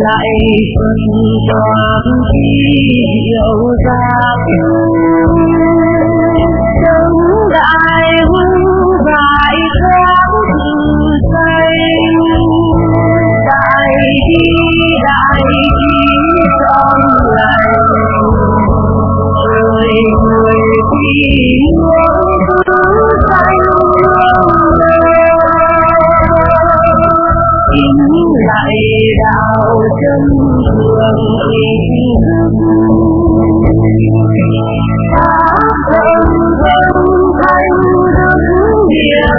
lại phần toàn diệu giác sống đại hưng đại khác từ xây đại đi trong lành người đi hướng xanh lại đạo chân thường pháp thân thanh đức hiển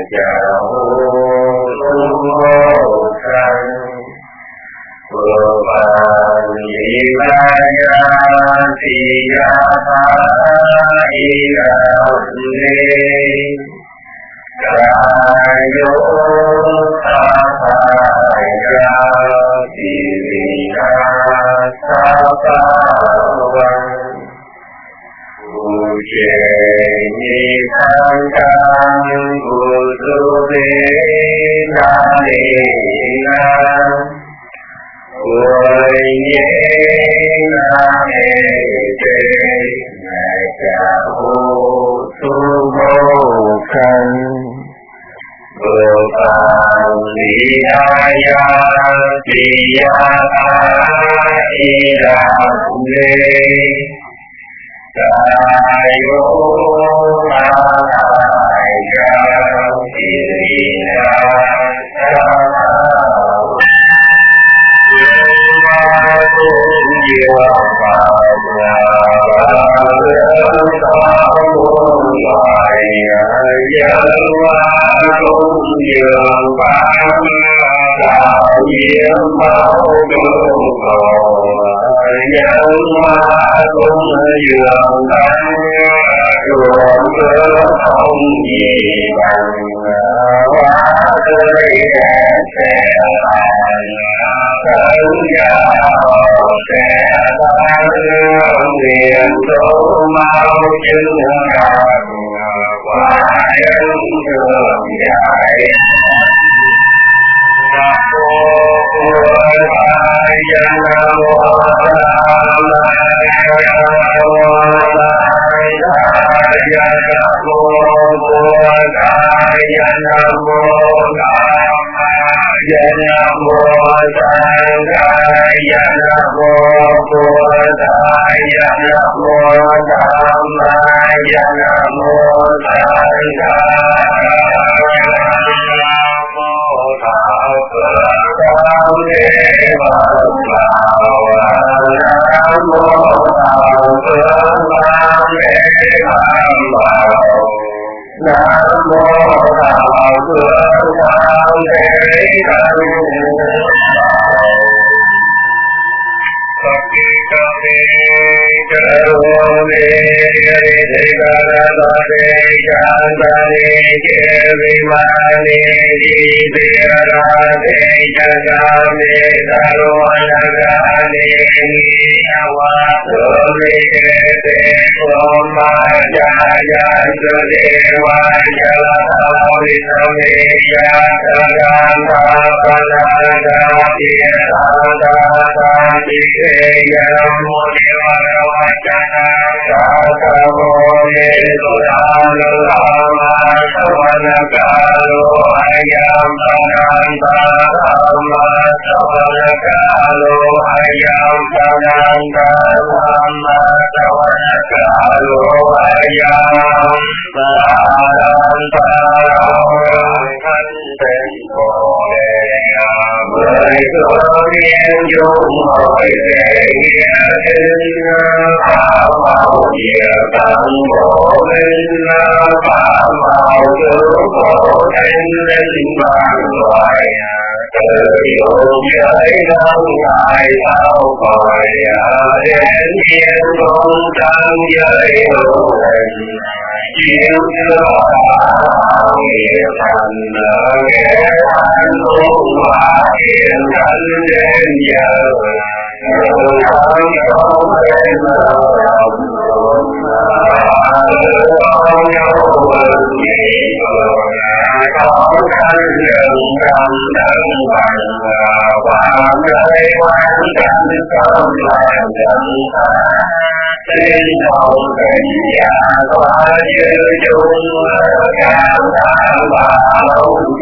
chào vô sanh vừa bàn dị ma ya thì ya tha y ya ni đại vô tha ya thì ya tha pa văn Bồ chế ni tham can Bồ tu đế na ni na Bồ nhé na ni đế Ngài cha ô tu vô sanh Bồ tát Di Đà Ya Di Ya Di Đà Ni đại vô đại ca thì ra nhân ma cũng dường tăng ruộng cơ không gì bằng hóa tươi đẹp sẽ lành thân giàu sẽ tăng nguyện số mau chứng đạt quả nhân thường giải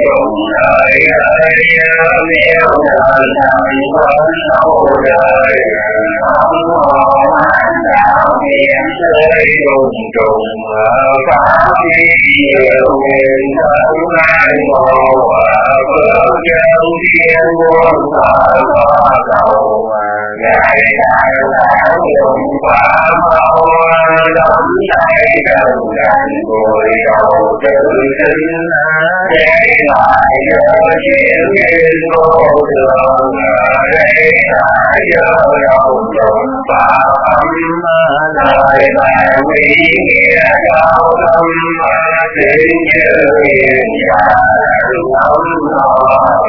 trùng đời ơi miêu đời thành vẫn lâu đời không hồn anh đạo niệm rơi trùng trùng pháp đi nhiều nghìn thân lai mồ phương chân thiên muôn thời có cầu ngài đại lão dùng quả mâu đắm tay trần cảnh bụi đầu tự sinh để lại giờ chiến nghiên vô thường để lại giờ đầu trùng pháp âm lời bạn ý nghĩa cao thâm xin chư hiền giả lắm nói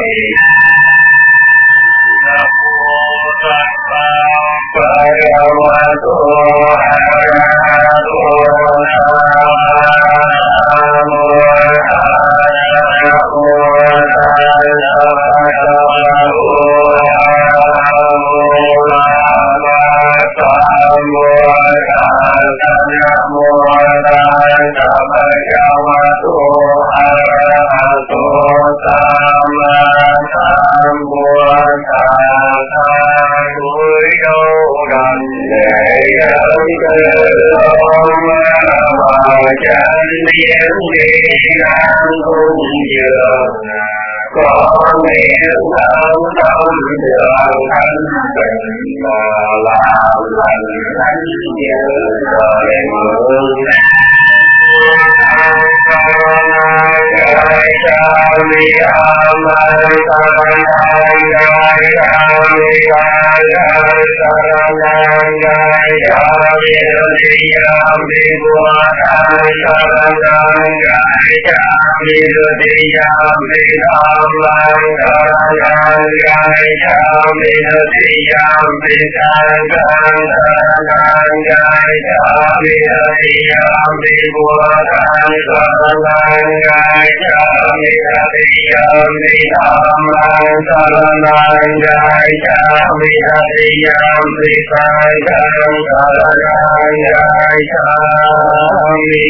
Bhagavato Arahato có niệm tâm tâm thường thanh tịnh làm lành thánh như đời mượn Jai Shri Aman Saranang Jai Shri Aman Saranang Jai Shri Diyam Dibuatan Saranang Jai Shri Diyam Didamang Saranang Jai Shri Diyam Didanggang Saranang Jai Shri Diyam Dibuatan Saranang Jai Shri Diyam Didamang Saranang Jai Shri Diyam Didanggang Saranang Jai Shri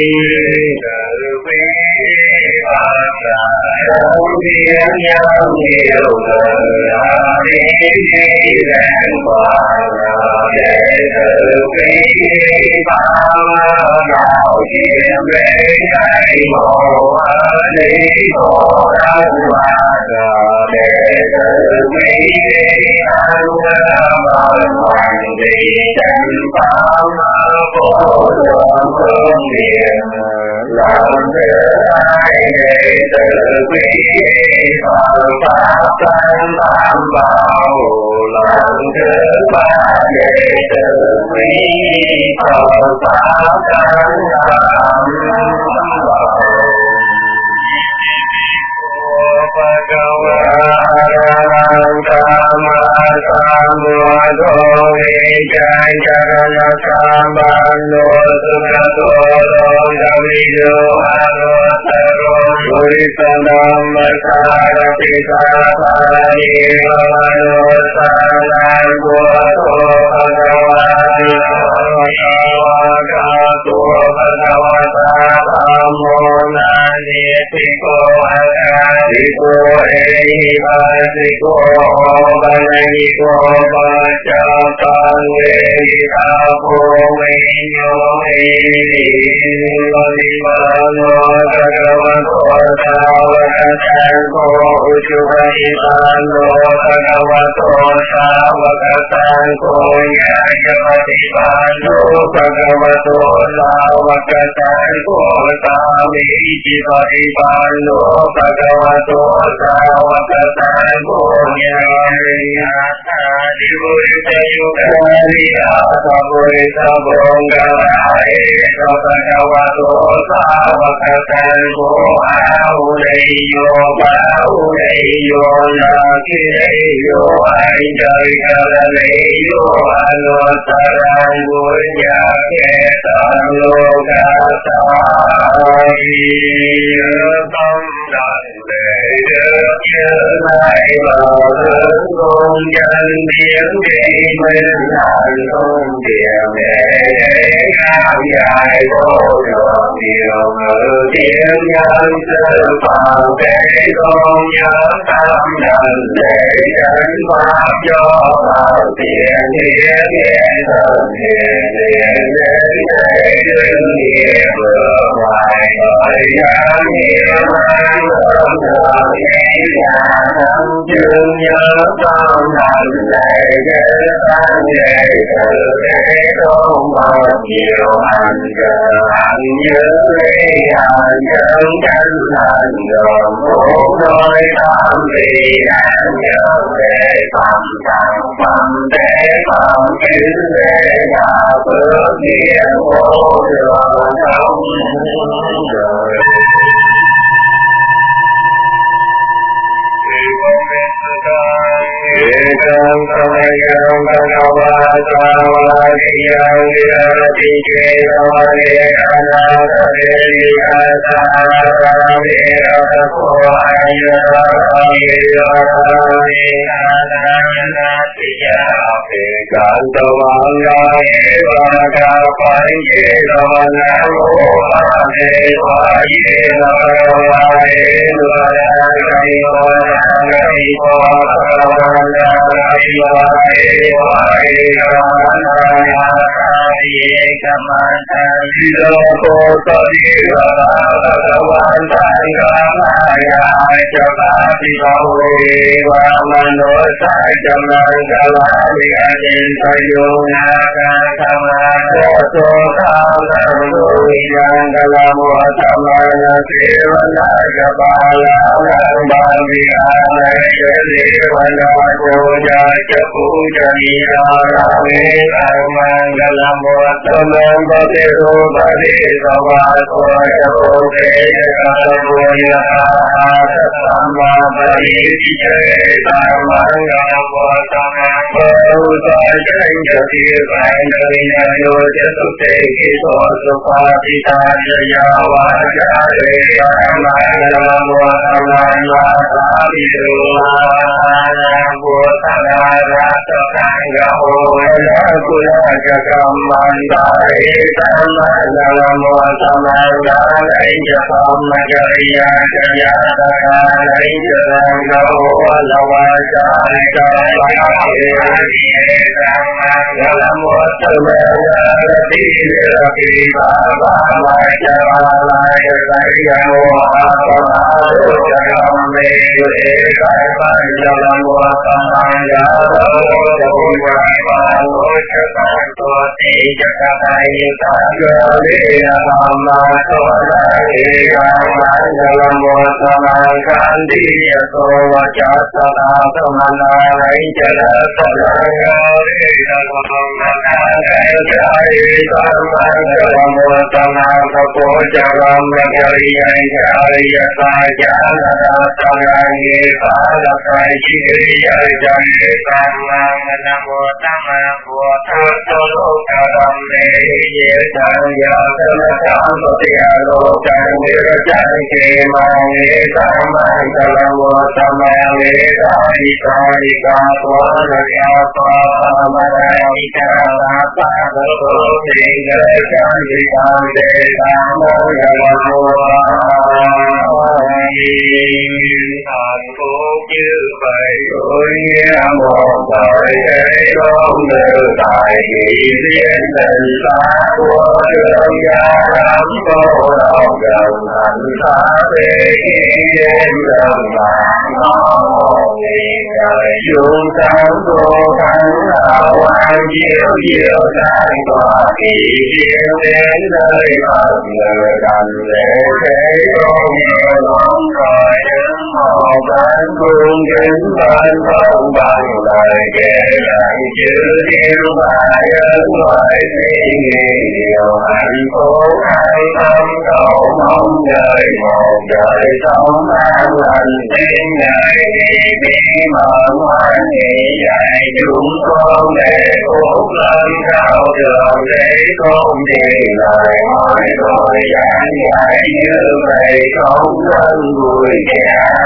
Không biết nhau nhiều lời đi đèn vàng để tự quý bao đạo chuyện về cái mộ đi khổ đau mà để tự quý ăn mời hoàng đi tranh pháp vô lượng phương điện làm thế ai để tự quý Phật pháp tăng tam bảo làm thứ ba để tự quý Phật pháp tăng tam bảo Bhagavatam Sammasambuddho Jai Charana Sambandho Sugato Davido Arotaro Purisadhamma Sarati Sarani Manosanan Bhagato Bhagavato Bhagavata Ammonani Tiko Tiko Ehiva Tiko Banayiko Bachatan Vehita Pumenyo Ehivalivano Bhagavato Savakatanko Uchuvahivano Bhagavato Savakatanko Yajavativano Bhagavato Savakatanko Samihivahivano Bhagavato Savakatanko Yajavativano Divurita Yukariya Savurita Bongalaye Bhagavato Savakatanko Aureyo Baureyo Nakireyo Aijarikalayo Anotarangunya Ketanokasari Tâm đảnh lễ đức như lai vào hướng tôn nhân biến đi minh hạnh tôn tiền để cao dài vô lượng điều ngữ thiên nhân sư phạm thế tôn nhớ tâm đảnh lễ chánh pháp cho bảo tiền thiên thiên thần thiên thiên đến đây đương nghiệp vừa hoài thời gian nhiều mang lớn thường nghĩ là thân chương nhớ tâm đảnh lễ chánh pháp nghệ tự thế tôn một nhiều hành cờ hành nhớ lý hành chân chân hành gồm bốn đôi tam vị hành nhớ về tâm thằng phẩm thế phẩm chữ về đạo phước nhiên vô đường trong đời. Ekam samayam bhagavata-vādiyam vihati-cetavane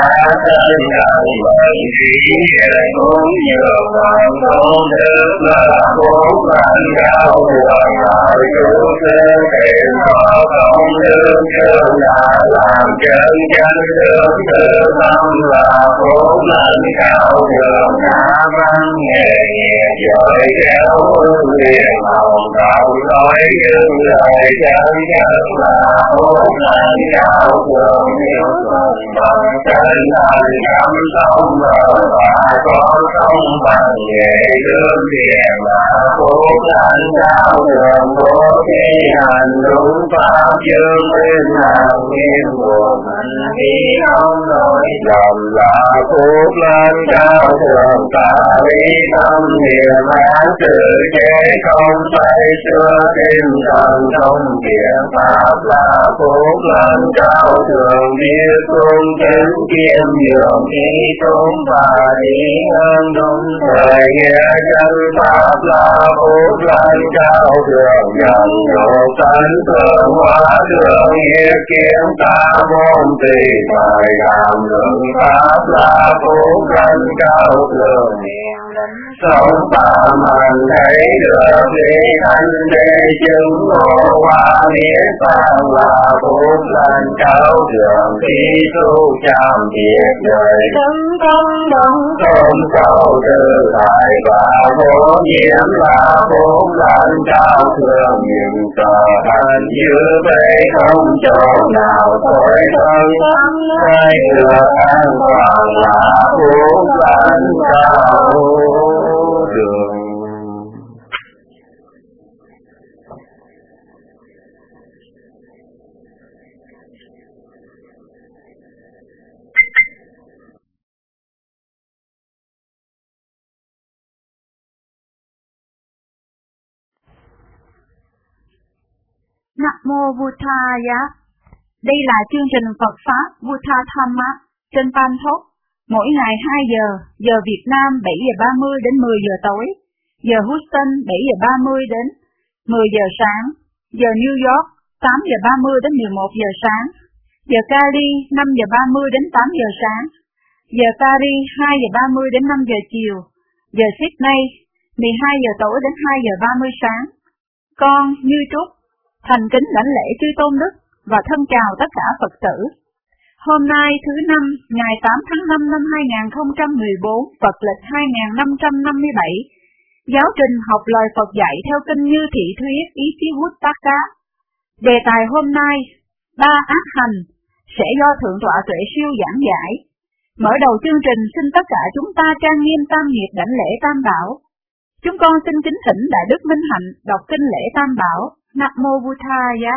thân nhân bệnh trí cũng như phần công đức là phúc lành cao thượng lợi chủ sư thiện có công đức chương đã làm chân chánh được tự tâm là phúc lành cao thượng đã văn nghề nghiệp giỏi khéo hương liền hồng đạo nói những lời chân nhân là phúc lành cao thượng nếu tuần bằng chân thành chăm sóc vợ và con sống bằng nghề đương thiện là phúc lành cao thượng bố thí hành đúng pháp chương nguyên hàng nguyên của mình khi không nổi lầm là phúc lành cao thượng ta lý tâm niệm án sự chế không phải xưa thêm thần thông thiện pháp là phúc lành cao thượng biết cung kính kiêm nhường ý tốn và ý ơn đúng thời nghĩa chân pháp là phúc lành cao thượng nhận độ tấn thượng hóa thượng hiệp kiến ta môn tùy thời làm luận pháp là phúc lành cao thượng sống phạm hành thấy được lý thanh đế chứng ngộ hóa miễn phàm là phúc lành cao thượng khi tu chạm việc đời tấn công đấng tôn cầu tự tại và vô nhiễm là phúc lành cao thượng những tờ hành như vậy không chỗ nào tội thân tâm nơi được an toàn là phúc lành cao thượng. Nam mô Buddhaya. Đây là chương trình Phật pháp Buddha Dhamma trên Tam Thốt, mỗi ngày 2 giờ, giờ Việt Nam 7 giờ 30 đến 10 giờ tối, giờ Houston 7 giờ 30 đến 10 giờ sáng, giờ New York 8 giờ 30 đến 11 giờ sáng, giờ Cali 5 giờ 30 đến 8 giờ sáng, giờ Paris 2 giờ 30 đến 5 giờ chiều, giờ Sydney 12 giờ tối đến 2 giờ 30 sáng. Con Như Trúc thành kính đảnh lễ chư tôn đức và thân chào tất cả Phật tử. Hôm nay thứ Năm, ngày 8 tháng 5 năm 2014, Phật lịch 2557, giáo trình học lời Phật dạy theo kinh Như Thị Thuyết Ý Chí Vuttaka. Đề tài hôm nay, 3 ác hành, sẽ do Thượng tọa Tuệ Siêu giảng giải. Mở đầu chương trình xin tất cả chúng ta trang nghiêm tam nghiệp đảnh lễ Tam Bảo. Chúng con xin kính thỉnh Đại Đức Minh Hạnh đọc kinh lễ Tam Bảo. Nam mô Buddhaya.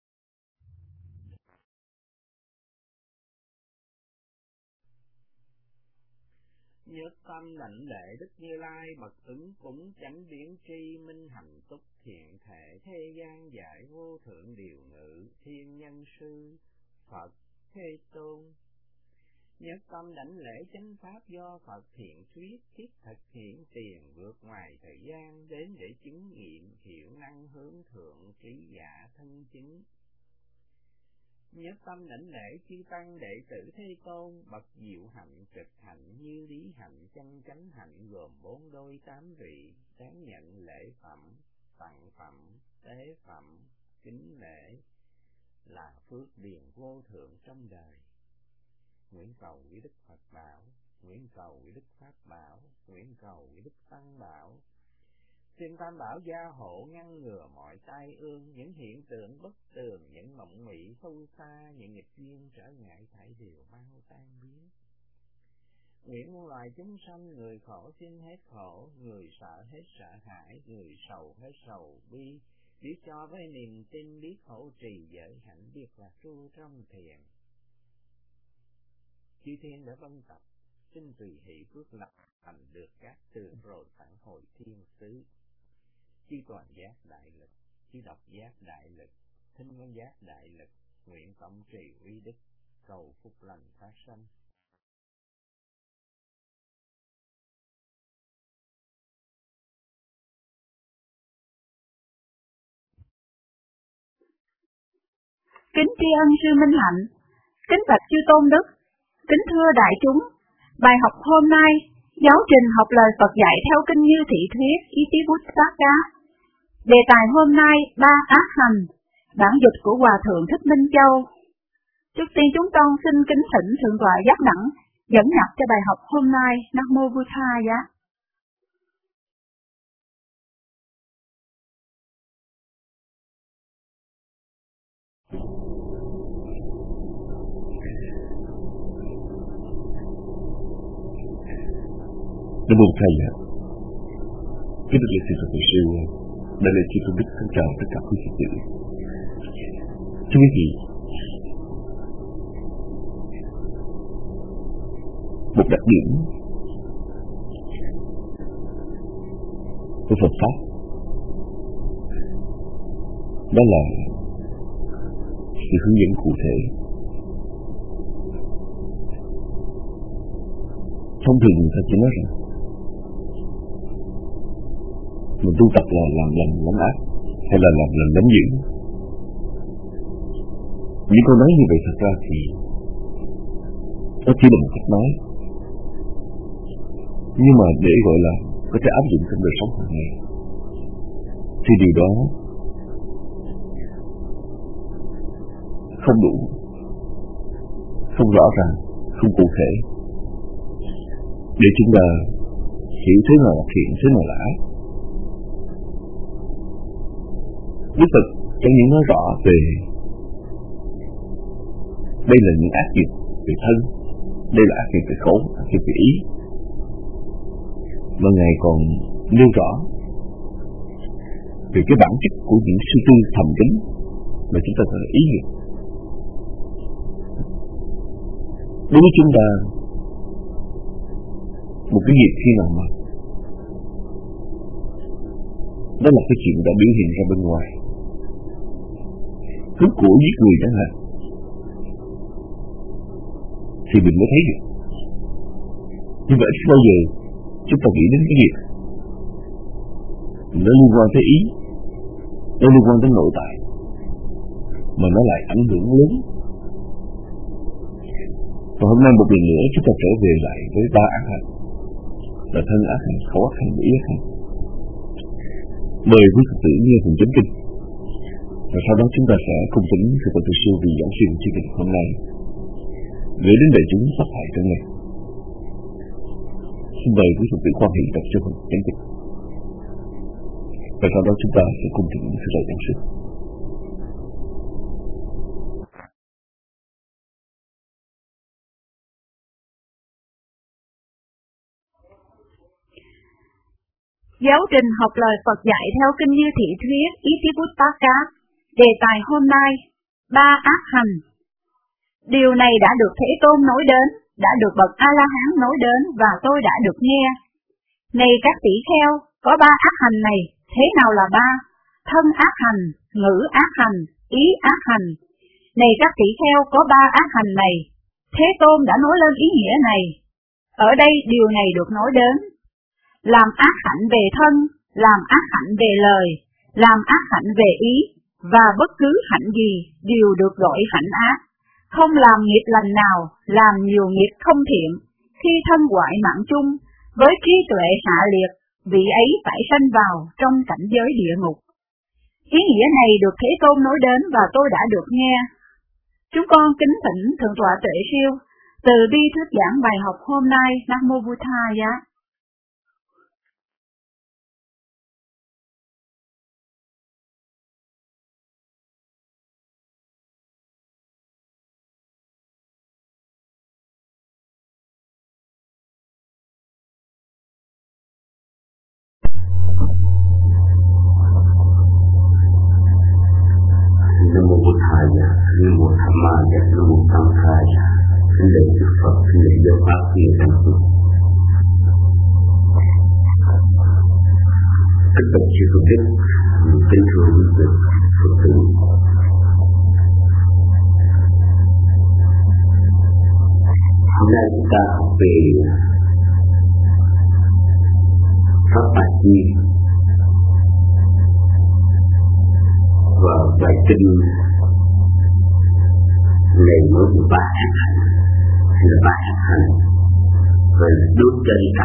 Nhất tâm đảnh lễ Đức Như Lai bậc ứng cúng chánh biến tri minh hạnh túc thiện thể thế gian giải vô thượng điều ngự thiên nhân sư Phật Thế Tôn. Nhất tâm đảnh lễ chánh pháp do Phật thiện thuyết thiết thực hiện tiền vượt ngoài thời gian đến để chứng nghiệm hiệu năng hướng thượng trí giả thân chứng. Nhất tâm đảnh lễ chư tăng đệ tử Thế Tôn bậc diệu hạnh trực hạnh như lý hạnh chân chánh hạnh gồm 4 đôi 8 vị đáng nhận lễ phẩm tặng phẩm tế phẩm kính lễ là phước điền vô thượng trong đời. Nguyện cầu quý Đức Phật bảo, nguyện cầu quý Đức Pháp bảo, nguyện cầu quý Đức Tăng bảo. Xin Tam Bảo gia hộ ngăn ngừa mọi tai ương, những hiện tượng bất tường, những mộng mị sâu xa, những nghịch duyên trở ngại thảy đều mau tan biến. Nguyện muôn loài chúng sanh, người khổ xin hết khổ, người sợ hết sợ hãi, người sầu hết sầu bi, biết cho với niềm tin, biết hỗ trì giới hạnh, biết là tru trong thiền. Chư thiên đã vân tập, xin tùy hỷ phước lập thành được các tường rồi phản hồi thiên xứ. Chư toàn giác đại lực, chư độc giác đại lực, thinh văn giác đại lực, nguyện tổng trì uy đức, cầu phúc lành phát sanh. Kính tri ân sư Minh Hạnh, kính bạch chư tôn đức, Kính thưa đại chúng, bài học hôm nay, giáo trình học lời Phật dạy theo kinh Như Thị Thuyết Itivuttaka. Đề tài hôm nay, 3 ác hành, bản dịch của Hòa Thượng Thích Minh Châu. Trước tiên chúng con xin kính thỉnh Thượng tọa Giác Đẳng dẫn nhập cho bài học hôm nay. Nam Mô Buddhaya. Nam Mô Thầy ạ. Kính được lễ Phật sư đã lễ chư tôn đức thân chào tất cả quý Phật tử. Thưa quý vị, một đặc điểm của Phật pháp đó là sự hướng dẫn cụ thể. Thông thường người ta chỉ nói rằng mình tu tập là làm lành lắm ác hay là làm lành lắm dữ. Những câu nói như vậy thật ra thì nó chỉ là một cách nói, nhưng mà để gọi là có thể áp dụng trong đời sống hàng ngày thì điều đó không đủ, không rõ ràng, không cụ thể để chúng ta hiểu thế nào là thiện, thế nào là ác. Đức Phật chẳng những nói rõ về đây là những ác nghiệp về thân, đây là ác nghiệp về khẩu, ác nghiệp về ý, mà Ngài còn nêu rõ về cái bản chất của những suy tư thầm kín mà chúng ta gọi là ý nghiệp. Đối với chúng ta, một cái nghiệp khi nào mà đó là cái chuyện đã biểu hiện ra bên ngoài, cướp của giết người chẳng hạn, thì mình mới thấy được. Nhưng mà ít bao giờ chúng ta nghĩ đến cái nghiệp nó liên quan tới ý, nó liên quan tới nội tại, mà nó lại ảnh hưởng lớn. Và hôm nay một lần nữa chúng ta trở về lại với 3 ác hành, là thân ác hành, khẩu ác hành, ý ác hành. Mời quý Phật tử nghe phần chánh kinh, và sau đó chúng ta sẽ cùng tính Thượng tọa Từ Siêu vì giảng xuyên chương trình hôm nay gửi đến đại chúng phát thải trong ngày. Xin mời quý Phật tử quan hệ đọc cho phần chánh kinh, và sau đó chúng ta sẽ cùng tính sự lời giảng xuyên. Giáo trình học lời Phật dạy theo kinh Như Thị Thuyết Itivuttaka. Đề tài hôm nay, 3 ác hành. Điều này đã được Thế Tôn nói đến, đã được bậc A-la-hán nói đến và tôi đã được nghe. Này các tỷ kheo, có 3 ác hành này, thế nào là 3? Thân ác hành, ngữ ác hành, ý ác hành. Này các tỷ kheo, có 3 ác hành này, Thế Tôn đã nói lên ý nghĩa này. Ở đây điều này được nói đến. Làm ác hạnh về thân, làm ác hạnh về lời, làm ác hạnh về ý, và bất cứ hạnh gì đều được gọi hạnh ác. Không làm nghiệp lành nào, làm nhiều nghiệp không thiện, khi thân hoại mạng chung, với trí tuệ hạ liệt, vị ấy phải sanh vào trong cảnh giới địa ngục. Ý nghĩa này được Thế Tôn nói đến và tôi đã được nghe. Chúng con kính thỉnh Thượng tọa Tuệ Siêu từ bi thuyết giảng bài học hôm nay. Nam Mô Buddhaya. Nam Mô Buddhaya, Nam Mô Dhammaya, Nam Mô Sanghaya. Kính lạy Đức Phật, kính lạy giáo pháp, kính lạy Thánh Phật. Tất cả chư Phật đức, kính thưa quý vị Phật tử. Hôm nay chúng ta học về pháp Bạch Chi và bài kinh này nói về 3 ác hành. Thì là ba hành rồi đốt chân cả.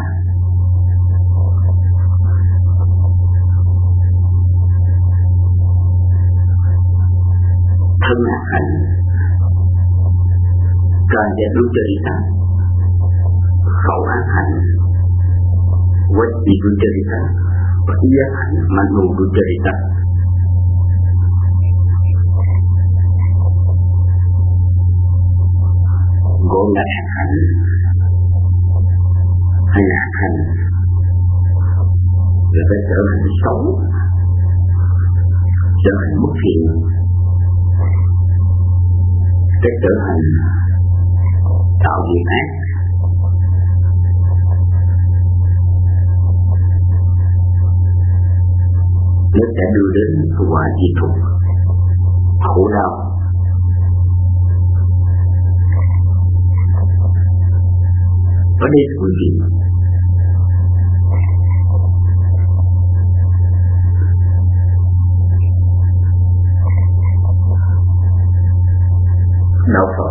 Thân hành cần để đốt chân cả. Khẩu hành quét đi đốt chân cả. Và ý hành mang nụ đốt chân cả. Gồm là hành hay là hành là phải trở thành sống, trở thành bất thiện, cái trở thành tạo nghiệp ác. Nó sẽ đưa đến quả diệt thục, khổ đau. Ở đây là quý vị đạo Phật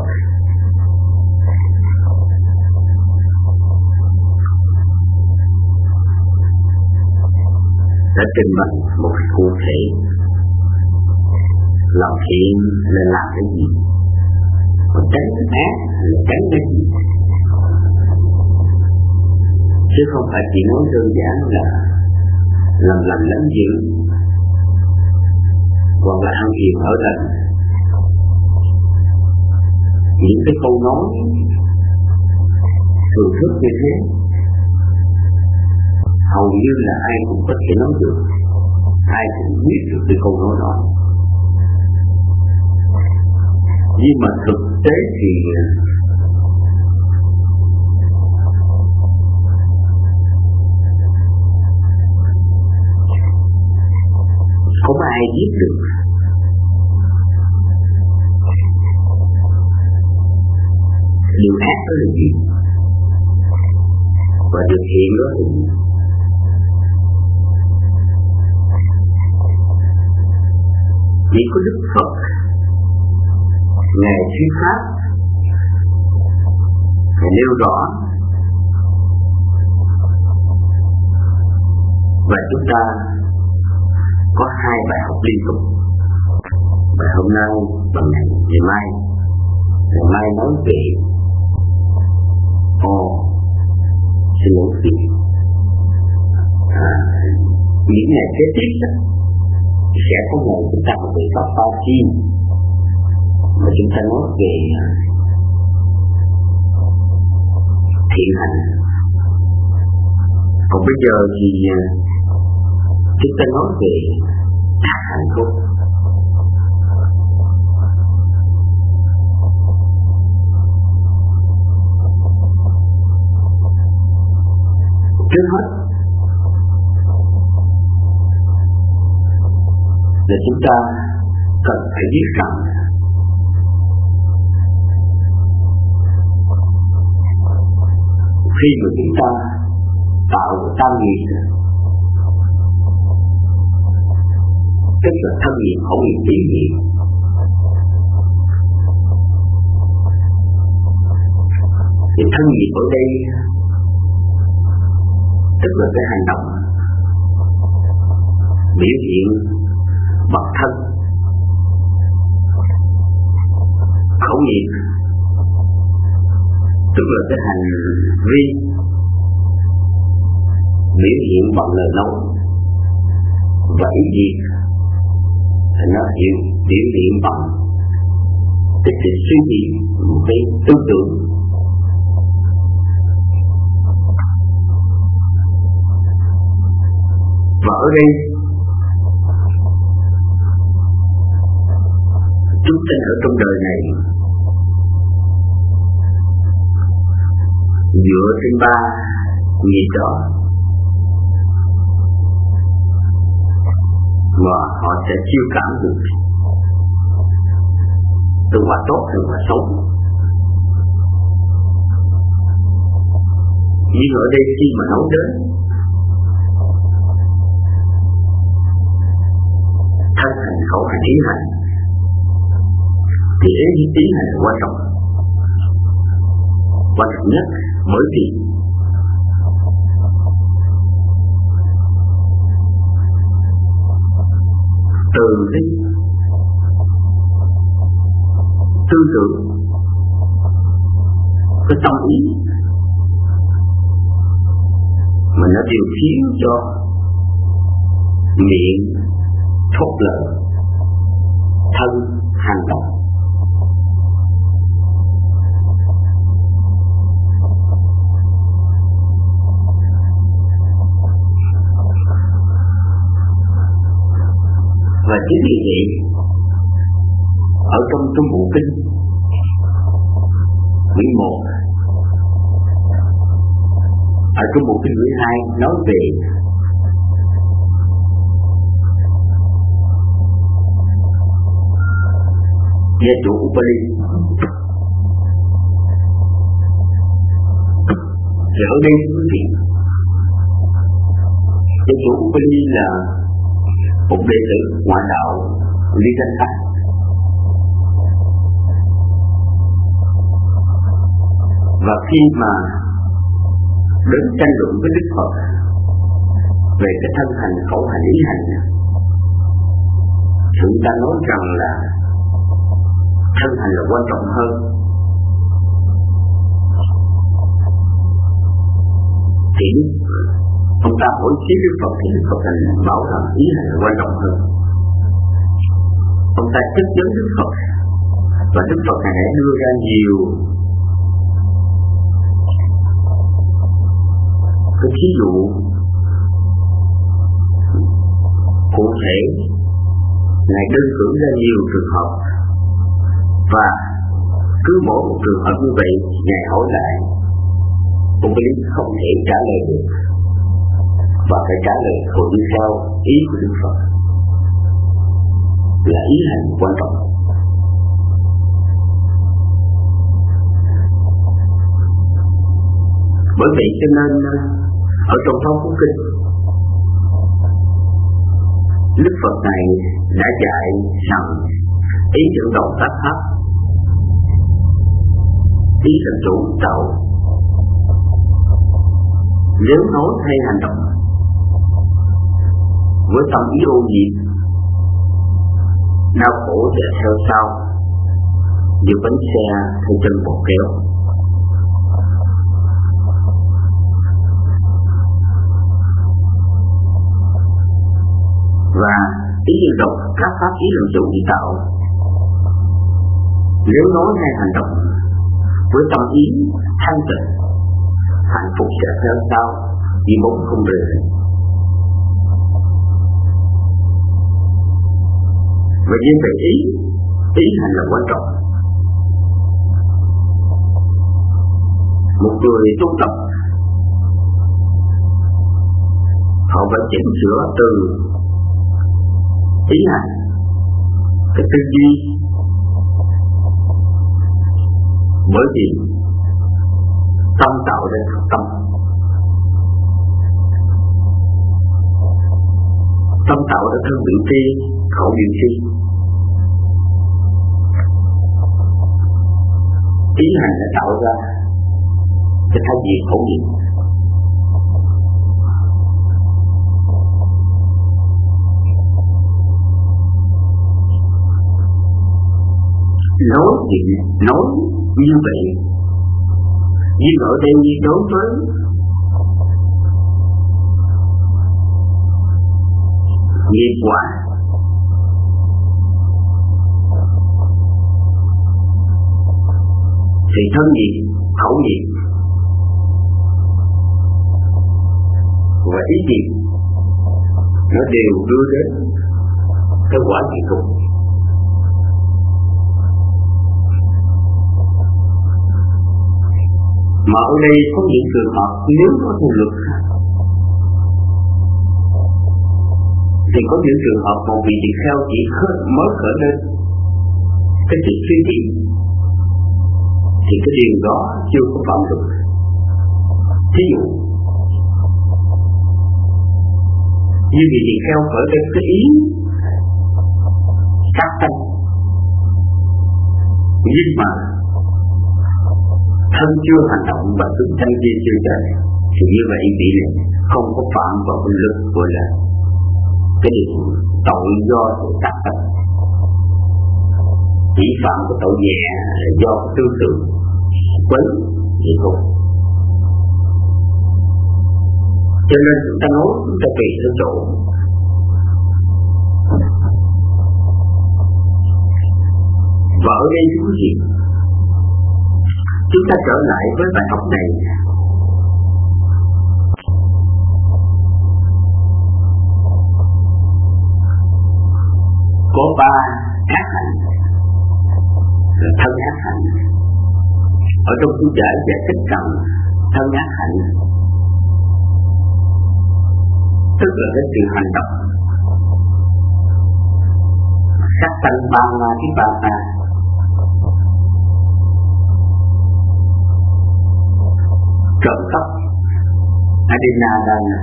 đã trình bày một cách cụ thể làm thiện là làm cái gì, còn tránh ác là tránh cái gì, chứ không phải chỉ nói đơn giản là làm lành lánh dữ hoặc là ăn hiền ở lành. Những cái câu nói thường thức như thế hầu như là ai cũng có thể nói được, ai cũng biết được cái câu nói đó. Nhưng mà thực tế thì không ai biết được. Điều ác đó là gì? Và điều thiện đó là gì? Chỉ có Đức Phật Ngài thuyết pháp, Ngài nêu rõ, và chúng ta có hai bài học liên tục. Bài hôm nay và ngày mai. Ngày mai nói về xin lỗi việc những ngày kế tiếp sẽ có ngày chúng ta học về pháp ba chi, mà chúng ta nói về thiện hành. Còn bây giờ thì chúng ta nói về ác hành thôi. Trước hết là chúng ta cần phải biết rằng khi mà chúng ta tạo tam nghiệp, tức là thân nghiệp, khẩu nghiệp, ý nghiệp, thì thân nghiệp ở đây tức là cái hành động biểu hiện bằng thân. Khẩu nghiệp tức là cái hành vi biểu hiện bằng lời nói, và ý nghiệp thì nó biểu hiện bằng cái sự suy nghĩ, một cái tư tưởng. Và ở đây chúng ta ở trong đời này dựa trên ba nghiệp đó mà họ sẽ chiêu cảm được từ quả tốt từ quả xấu. Nhưng ở đây khi mà nói đến thân hành, khẩu hành, ý hành thì ý hành là quan trọng. quan trọng nhất, bởi vì từ cái tư tưởng, cái tâm ý mà nó điều khiển cho miệng thốt lời, thân hành động. Và chính vì vậy, ở trong bộ kinh quyển 1, ở trong bộ kinh quyển 2 nói về gia chủ Upali. Thì ở đây quý vị, gia chủ Upali là một đệ tử ngoại đạo Lý Thanh Pháp. Và khi mà đến tranh luận với Đức Phật về cái thân hành, khẩu hành, ý hành, chúng ta nói rằng là thân hành là quan trọng hơn. Thì ông ta hỏi chí Đức Phật thì Đức Phật bảo rằng ý hành là quan trọng hơn. Ông ta chất vấn Đức Phật, và Đức Phật này đưa ra nhiều cái ví dụ cụ thể, Ngài đơn cử ra nhiều trường hợp, và cứ mỗi một trường hợp như vậy Ngài hỏi lại, ông ấy không thể trả lời được, và phải trả lời thuận theo ý của Đức Phật, là ý hành quan trọng. Bởi vậy cho nên ở trong Pháp Cú Kinh, Đức Phật này đã dạy rằng ý dẫn đầu tác pháp, ý làm chủ tạo. Nếu nói hay hành động với tâm ý ô nhiễm, đau khổ sẽ theo sau như bánh xe theo chân bột kéo. Và ý dẫn đầu các pháp ý làm chủ tạo. Nếu nói hay hành động với tâm ý thanh tịnh, hạnh phúc sẽ theo sau như bóng không rời. Và như vậy ý hành là quan trọng. Một người tu tập, họ phải chỉnh sửa từ ý hành, cái tư duy, bởi vì tâm tạo ra tâm, tâm tạo ra thân biểu tri, khẩu biểu tri. Ý hành đã tạo ra cái thân diệt khẩu diệt. Nói chuyện, nói như vậy, nhưng ở đây đối với nghiệp quả, thì thân nghiệp, khẩu nghiệp và ý nghiệp nó đều đưa đến cái quả kỳ cục. Mà ở đây có những trường hợp nếu có theo luật, thì có những trường hợp một vị tỳ kheo chỉ mới khởi lên cái sự suy nghĩ, thì cái điều đó chưa có phạm được. Thí dụ như vị tỳ kheo khởi lên cái ý sát sanh, nhưng mà thân chưa hành động và tướng thanh kia chưa chết, thì như vậy tỷ lệ không có phạm vào cái lực gọi là cái điều tội do tội tác tập, chỉ phạm cái tội nhẹ là do tư tưởng quấy vậy thôi. Cho nên chúng ta nói chúng ta tùy theo chỗ. Và ở đây quý vị, chúng ta trở lại với bài học này. Có 3 ác hạnh là thân ác hạnh. Ở trong chú giải thích rằng thân ác hạnh tức là cái sự hành động sát tanh ba la cái ba ta, trộm cắp, adina dana,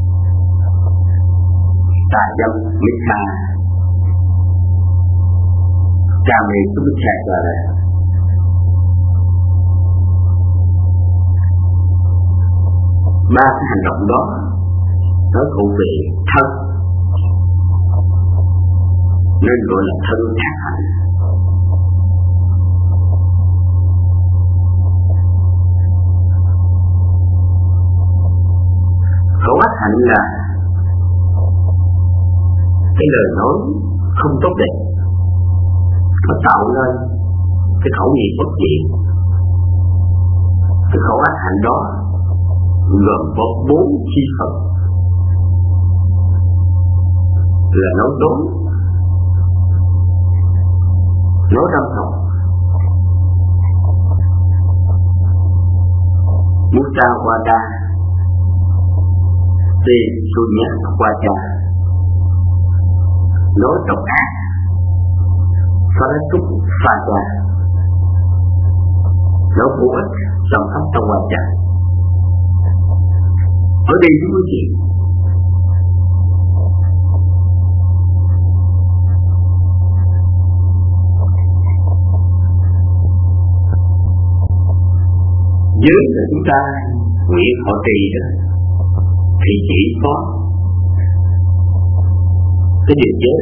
tà dâm, mít tha, cha mẹ cũng biết chạy vào đây. Ba cái hành động đó nó thuộc về thân, nên gọi là thân ác hạnh. Khẩu ác hạnh là cái lời nói không tốt đẹp, nó tạo nên cái khẩu nghiệp bất thiện. Cái khẩu ác hạnh đó gồm có 4 chi phần là nói dối, nói đâm thọc, Musa Wada, Tê Sunya Waja, nói độc ác, Pharatuk Phada, nói vô ích, trong pháp tông Waja. Ở đây thưa quý vị, giới là chúng ta nguyện họ trì đó thì chỉ có cái điều giới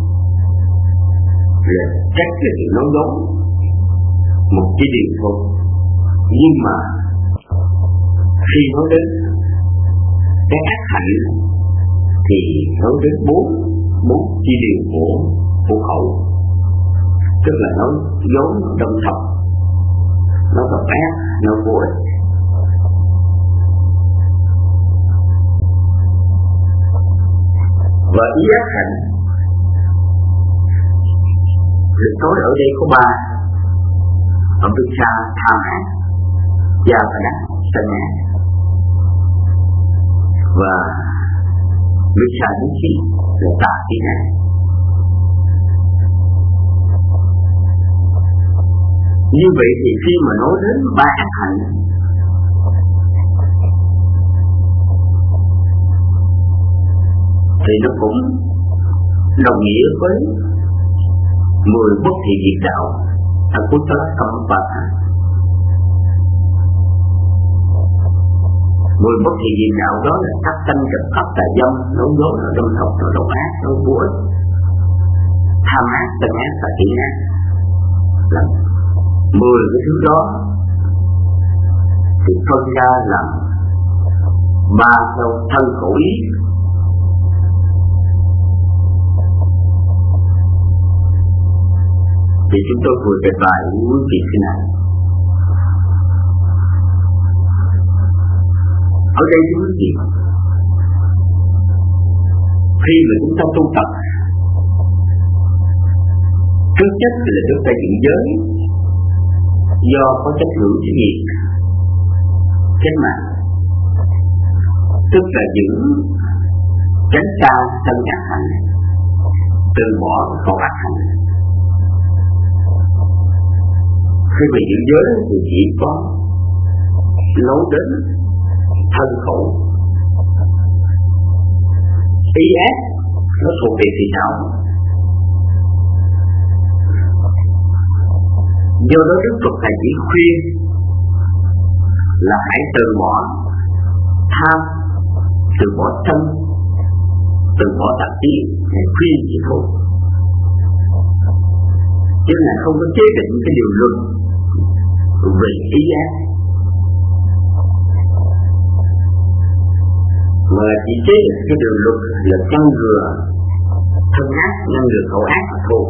là trách cái sự nói dối một cái điều thôi. Nhưng mà khi nói đến cái ác hạnh thì nói đến bốn chi điều của khẩu, tức là nói dối, đâm thọc, nói độc ác, nói vô ích. Và ý ác hạnh được nói ở đây có 3: ở bên xa tham ác, gia và đắc sân ác, và bên xa đến khí là tà khí ác. Như vậy thì khi mà nói đến 3 ác hạnh thì nó cũng đồng nghĩa với 10 bất thiện diệt đạo ở Kuttala Sampata. 10 bất thiện diệt đạo đó là sát sanh, trộm cắp, tà dâm, nói dối, đâm thọc, độc ác, nói vô ích, tham ác, sân ác và thiện ác. Là 10 cái thứ đó thì phân ra là 3 theo thân khẩu ý. Thì chúng tôi vừa trình bày với quý vị thế này. Ở đây quý vị, khi mà chúng ta tu tập, trước nhất là chúng ta dựng giới do có chất hữu cái nghiệp trên mạng, tức là giữ tránh xa thân ác hạnh, từ bỏ khẩu ác hạnh. Khi mà giữ giới thì chỉ có nói đến thân khẩu. Ý ác nó thuộc về thì sao? Do đó Đức Phật Thầy chỉ khuyên là hãy từ bỏ tham, từ bỏ sân, từ bỏ tạp chí để khuyên chị thôi. Chứ là không có chế định cái điều luật về ý ác, mà chỉ chế định cái điều luật là ngăn ngừa thân ác, ngăn ngừa khẩu ác mà thôi.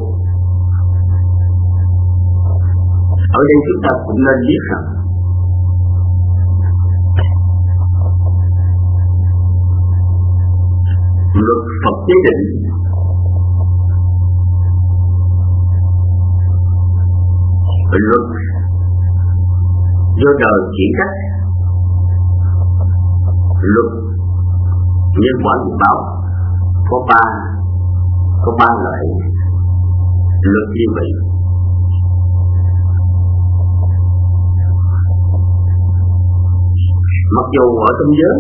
Ở đây chúng ta cũng nên biết rằng luật Phật chế định luật do đời chỉ cách, luật nhân quả nghiệp báo có ba loại luật như vậy. Mặc dù ở trong giới,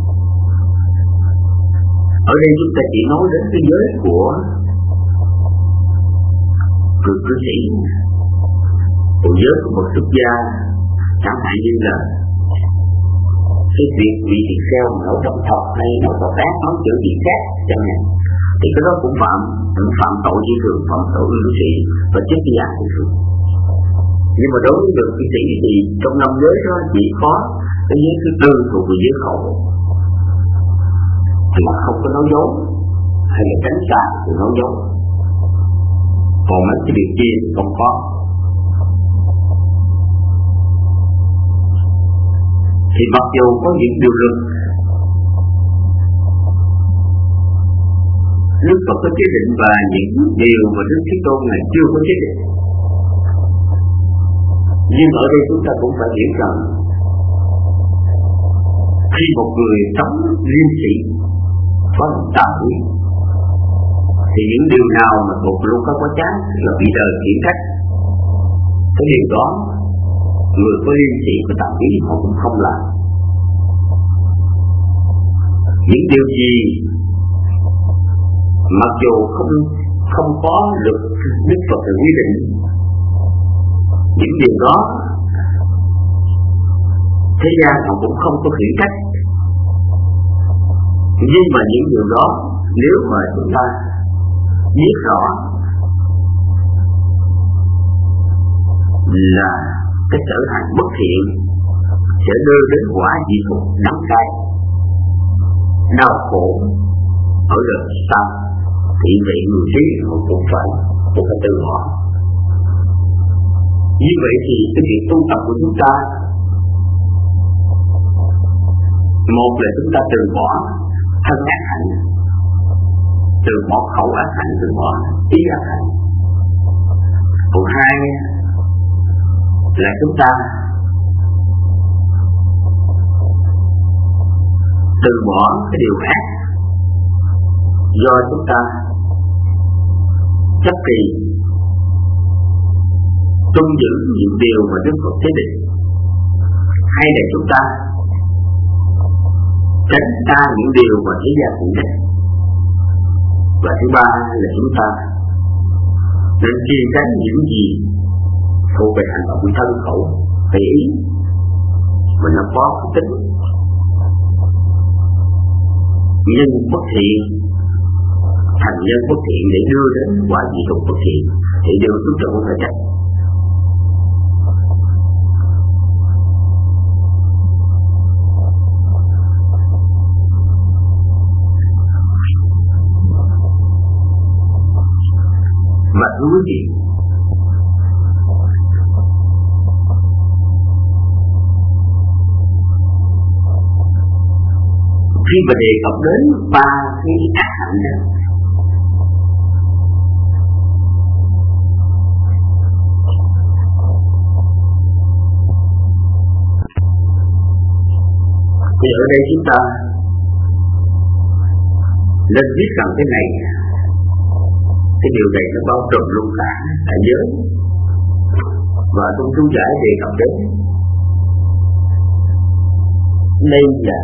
ở đây chúng ta chỉ nói đến cái giới của người cư sĩ, còn giới của một xuất gia, chẳng hạn như là cái việc bị thiệt xeo mà nấu trong thọc hay nấu tàu ác, nói chữ gì khác chẳng hạn, thì cái đó cũng phạm tội như thường, phạm tội cư sĩ và chết gia như thường. Nhưng mà đối với người cư sĩ thì trong năm giới đó chỉ có cái giới thứ tư thuộc về giới khẩu, là không có nói dối hay là tránh xa sự nói dối, còn mấy cái điều kia thì không có. Thì mặc dù có những điều luật Đức Phật có chế định và những điều mà Đức Thế Tôn này chưa có chế định, nhưng ở đây chúng ta cũng phải hiểu rằng khi một người sống liêm sĩ có lòng tà quý thì những điều nào mà thuộc luôn có quá chán là bị đời khiển trách, cái điều đó người có liêm sĩ và tà quý họ cũng không làm. Những điều gì mặc dù không có luật Đức Phật quy định, những điều đó thế gian họ cũng không có khiển trách. Nhưng mà những điều đó nếu mà chúng ta biết rõ là cái trở thành bất thiện sẽ đưa đến quả dị ngục đắng cay, đau khổ ở đời sau, thì vậy người trí họ cũng phải từ bỏ. Như vậy thì cái việc tu tập của chúng ta, một là chúng ta từ bỏ thân ác hạnh, từ bỏ khẩu ác hạnh, từ bỏ ý ác hạnh. Còn hai là chúng ta từ bỏ cái điều ác do chúng ta chấp trì, tuân giữ những điều mà Đức Phật chế định, hay là chúng ta tránh xa những điều mà thế gian cũng định. Và thứ ba là chúng ta nên kiêng tránh những gì thuộc về hành động thân khẩu thể ý mà nó có tính nhân bất thiện, thành nhân bất thiện để đưa đến quả dị tục bất thiện, thì điều chúng ta cũng phải tránh. Và thưa quý vị, khi mà đề cập đến ba cái ác hạnh này, thì ở đây chúng ta nên biết rằng cái này, cái điều này nó bao trùm luôn cả giới. Và trong chú giải đề cập đến đây là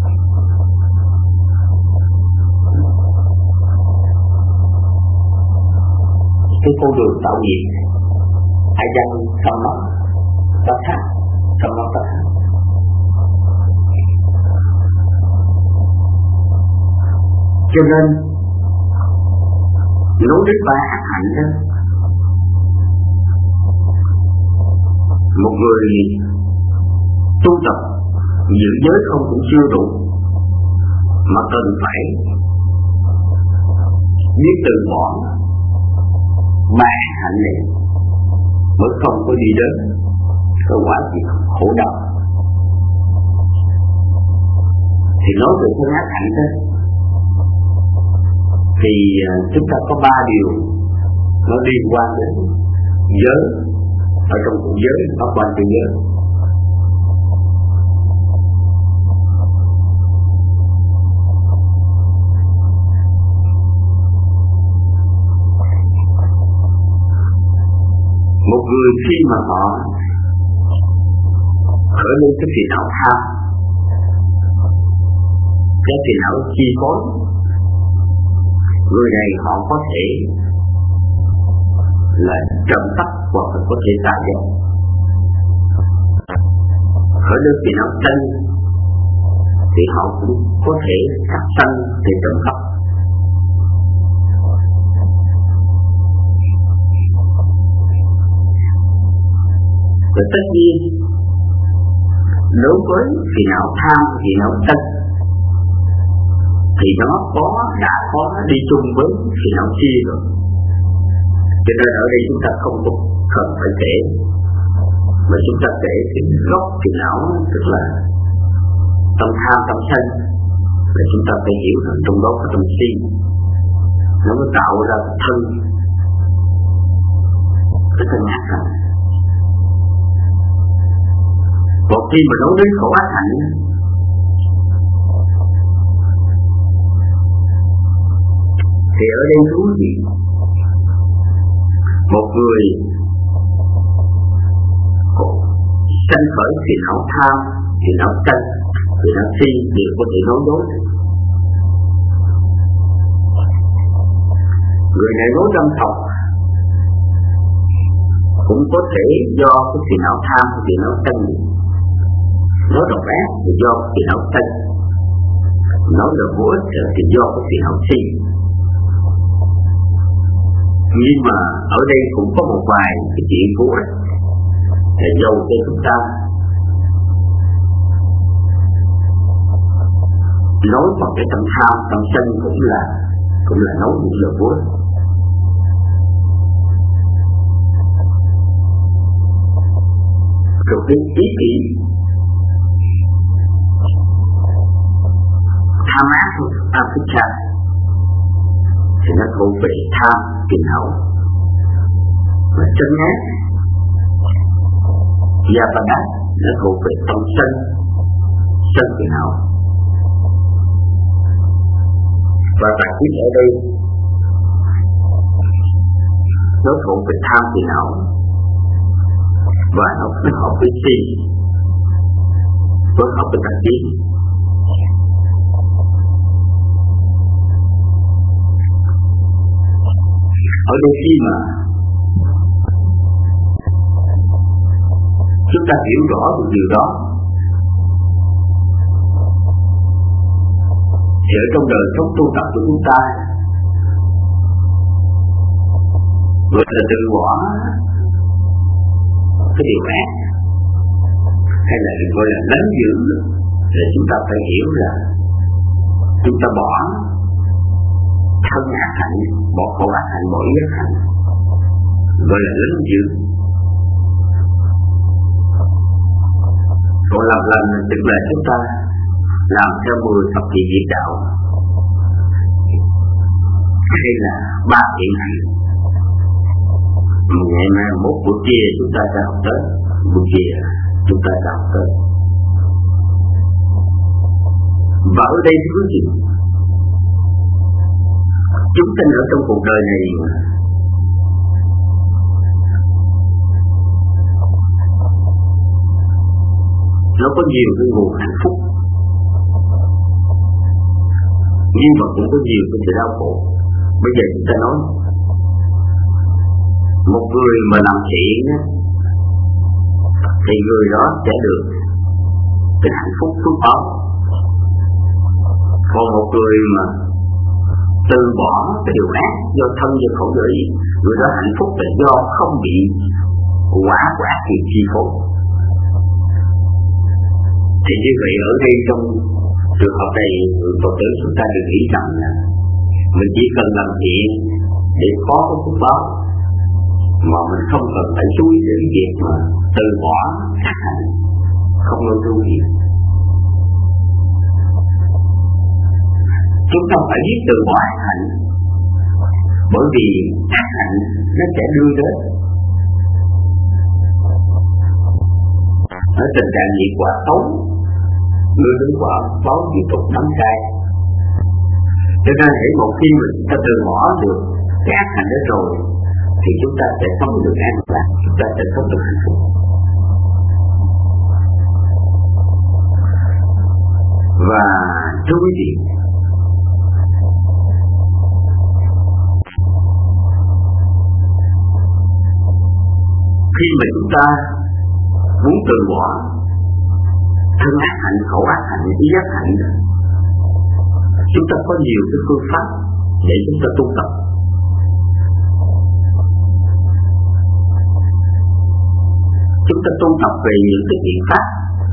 cái con đường tạo nghiệp, ai dân không mất tất thắng, không mất tất thắng. Cho nên nói đến ba ác hạnh đó, một người tu tập giữ giới không cũng chưa đủ, mà cần phải biết từ bỏ ba ác hạnh này mới không có đi đến cái quả gì khổ đau. Thì nói về thân ác hạnh đó thì chúng ta có ba điều nó liên quan đến giới. Ở trong cuộc giới nó quan trọng giới. Một người khi mà họ khởi lên cái phiền não tham, cái phiền não chi phối, người này họ có thể là trầm tắt hoặc là có thể tà dâm. Khởi lên phiền não sân thì họ cũng có thể cắt sân thì trầm tắt. Và tất nhiên đối với phiền não tham, phiền não sân thì nó đã có đi chung với phiền não chi rồi. Cho nên ở đây chúng ta không có cần phải kể, mà chúng ta kể cái gốc phiền não, tức là tâm tham, tâm sân, là chúng ta phải hiểu rằng trong đó có tâm si, nó mới tạo ra thân, cái thân ác hạnh. Một khi mà nói đến khổ ác hạnh thì ở đây thú vị, một người sanh khởi phiền não tham, phiền não sân, phiền não si đều có thể nói dối. Người này nói đâm thọc cũng có thể do cái phiền não tham, phiền não sân. Nói độc ác thì do phiền não sân, nói lời vô ích thì do cái phiền não si. Nhưng mà ở đây cũng có một vài cái chuyện vô ích để dầu cho chúng ta nói bằng cái tâm tham, tâm sân cũng là nói những lời vô ích. Rồi cái ý nghĩ tham ác Africa thì nó thuộc về tham, phiền não, và chân ác Yapada nó thuộc về tâm sân, sân phiền não. Và đặc biệt ở đây nó thuộc về tham phiền não và nó phối hợp với si, phối hợp với tà kiến. Ở đây khi mà chúng ta hiểu rõ được điều đó thì ở trong đời sống tu tập của chúng ta gọi là từ bỏ cái điều ác, hay là gọi là đánh giữ, để chúng ta phải hiểu là chúng ta bỏ thân ác hạnh, bỏ khổ ác hạnh, bỏ ý ác hạnh, gọi là đánh giữ. Còn làm lành tức là chúng ta làm theo 10 thập thiện nghiệp đạo, hay là 3 thiện hạnh. Ngày mai một buổi kia chúng ta sẽ học tới, buổi kia chúng ta sẽ học tới. Và ở đây thứ gì? Chúng ta ở trong cuộc đời này nó có nhiều cái nguồn hạnh phúc, nhưng mà cũng có nhiều cái sự đau khổ. Bây giờ chúng ta nói một người mà làm thiện thì người đó sẽ được cái hạnh phúc phước báo. Còn một người mà từ bỏ cái điều ác do thân do khẩu do ý, người đó hạnh phúc là do không bị quả thiệt chi phối. Thì như vậy ở đây trong trường hợp này, người Phật tử chúng ta đừng nghĩ rằng là mình chỉ cần làm thiện để có cái phước báo, mà mình không cần phải chú ý đến việc mà từ bỏ ác hạnh, không nên tu gì. Chúng ta phải biết từ bỏ ác hạnh, bởi vì ác hạnh nó sẽ đưa đến ở tình trạng nghiệp quả xấu, đưa đến quả báo tiếp tục đắng cay. Cho nên hễ một khi mình ta từ bỏ được cái ác hạnh đó rồi, thì chúng ta sẽ sống được an lạc, chúng ta sẽ sống được hạnh phúc. Và thưa quý vị, khi mà chúng ta muốn từ bỏ thân ác hạnh, khẩu ác hạnh, ý ác hạnh, chúng ta có nhiều cái phương pháp để chúng ta tu tập. Chúng ta tu tập về những cái biện pháp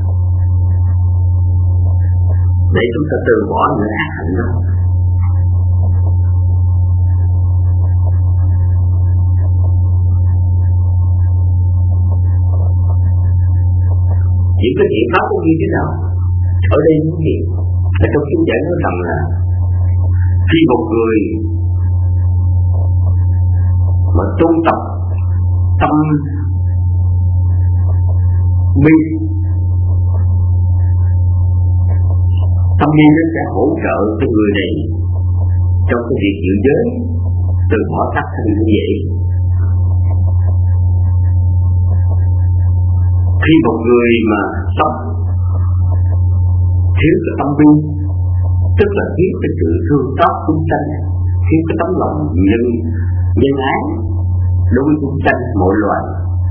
để chúng ta từ bỏ những ác hạnh đó. Những cái biện pháp cũng như thế nào? Ở đây những gì? Ở trong kinh giải nói rằng là khi một người mà tu tập tâm bi nó sẽ hỗ trợ cho người này trong cái việc giữ giới, từ bỏ sát sinh như vậy. Khi một người mà sống thiếu cái tâm bi, tức là thiếu cái sự thương xót chúng sanh, thiếu cái tấm lòng nhân ái đối với chúng sanh mọi loài,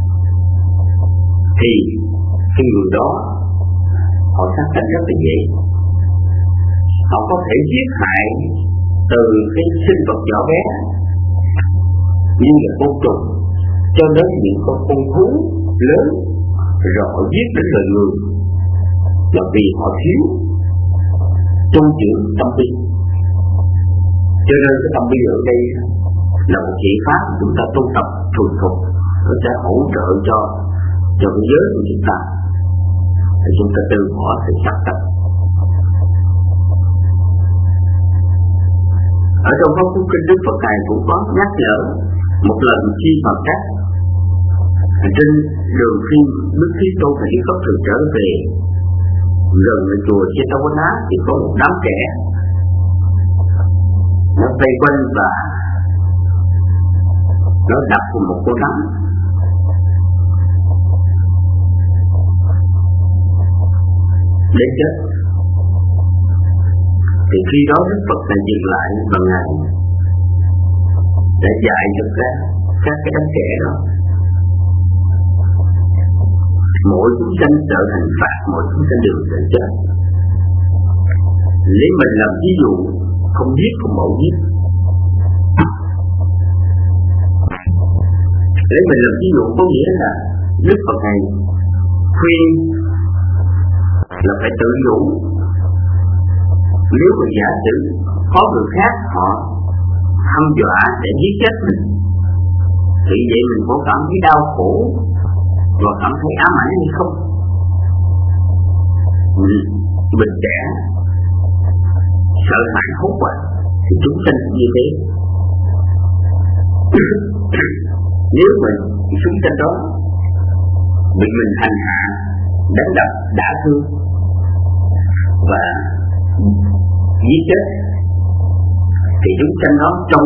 thì cái người đó họ sát sanh rất là dễ. Họ có thể giết hại từ cái sinh vật nhỏ bé như là côn trùng cho đến những con thú lớn, rồi họ giết đến lời người, là vì họ thiếu tu dưỡng tâm bi. Cho nên cái tâm bi ở đây là một chỉ pháp chúng ta tu tập thuần thục, nó sẽ hỗ trợ cho cái giới của chúng ta để chúng ta từ bỏ sự sát sanh. Ở trong các cuốn kinh Đức Phật này cũng có nhắc nhở một lần khi mà các trên đường khi Đức Thế Tôn và Đức Phật Thượng trở về gần chùa Chetavana thì có một đám trẻ nó vây quanh và nó đập một cô rắn đến chết. Thì khi đó Đức Phật đã dừng lại bằng ngày để dạy cho các cái đám trẻ đó, mỗi chúng sanh trở thành phạt, mỗi chúng sanh đều sẽ chết. Lấy mình làm ví dụ, không giết không mẫu giết. Lấy mình làm ví dụ có nghĩa là Đức Phật này khuyên là phải tự nhủ. Nếu mà giả sử có người khác họ hăm dọa để giết chết mình, thì vậy mình có cảm thấy đau khổ và cảm thấy ám ảnh hay không? Mình trẻ sợ hãi hốt hoảng thì chúng sanh như thế. Nếu mình chúng sanh đó bị mình hành hạ, đánh đập, đả thương và giết chết, thì chúng sanh đó trong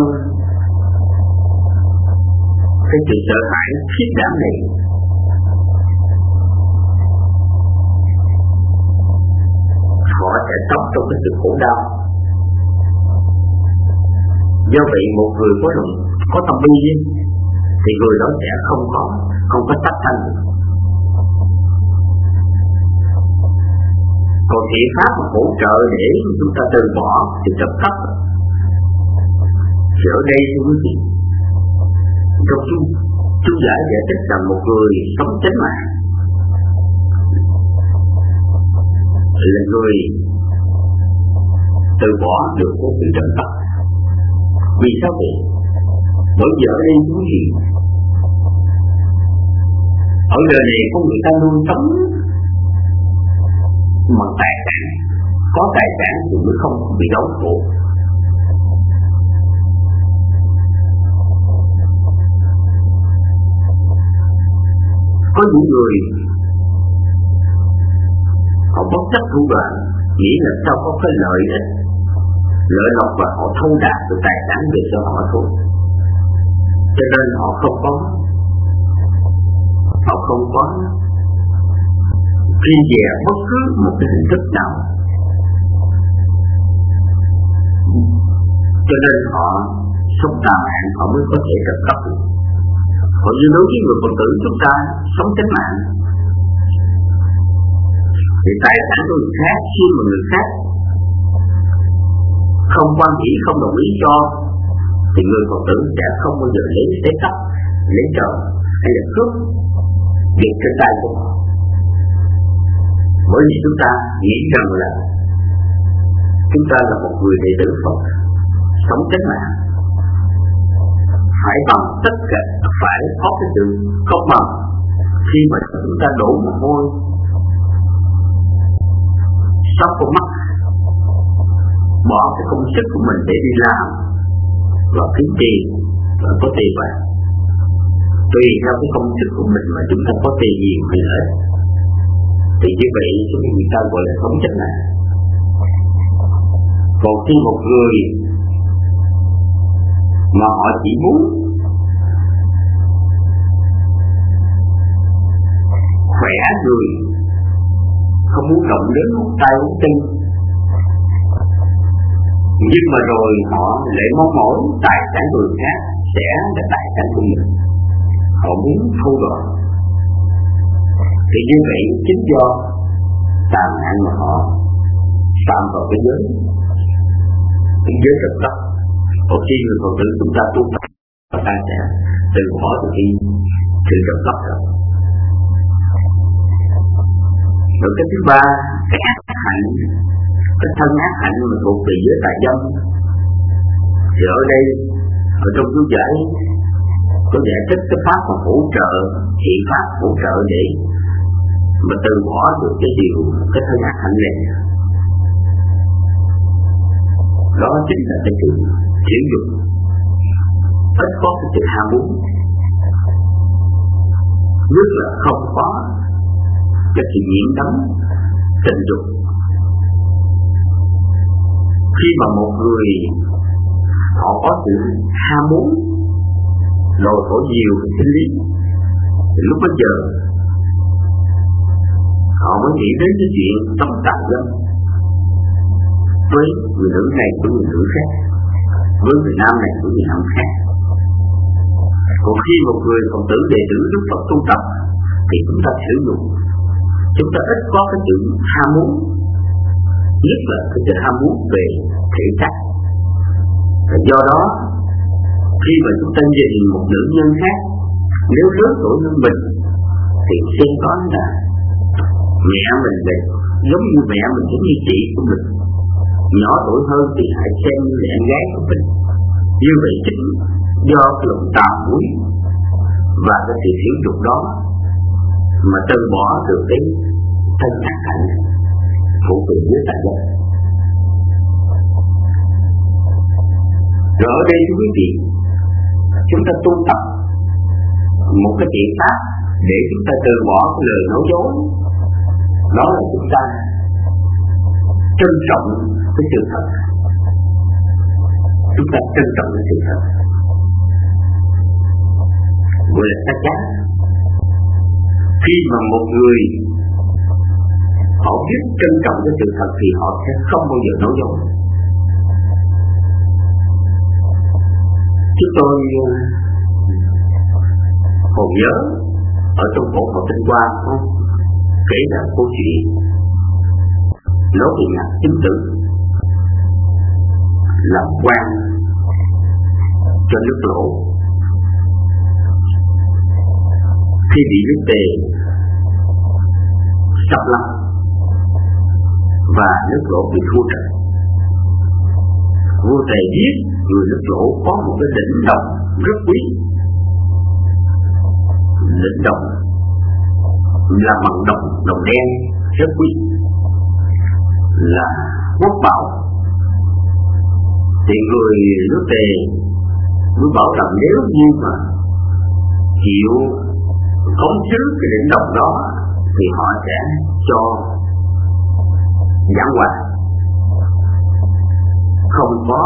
cái sự sợ hãi khiếp đảm này họ sẽ sống trong cái sự khổ đau. Do vậy một người có tâm bi thì người đó sẽ không có sát sanh. Còn thiện pháp mà hỗ trợ để chúng ta từ bỏ thì trật thấp. Thì ở đây thưa quý vị, trong chú giải thích rằng một người sống chánh mạng là người từ bỏ được cái sự trần tập. Vì sao vậy? Bởi vì ở đây quý vị, ở đời này có người ta luôn sống bằng tài sản, có tài sản thì mới không bị đau khổ. Có những người họ bất chấp thủ đoạn, nghĩ là sao có cái lợi lộc và họ thâu đạt được tài sản về cho họ thôi. Cho nên họ không có kiên dè bất cứ một cái hình thức nào. Cho nên họ sống tà mạng, họ mới có thể trật cấp được. Còn như đối với người Phật tử chúng ta sống chánh mạng thì tài sản của người khác, khi mà người khác không quan hỷ, không đồng ý cho, thì người Phật tử sẽ không bao giờ lấy cắp, lấy trộm hay là cướp việc trên tay của họ. Bởi vì chúng ta nghĩ rằng là chúng ta là một người đệ tử Phật sống chánh mạng, phải bằng tất cả, phải có cái sự công bằng. Khi mà chúng ta đổ mồ hôi sắp con mắt, bỏ cái công sức của mình để đi làm và kiếm tiền và có tiền vàng, tùy theo cái công sức của mình mà chúng ta có tiền nhiều hay ít, thì như vậy chúng ta gọi là sống chánh mạng. Còn khi một người mà họ chỉ muốn khỏe người, không muốn động đến một tay một chân, nhưng mà rồi họ lại mong mỏi tài sản người khác sẽ là tài sản của mình, họ muốn thu đoạt, thì như vậy chính do tà mạng mà họ phạm vào cái giới trật cấp. Còn khi người Phật tử chúng ta tu tập, ta sẽ từ bỏ được đi sự trật cấp rồi. Rồi cái thứ ba, cái ác hạnh, cái thân ác hạnh mà thuộc về giới tà dâm. Thì ở đây, ở trong chú giải có giải thích cái pháp mà hỗ trợ, hiện pháp hỗ trợ để mà từ bỏ được cái thân ác hạnh này. Đó chính là cái sự chuyển dục, ít có cái sự ham muốn, nhất là không có cái sự nhiễm đắm tình dục. Khi mà một người họ có sự ham muốn đòi hỏi nhiều cái sinh lý, thì lúc bấy giờ họ mới nghĩ đến cái chuyện tâm tà dâm với người nữ này với người nữ khác, với người nam này với người nam khác. Còn khi một người Phật tử đệ tử Đức Phật tu tập thì chúng ta sử dụng, chúng ta ít có cái sự ham muốn, nhất là cái sự ham muốn về thể xác. Và do đó khi mà chúng ta nhìn một nữ nhân khác nếu lớn tuổi hơn mình thì xem đó là mẹ mình về, giống như mẹ mình, giống như chị của mình. Nhỏ tuổi hơn thì hãy xem như là em gái của mình. Như vậy chính do lòng tàm muối và cái sự thiếu dục đó mà từ bỏ được cái thân ác hạnh phụ thuộc với tà dâm. Rồi ở đây thưa quý vị, chúng ta tu tập một cái biện pháp để chúng ta từ bỏ cái lời nói dối. Đó là chúng ta trân trọng cái sự thật. Chúng ta trân trọng cái sự thật, gọi là chắc chắn. Khi mà một người họ biết trân trọng cái sự thật thì họ sẽ không bao giờ nói dối. Chúng tôi còn nhớ ở trong bộ Phật Tinh Hoa kể là câu chuyện nói về ngài chính tử làm quan cho nước lỗ. Khi bị nước Tề sắp lắm và nước lỗ bị thua trận, vua Tề biết người nước lỗ có một cái đỉnh đồng rất quý. Đỉnh đồng là bằng đồng đen rất quý, là quốc bảo. Thì người nước Tề mới bảo rằng nếu như mà chịu cống xứ cái đỉnh đồng đó thì họ sẽ cho giảng hòa, không có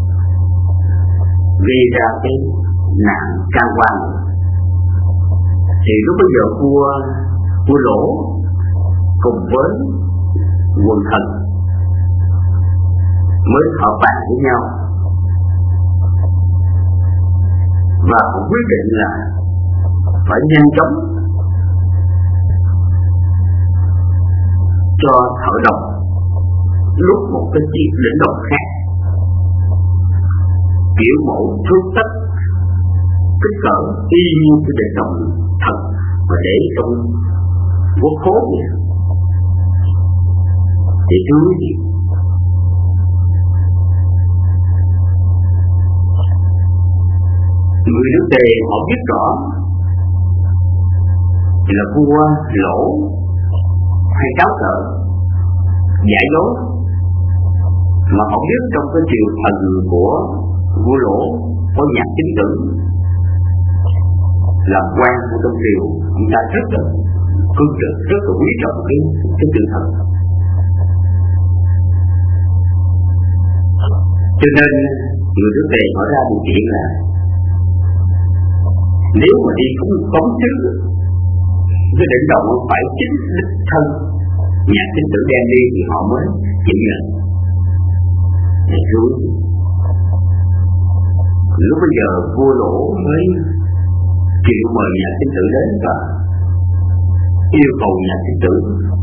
gây ra cái nạn can quan. Thì lúc bây giờ vua Lỗ cùng với quần thần mới hợp bàn với nhau và họ quyết định là phải nhanh chóng cho thợ đồng đúc một cái chiếc đỉnh đồng khác kiểu mẫu thước tất kích cỡ y như cái đỉnh đồng thật mà để trong quốc khố vậy. Để chú gì người nước Tề họ biết rõ là vua Lỗ hay cáo sợ giải dối, mà họ biết trong cái triều thần của vua Lỗ có Nhạc Chính Tử làm quan của trong triều, người ta rất là cương trực, rất là quý trọng cái triều thần. Cho nên người nước Tề họ ra điều kiện là nếu mà đi cống xứ cái đỉnh đồng phải chính đích thân Nhạc Chính Tử đem đi thì họ mới chịu nhận. Để cứu lúc bây giờ vua Lỗ mới chịu mời Nhạc Chính Tử đến và yêu cầu Nhạc Chính Tử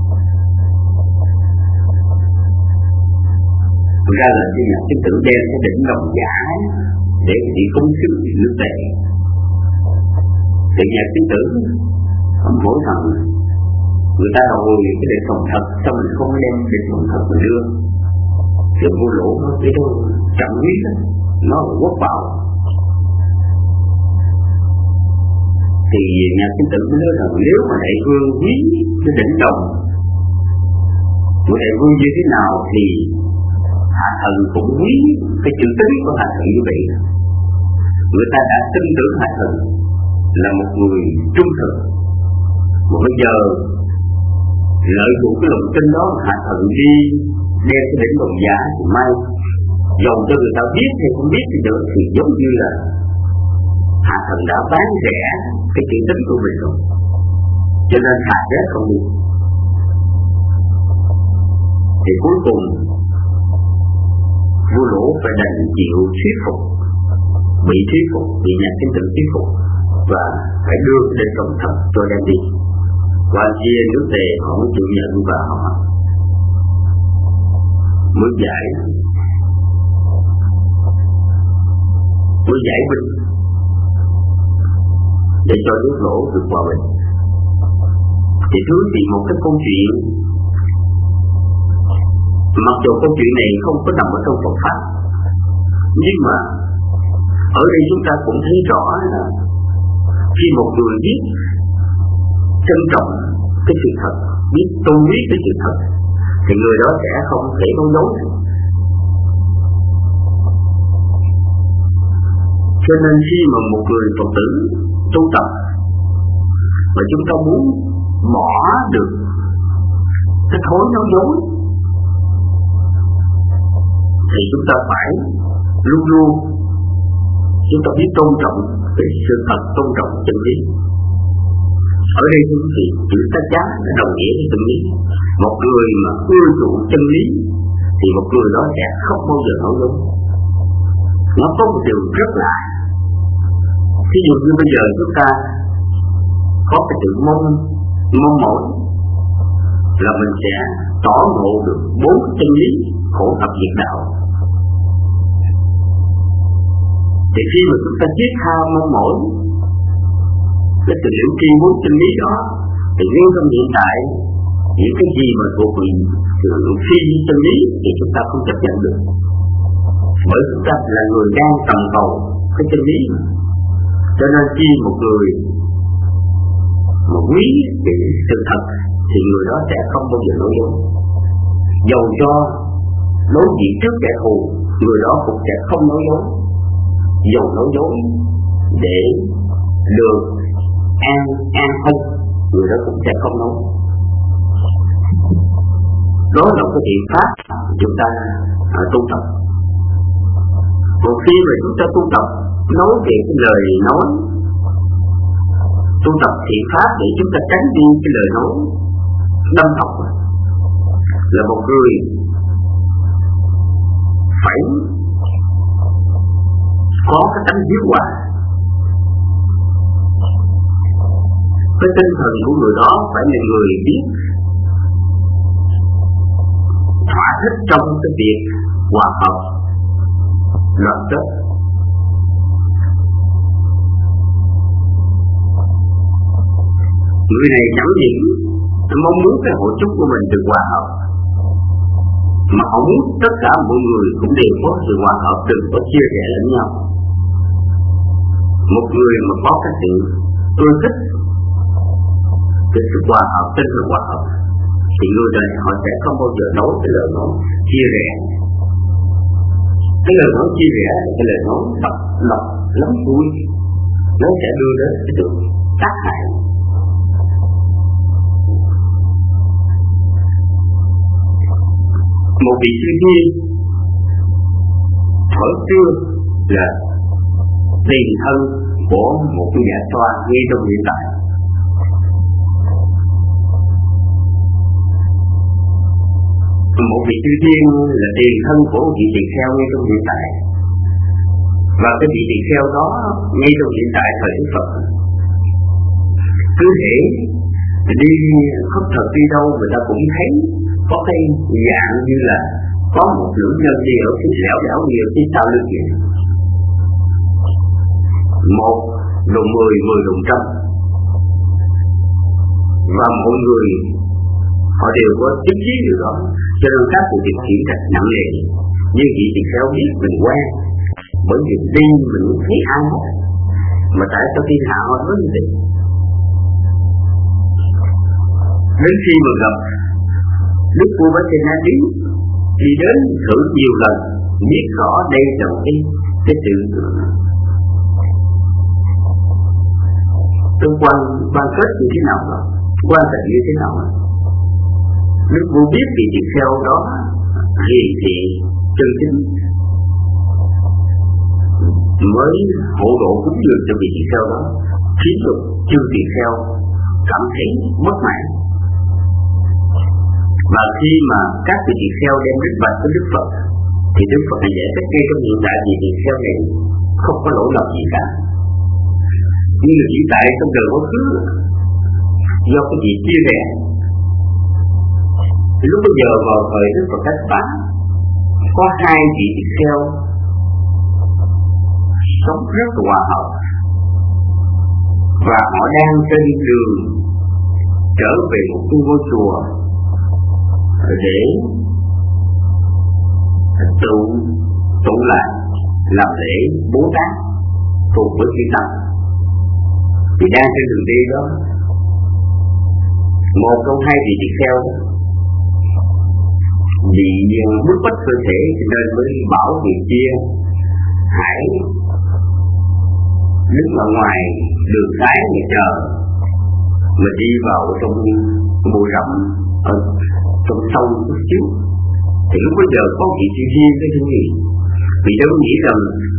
ra lệnh cho Nhạc Chính Tử đem cái đỉnh đồng giả để đi cống xứ nước Tề. Thì Nhạc Chính Tử không mỗi thằng người ta rồi cái đỉnh đồng thật, sao mình không đem đỉnh đồng thật mình đưa? Thì vua Lỗ nó cái đó trọng quý đó, nó là quốc bảo. Thì Nhạc Chính Tử mới nói rằng nếu mà đại vương quý cái đỉnh đồng của đại vương như thế nào thì hạ thần cũng quý cái chữ tính của hạ thần như vậy. Người ta đã tin tưởng hạ thần là một người trung thực, mà bây giờ lợi dụng cái lòng tin đó hạ thần đi đem cái đỉnh đồng giả thì may dòng cho người ta biết hay không biết thì được, thì giống như là hạ thần đã bán rẻ cái chữ tính của mình rồi, cho nên hạ chết không được. Thì cuối cùng vua Lỗ phải đành chịu thuyết phục, bị thuyết phục, bị Nhạc Chính Tử thuyết phục và phải đưa cái đỉnh đồng thật cho đem đi. Qua kia nước Tề họ mới chịu nhận và họ mới giải binh để cho nước Lỗ được hòa bình. Thì thưa quý vị, một cái câu chuyện, mặc dù câu chuyện này không có nằm ở trong Phật pháp, nhưng mà ở đây chúng ta cũng thấy rõ là khi một người biết trân trọng cái sự thật, biết tôn quý cái sự thật, thì người đó sẽ không thể nói dối. Cho nên khi mà một người Phật tử tu tập mà chúng ta muốn bỏ được cái thói nói dối thì chúng ta phải luôn luôn chúng ta biết tôn trọng cái sự thật, tôn trọng chân lý. Ở đây thì chữ tác giá là đồng nghĩa với chân lý. Một người mà ưa chuộng chân lý thì một người đó sẽ không bao giờ nói dối. Nó có một điều rất lạ. Ví dụ như bây giờ chúng ta có cái sự mong mỏi là mình sẽ tỏ ngộ được 4 chân lý khổ tập diệt đạo. Thì khi mà chúng ta thiết tha mong mỏi cái sự hiểu tri muốn chân lý đó, thì ngay trong hiện tại những cái gì mà thuộc về sự phi chân lý thì chúng ta không chấp nhận được, bởi chúng ta là người đang tầm cầu cái chân lý. Cho nên khi một người mà quý cái sự thật thì người đó sẽ không bao giờ nói dối. Dầu cho đối diện trước kẻ thù, người đó cũng sẽ không nói dối. Dầu nói dối để được an thân, người đó cũng sẽ không nói. Đó là cái biện pháp chúng ta tu tập. Còn khi mà chúng ta tu tập nói về cái lời nói, tu tập thiện pháp để chúng ta tránh đi cái lời nói đâm học, là một người phải có cái tánh hiếu hòa. Cái tinh thần của người đó phải là người biết thỏa thích trong cái việc hòa hợp đoàn kết. Người này chẳng những mong muốn cái hội chúng của mình được hòa hợp, mà họ muốn tất cả mọi người cũng đều có sự hòa hợp, đừng có chia rẽ lẫn nhau. Một người mà có cái sự ưa thích cái sự hòa hợp, tinh thần hòa hợp, thì người này họ sẽ không bao giờ nói cái lời nói chia rẽ. Cái lời nói chia rẽ là cái lời nói độc lắm vui, nó sẽ đưa đến cái sự tác hại. Một vị sư thiên thuở xưa là tiền thân của một nhà xoa ngay trong hiện tại. Một vị sư thiên là tiền thân của một vị tỳ kheo ngay trong hiện tại. Và cái vị tỳ kheo đó ngay trong hiện tại thời Đức Phật cứ thể đi khất thực đi đâu người ta cũng thấy có cái dạng như là có một nữ nhân đi ở phía lẻo đảo nhiều phía sau lưng kia, 1 đồng 10, 10 đồng 100, và mọi người họ đều có chứng kiến điều đó. Cho nên các sự việc chuyển rất nặng nề. Nhưng vị tỳ kheo biết mình quen, bởi vì đi mình thấy ai hết, mà tại sao thiên hạ họ nói như vậy? Đến khi mà gặp Đức Vua Bhatthena đi đến thử nhiều lần, biết rõ đây là cái sự tương quan kết như thế nào đó, quan hệ như thế nào đó. Đức Vua biết vị tỳ kheo đó hiền thiện chân chính, mới hộ độ cúng dường cho vị tỳ kheo đó, khiến cho chư tỳ kheo cảm thấy bất mãn. Và khi mà các vị tỳ kheo đem đến bạch với Đức Phật, thì Đức Phật đã giải thích ngay trong hiện tại vị tỳ kheo này không có lỗi lầm gì cả. Nhưng mà hiện tại trong đời quá khứ, do cái gì chia rẽ, thì lúc bây giờ vào thời Đức Phật Cách Phán, có 2 vị tỳ kheo sống rất hòa hợp, và họ đang trên đường trở về một cái ngôi chùa để tụ lại làm lễ Bố Tát cùng với chư tăng. Thì đang trên đường đi đó, một trong 2 vị tỳ kheo bị bức bách cơ thể, cho nên mới bảo vị kia hãy đứng ở ngoài đường cái để chờ, mà đi vào trong bụi rậm ở trong sâu chút xíu. Thì lúc bây giờ có vị sư thiên cái thứ gì, vì đâu nghĩ rằng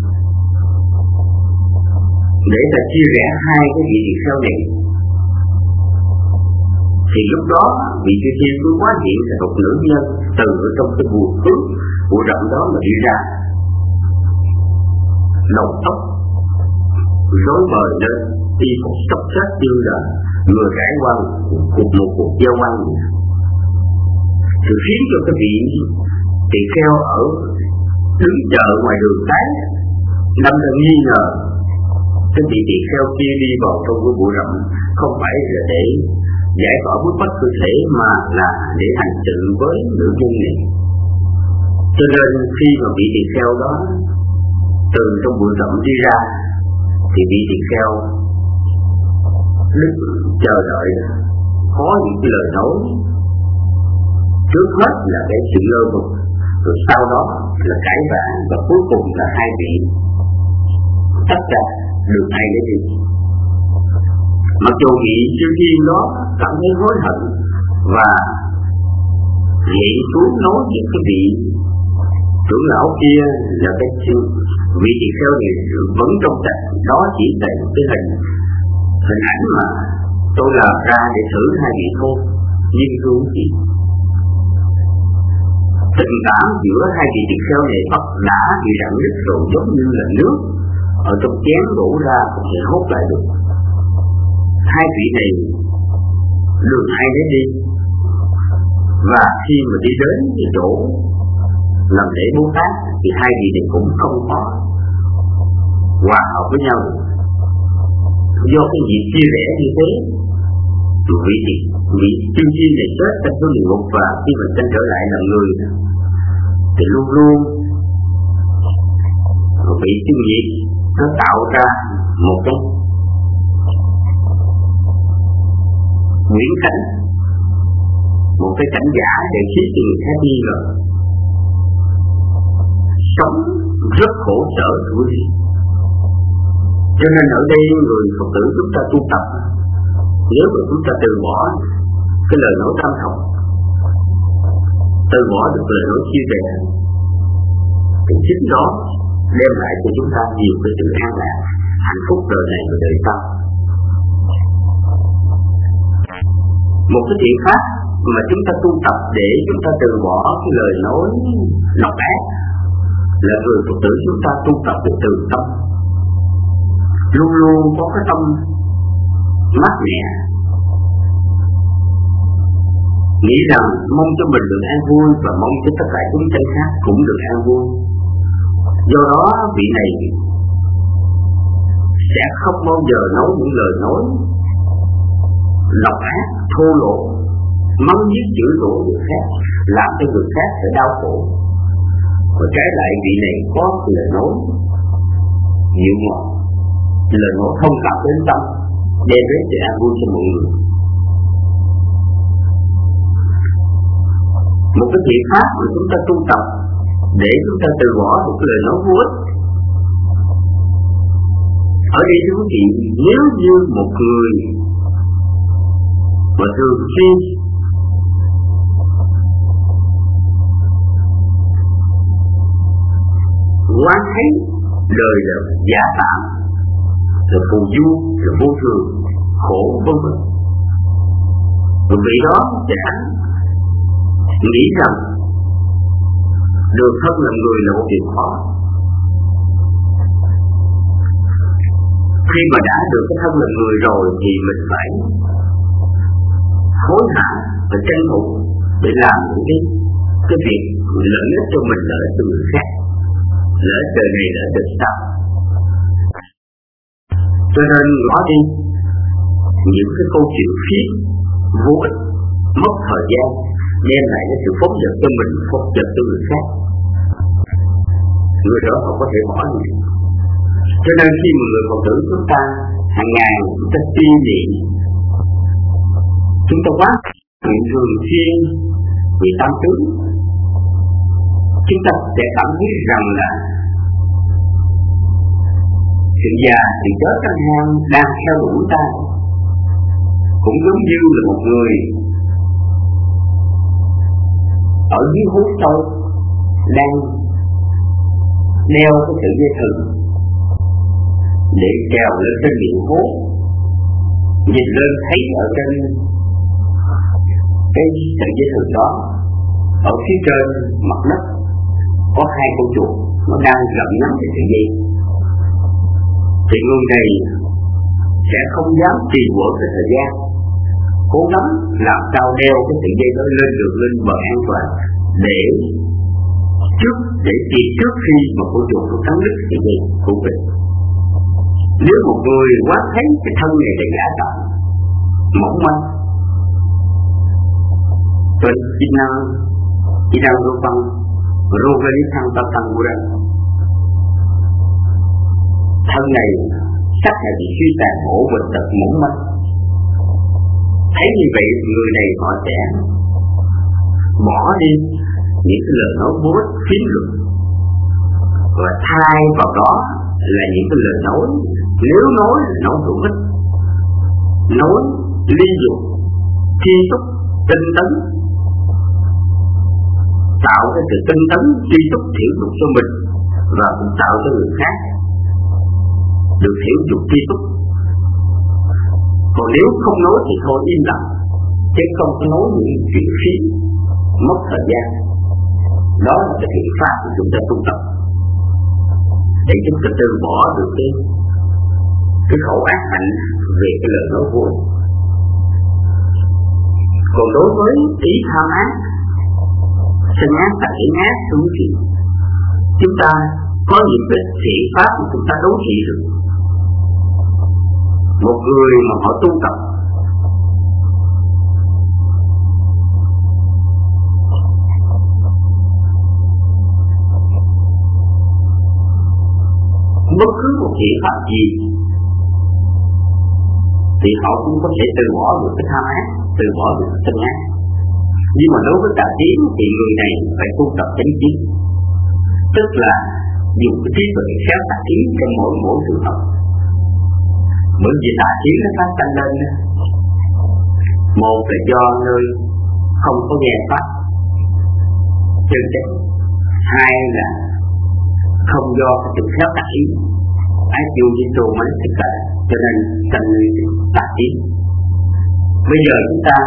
để ta chia rẽ 2 cái vị tỳ kheo này. Thì lúc đó vị sư thiên cứ hóa hiện là một nữ nhân từ ở trong cái bụi rậm đó mà đi ra, đầu tóc rối bời lên, đi một sắp sát như là người rải qua một cuộc giao quan, thì khiến cho cái vị tỳ kheo ở đứng chờ ngoài đường cái Lâm Thần nghi ngờ cái vị tỳ kheo kia đi vào trong cái bụi rậm không phải là để giải tỏa bức bách cơ thể mà là để hành sự với nữ nhân này. Cho nên khi mà vị tỳ kheo đó từ trong bụi rậm đi ra thì vị tỳ kheo đứng chờ đợi có những cái lời nói. Trước hết là cái sự lơ mực, rồi sau đó là cãi vã, và cuối cùng là hai vị tất cả được ai để đi. Mặc dù vị chư thiên đó cảm thấy hối hận và hiện xuống nói với cái vị trưởng lão kia là cái vị tỳ kheo này vẫn trong sạch, đó chỉ là cái hình ảnh mà tôi làm ra để thử hai vị thôi, nhưng không gì. Tình cảm giữa hai vị tỳ kheo này đã bị rạn nứt rồi, giống như là nước ở trong chén đổ ra không thể hốt lại được. Hai vị này đường ai nấy đi, và khi mà đi đến cái chỗ làm lễ Bố Tát thì hai vị này cũng không có hòa hợp với nhau. Do cái việc chia rẽ như thế, vị chư thiên này chết trong cái địa ngục, và khi mình tranh trở lại làm người thì luôn luôn bị chư nhiệt nó tạo ra một cái nguyễn cảnh, một cái cảnh giả để khiến cho người khác nghi ngờ, sống rất khổ sở thua đi. Cho nên ở đây người Phật tử chúng ta tu tập, nếu mà chúng ta từ bỏ cái lời nói tham học, từ bỏ được lời nói chia sẻ, thì chính đó đem lại cho chúng ta nhiều cái sự an lạc, hạnh phúc đời này và đời sau. Một cái chuyện khác mà chúng ta tu tập để chúng ta từ bỏ cái lời nói độc ác là người Phật tử chúng ta tu tập được từ tâm, luôn luôn có cái tâm mát mẻ, nghĩ rằng mong cho mình được an vui và mong cho tất cả chúng sanh khác cũng được an vui. Do đó vị này sẽ không bao giờ nói những lời nói độc ác, thô lỗ, mắng giết chửi rủa người khác, làm cho người khác phải đau khổ. Và trái lại vị này có lời nói dịu ngọt, lời nói thông cảm đến tâm, đem đến sự an vui cho mọi người. Một cái chuyện khác mà chúng ta tu tập để chúng ta từ bỏ một cái lời nói vô ích. Ở đây thưa quý vị, nếu như một người mà thường xuyên quán thấy đời là giả tạm, là phù du, là vô thường, khổ vân vân, vì đó sẽ nghĩ rằng được thân là người là một điều khó. Khi mà đã được cái thân là người rồi thì mình phải hối hả và tranh thủ để làm những cái việc lợi ích cho mình, lợi ích cho người khác, lợi ích đời này, lợi ích đời sau. Cho nên ngỏ đi những cái câu chuyện phiến vô ích, mất thời gian, đem lại cái sự phóng dật cho mình, phóng dật cho người khác. Người đó họ có thể bỏ đi. Cho nên khi mà người Phật tử chúng ta hàng ngày chúng ta suy niệm, chúng ta quán niệm thường xuyên về tâm tướng, chúng ta sẽ cảm thấy rằng là sự già thì chết căn hang đang theo đuổi ta, cũng giống như là một người ở dưới hố sâu đang đeo cái sợi dây thừng để trèo lên trên miệng hố, nhìn lên thấy ở trên cái sợi dây thừng đó, ở phía trên mặt đất có hai con chuột nó đang gặm nhấm cái sợi dây. Thì người này sẽ không dám trì hoãn cái thời gian, cố gắng làm sao đeo cái sợi dây đó lên được lên bờ an toàn, để trước khi mà cô chuột nó cắn đứt cái gì của mình. Nếu một người quá thấy cái thân này là giả tạo, mỏng manh, tôi chỉ đang rô băng, rô về đi thăng ta tăng của ra. Thân này chắc là bị suy tàn ổ bệnh tật mỏng manh. Thấy như vậy người này họ sẽ bỏ đi những cái lời nói vô ích phiến luận và thay vào đó là những cái lời nói, nếu nói là nói hữu ích, nói ly dục, tri túc, tinh tấn, tạo cái sự tinh tấn, tri túc, thiểu dục cho mình và cũng tạo cho người khác được thiểu dục, tri túc. Còn nếu không nói thì thôi im lặng, chứ không có nói những chuyện phí, mất thời gian. Đó là cái thiện pháp của chúng ta tu tập để chúng ta từ bỏ được cái khẩu ác hạnh về cái lời nói vô. Còn đối với ý tham ác, sân ác, tà ác, xuống thì chúng ta có những cái thiện pháp mà chúng ta đối trị được. Một người mà họ tu tập bất cứ một thiện pháp gì thì họ cũng có thể từ bỏ được cái tham ác, từ bỏ được cái sân ác. Nhưng mà đối với tà kiến thì người này phải tu tập chánh kiến, tức là dùng cái trí tuệ khéo tà kiến trong mỗi trường hợp. Bởi vì tà kiến nó phát tăng lên đó. Một là do nơi không có nghe pháp chân chánh, hai là không do cái sự khéo tà kiến, ái chiêu với trù mấy tất cả, cho nên thành tà kiến. Bây giờ chúng ta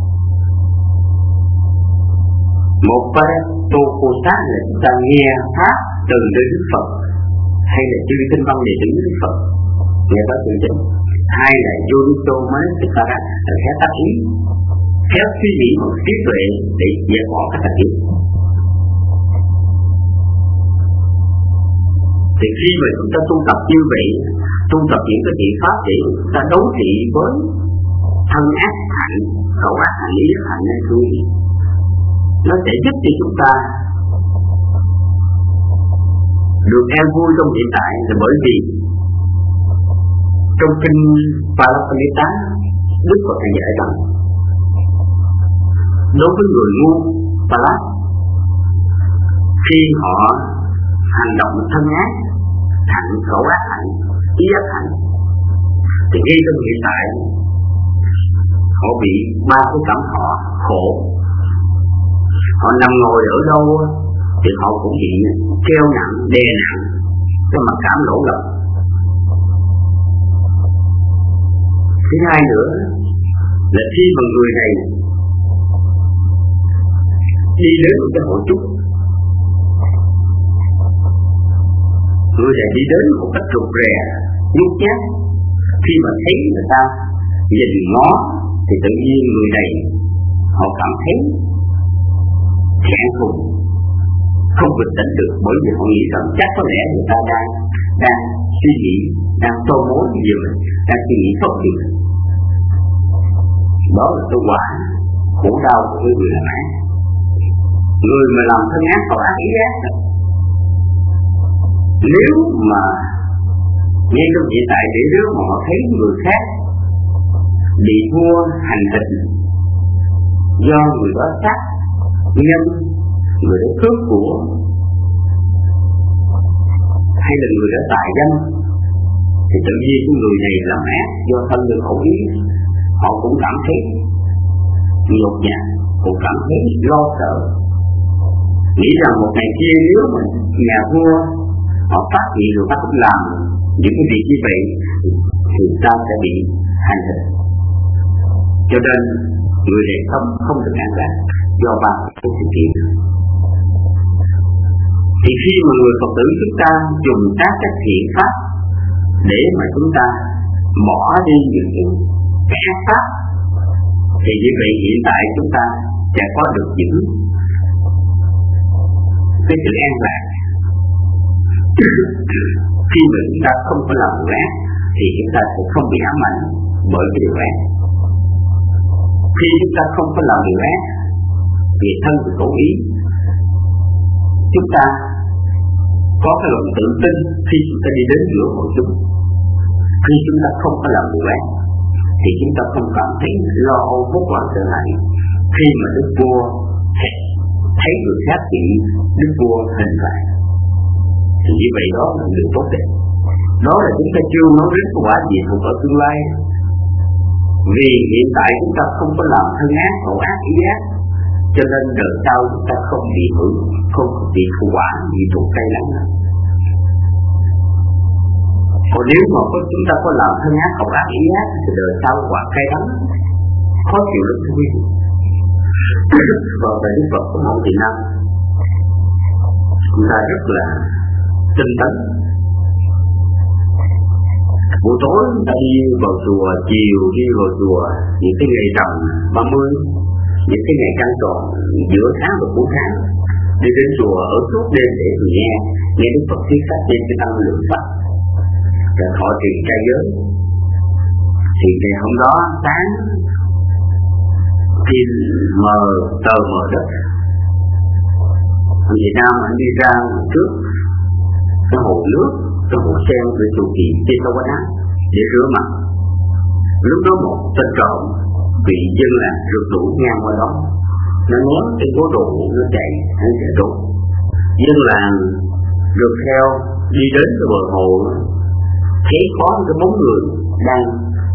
một cái tu cô sát là chúng ta nghe pháp từ đến Đức Phật hay là chư tinh văn đề đến Đức Phật, nghe đó chân chánh. Hai là vô đi tô mới tất cả là khéo tà kiến, khéo suy nghĩ một trí tuệ để dẹp bỏ các tà kiến. Thì khi mà chúng ta tu tập như vậy, tu tập những cái thiện pháp để chúng ta đấu trị với thân ác hạnh, khẩu ác hạnh, ý ác hạnh hay thôi, nó sẽ giúp cho chúng ta được an vui trong hiện tại. Là bởi vì trong kinh Parapamita, Đức Phật đã dạy rằng đối với người ngu Palas, khi họ hành động thân ác, hạnh, khẩu ác hạnh, ý ác hạnh, thì ngay trong hiện tại họ bị ba cái cảm thọ khổ. Họ nằm ngồi ở đâu thì họ cũng bị treo nặng, đè nặng cái mặc cảm lỗ lọc. Thứ hai nữa là khi mà người này đi đến một cái hội chúc, người này đi đến một cách rụt rè, nhút nhát, khi mà thấy người ta nhìn ngó thì tự nhiên người này họ cảm thấy thẹn thùng, không bình tĩnh được, bởi vì họ nghĩ rằng chắc có lẽ người ta đang suy nghĩ, đang tô mối nhiều, đang suy nghĩ tốt nhiều. Đó là cái quả khổ đau của người làm ác. Người mà làm thân ác hoặc ác ý ác, nếu mà ngay trong hiện tại để nếu mà họ thấy người khác bị thua hành hình do người đó sát nhân, người đó cướp của, hay là người đó tài danh, thì tự nhiên cái người này làm ác do thân được khẩu ý, họ cũng cảm thấy nhục nhã, cũng cảm thấy lo sợ, nghĩ rằng một ngày kia nếu mà nhà vua họ phát hiện rồi ta cũng làm những cái việc như vậy thì ta sẽ bị hành hình. Cho nên người này không được an lạc do ba cái sự kiện. Thì khi mà người Phật tử chúng ta dùng các cái thiện pháp để mà chúng ta bỏ đi những cái ác pháp, thì như vậy hiện tại chúng ta sẽ có được những cái sự an lạc. Khi mà chúng ta không có làm điều ác thì chúng ta sẽ không bị ám ảnh bởi cái điều ác. Khi chúng ta không có làm điều ác vì thân và khẩu ý, chúng ta có cái lòng tự tin khi chúng ta đi đến giữa hội chúng. Khi chúng ta không có làm điều ác thì chúng ta không cảm thấy lo âu hốt hoảng trở lại. Khi mà đức vua thấy người khác bị đức vua hình phạt thì như vậy đó là điều tốt đẹp. Đó là chúng ta chưa nói đến quả gì thuộc ở tương lai. Vì hiện tại chúng ta không có làm thân ác, khẩu ác, ý ác, cho nên đời sau chúng ta không bị hưởng, không bị khổ quả vì thuộc cay đắng. Còn nếu mà chúng ta có làm thân ác, khẩu ác, ý ác thì đời sau quả cay đắng, khó chịu lắm thưa quý vị. Và về Đức Phật của Mẫu Thị Nam, chúng ta rất là tinh tấn. Buổi tối chúng ta đi vào chùa, chiều đi vào chùa, những cái ngày rằm 30, những cái ngày trăng tròn giữa tháng và cuối tháng, đi đến chùa ở suốt đêm để nghe Đức Phật thuyết pháp trên cái tăng lượng Phật, rồi thọ trì trai giới. Thì ngày hôm đó sáng thì mờ tờ mờ đất, anh Việt Nam anh đi ra trước cái hồ nước, cái hồ sen về chùa Kỳ trên Tây Quán Á để rửa mặt. Lúc đó một tên trộm bị dân làng rượt đuổi ngang qua đó, nó ném cái gối đồ nó chạy trốn. Dân làng rượt theo đi đến cái bờ hồ, thấy có một cái bóng người đang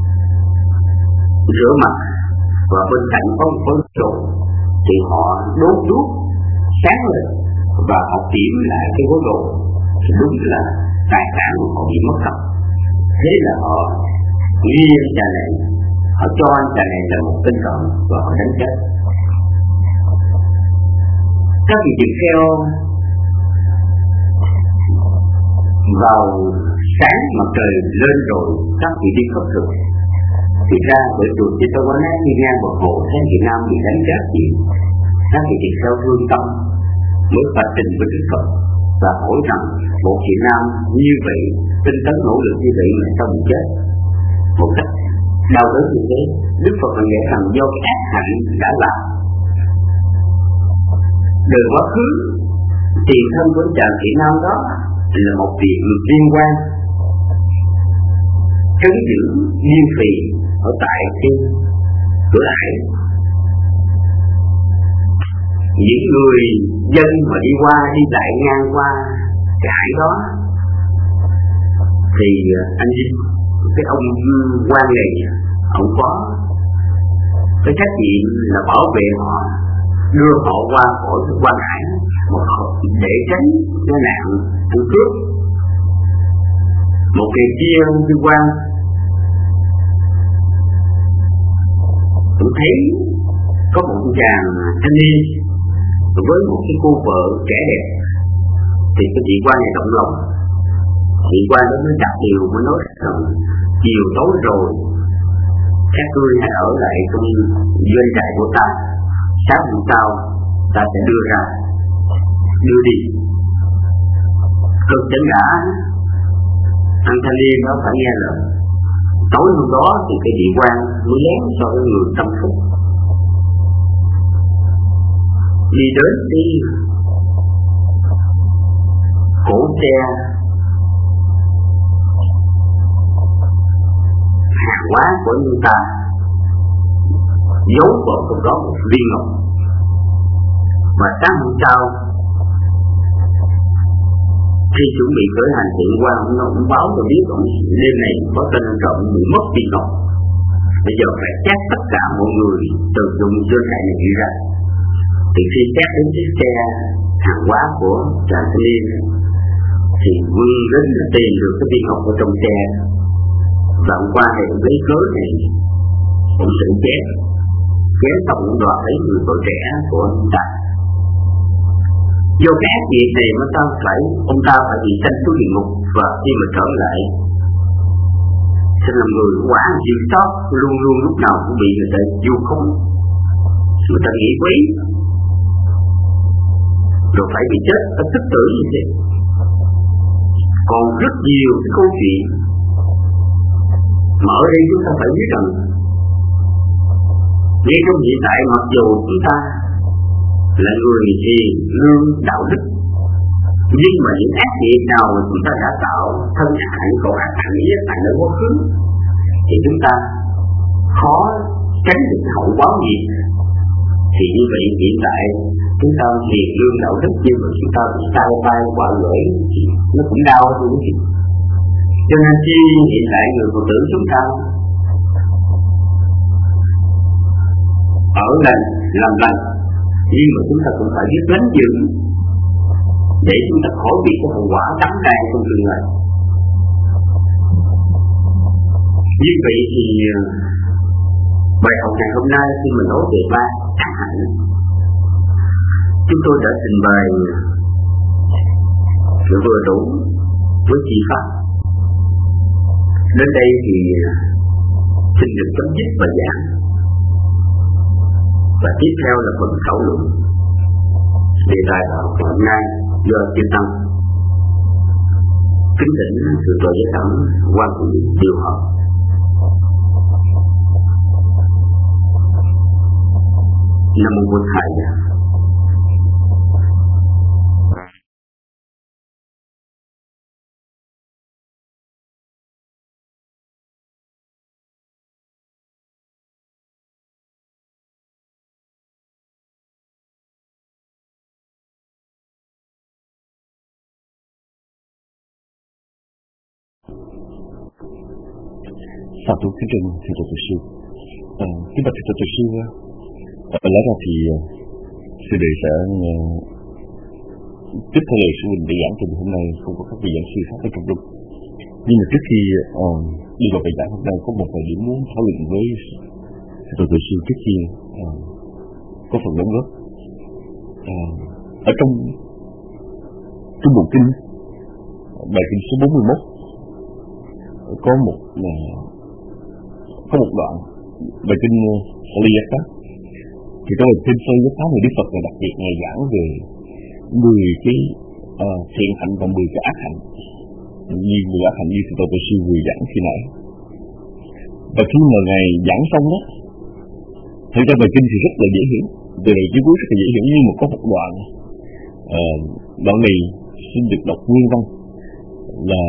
rửa mặt và bên cạnh có một con trộm, thì họ đốt đuốc sáng lên và họ kiểm lại cái gối đồ. Thì đúng là tài sản của họ bị mất cắp. Thế là họ ghi anh chàng này, họ cho anh chàng này là một tên trộm và họ đánh chết. Các vị tỳ kheo vào sáng mặt trời lên rồi, các vị đi khất thực thì ra bởi chùa Chư Tô Quán Á đi ngang bờ hồ thấy Việt Nam bị đánh chết gì. Các vị tỳ kheo thương tâm mới phật trình với Đức Phật và hỏi rằng một Việt Nam như vậy, tinh tấn nỗ lực như vậy mà sao bị chết một cách đau đớn như thế. Đức Phật là nghĩ rằng do cái ác hạnh đã làm. Đời quá khứ tiền thân của chàng Việt Nam đó là một việc liên quan trấn giữ Diêm Phì ở tại cái cửa ải. Những người dân mà đi qua đi lại ngang qua cái ải đó thì anh cái ông quan này ông có cái trách nhiệm là bảo vệ họ, đưa họ qua khỏi cái quan ải để tránh cái nạn ăn cướp. Một ngày kia đi quan cũng thấy có một chàng thanh niên với một cái cô vợ trẻ đẹp, thì cái vị quan này động lòng. Vị quan đó mới đặt điều mới nói rằng chiều tối rồi các ngươi hãy ở lại trong doanh trại của ta, sáng hôm sau ta sẽ đưa đi. Cực đến đã anh thanh niên đó phải nghe lời. Tối hôm đó thì cái vị quan mới lén cho cái người tâm phúc đi đến đi cổ xe hàng hóa của người ta, giấu vào trong đó một viên ngọc. Và sáng hôm sau khi chuẩn bị khởi hành hiện qua, ông báo cho biết ông đêm này có tên trộm bị mất viên ngọc. Bây giờ phải xét tất cả mọi người từ dùng trên này đi ra. Thì khi xét đến chiếc xe hàng hóa của chàng thanh niên thì quân đến là tìm được cái viên ngọc ở trong xe. Và ông qua thì ông lấy cớ này ông sự chém xong ông đoạt lấy người vợ trẻ của ông ta. Do cái ác nghiệp này mà ông ta phải bị sanh xuống địa ngục, và khi mà trở lại sẽ là người quả chịu sót, luôn luôn lúc nào cũng bị người ta du khống, người ta nghĩ quý. rồi phải bị chết ở tức tử như thế. Còn rất nhiều cái câu chuyện mà ở đây chúng ta phải biết rằng ngay trong hiện tại, mặc dù chúng ta là người hiền lương đạo đức, nhưng mà những ác nghiệp nào mà chúng ta đã tạo, thân hại còn ác hại nhất tại nơi quá khứ, thì chúng ta khó tránh được hậu quả nghiệp. Thì như vậy hiện tại chúng ta hiền lương đạo đức, nhưng mà chúng ta bị sai vai quả lỗi, nó cũng đau thôi chứ. Cho nên khi hiện tại người Phật tử chúng ta ở lành làm lành, nhưng mà chúng ta cũng phải biết lánh dữ để chúng ta khỏi bị cái hậu quả đắng cay trong tương lai. Như vậy thì bài học ngày hôm nay khi mình nói về ba ác hạnh, chúng tôi đã trình bày vừa đủ với chi pháp. Đến đây thì xin được chấm dứt bài giảng, và tiếp theo là phần thảo luận đề tài đạo hôm nay do chư tăng. Kính thỉnh sự tòa giáo phẩm quan thủ điều họp. Nam mô Bổn Thầy. Phạm Thủ kính trình thưa Thượng Sư. Kính bạch Thượng Sư, lẽ ra thì sư đệ sẽ tiếp theo lời sư huynh để giảng trình hôm nay, không có các vị giảng sư khác ở trong lúc. Nhưng mà trước khi đi vào bài giảng hôm nay, có một vài điểm muốn thảo luận với Thượng Sư trước khi có phần đóng góp. Ở trong bộ kinh, bài kinh số 41 có một đoạn bài kinh Ly Giác Pháp. Thì trong bài kinh Ly Giác Pháp thì Đức Phật là đặc biệt ngày giảng về 10 cái thiện hạnh và 10 cái ác hạnh, như 10 ác hạnh như Thượng Tọa Sư vừa giảng khi nãy. Và khi mà ngài giảng xong đó, thực ra bài kinh thì rất là dễ hiểu, từ đầu chí cuối rất là dễ hiểu, nhưng mà có một đoạn này xin được đọc nguyên văn là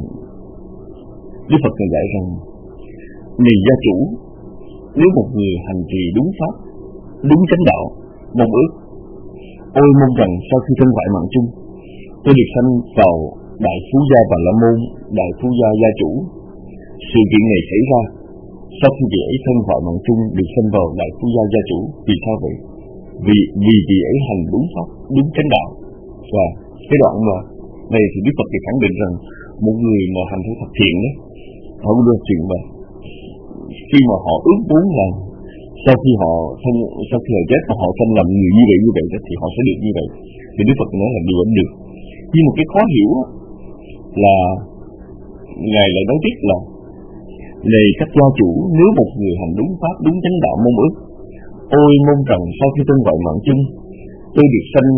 Đức Phật ngài dạy rằng: này gia chủ, nếu một người hành trì đúng pháp, đúng chánh đạo, mong ước, ôi mong rằng sau khi thân ngoại mạng chung, tôi được sanh vào đại phú gia Bà La Môn, đại phú gia gia chủ. Sự kiện này xảy ra sau khi vị ấy thân ngoại mạng chung được sanh vào đại phú gia gia chủ. Vì sao vậy? Vì vị ấy hành đúng pháp, đúng chánh đạo. Và cái đoạn mà này thì Đức Phật thì khẳng định rằng một người mà hành theo thật thiện đó, họ không được chuyện mà khi mà họ ước muốn là sau khi họ chết mà họ sanh làm người như vậy thì họ sẽ được như vậy. Thì Đức Phật nói là điều ấy được. Nhưng một cái khó hiểu là ngài lại nói tiếp là: này các gia chủ, nếu một người hành đúng pháp, đúng chánh đạo mong ước, ôi mong rằng sau khi thân ngoại mạng chung, tôi được sanh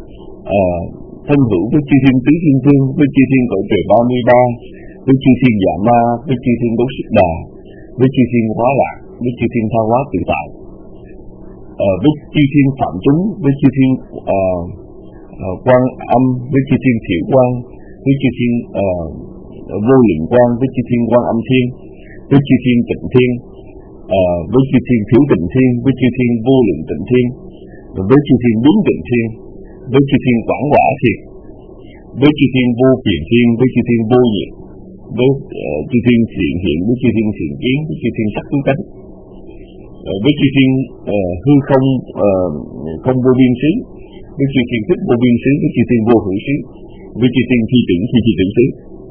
thân hữu với chư thiên tứ thiên vương, với chư thiên cõi trời 33, với chư thiên dạ ma, với chư thiên đấu sức đà, với chư thiên hóa lạc, với chư thiên tha hóa tự tại, với chư thiên phạm chúng, với chư thiên quan âm, với chư thiên thiểu quan, với chư thiên vô lượng quan, với chư thiên quan âm thiên, với chư thiên tịnh thiên, với chư thiên thiếu tịnh thiên, với chư thiên vô lượng tịnh thiên, với chư thiên biến tịnh thiên, với chư thiên quảng quả thiên, với chư thiên vô phiền thiên, với chư thiên vô nhiệt, với chư thiên thiện hiện, với chư thiên thiện kiến, với chư thiên sắc cứu cánh, với chư thiên hư không không vô biên xứ, với chư thiên thích vô biên xứ, với chư thiên vô hữu xứ, với chư thiên phi tưởng xứ.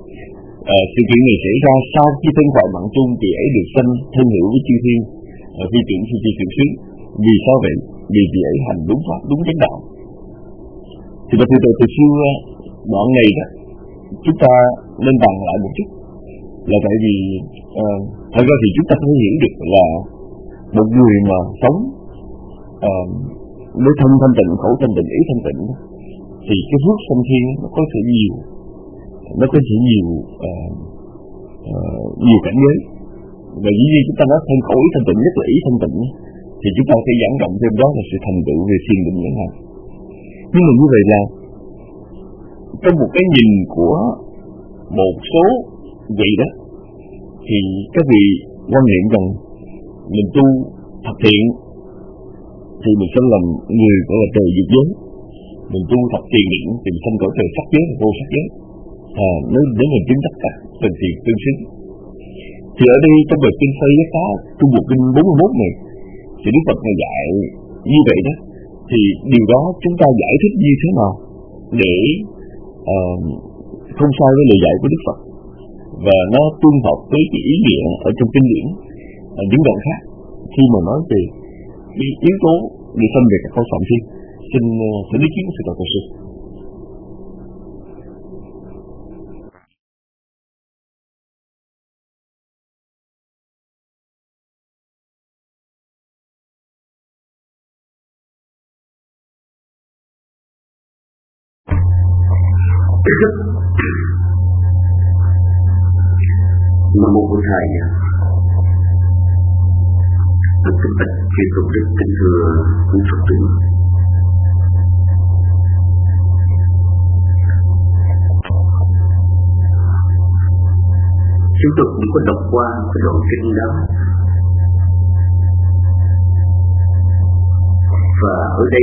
Sự kiện này xảy ra sau khi thân ngoại mạng chung thì ấy được sanh thân hữu với chư thiên phi tưởng xứ. Vì sao vậy? Vì vị ấy hành đúng pháp, đúng chánh đạo. Thì từ xưa đoạn này đó chúng ta nên bàn lại một chút, là tại vì thật ra thì chúng ta phải hiểu được là một người mà sống với thân thanh tịnh, khẩu thanh tịnh, ý thanh tịnh, thì cái phước sanh thiên nó có thể nhiều, nhiều cảnh giới. Và dĩ nhiên chúng ta nói thêm khẩu ý thanh tịnh, nhất là ý thanh tịnh, thì chúng ta sẽ giảng rộng thêm đó là sự thành tựu về thiền định chẳng hạn. Nhưng mà như vậy là trong một cái nhìn của một số vị đó, thì các vị quan niệm rằng mình tu thật thiện thì mình sẽ làm người gọi là trời diệt giới, mình tu thật thiền định thì mình sanh cõi trời sắc giới, vô sắc giới. Nếu mình chứng tất cả phần thiện tương xứng. Thì ở đây trong bài kinh Say Giá Trung Bộ kinh 41 này, thì Đức Phật này dạy như vậy đó. Thì điều đó chúng ta giải thích như thế nào để không sai với lời dạy của Đức Phật, và nó tương hợp với cái ý nghĩa ở trong kinh điển những đoạn khác khi mà nói về cái yếu tố để phân biệt các khối phạm thiên. Xin ý kiến của Sư Đạo Sư. Nam mô Bổn Thầy. Kính bạch chư tôn đức, kính thưa quý Phật tử. Chúng tôi cũng có đọc qua cái đoạn kinh đó, và ở đây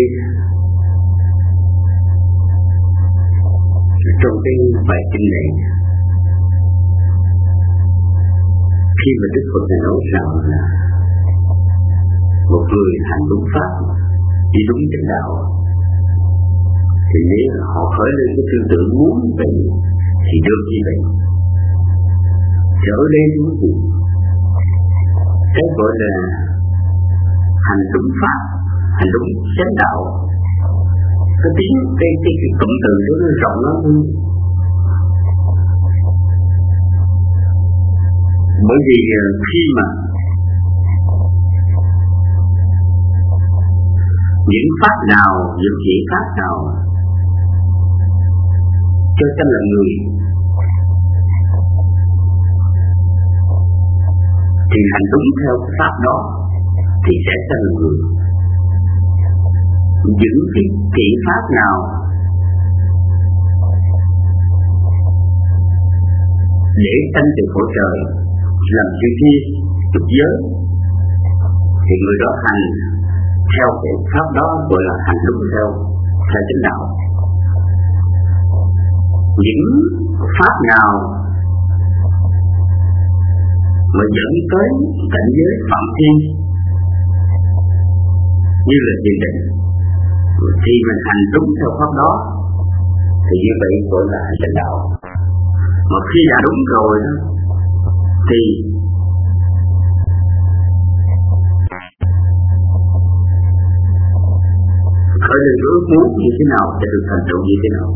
trong cái bài kinh này, khi mà Đức Phật này nói rằng là một người hành đúng pháp, đi đúng chánh đạo, thì nếu họ khởi lên cái tư tưởng muốn vậy thì được như vậy. Thì ở đây đúng gì? Cái gọi là hành đúng pháp, hành đúng chánh đạo, cái tiếng cái cụm từ đó nó rộng lắm. Bởi vì khi mà những pháp nào, những chỉ pháp nào cho chân là người, thì hành đúng theo pháp đó thì sẽ chân là người. Những cái chỉ pháp nào để sanh từ cõi trời, làm chư thiên, tục giới, thì người đó hành theo cái pháp đó gọi là hành đúng theo chánh đạo. Những pháp nào mà dẫn tới cảnh giới phạm thiên như là thiền định, thì mình hành đúng theo pháp đó, thì như vậy gọi là chánh đạo. Mà khi đã đúng rồi đó, thì khởi lên ước muốn như thế nào sẽ được thành tựu như thế nào.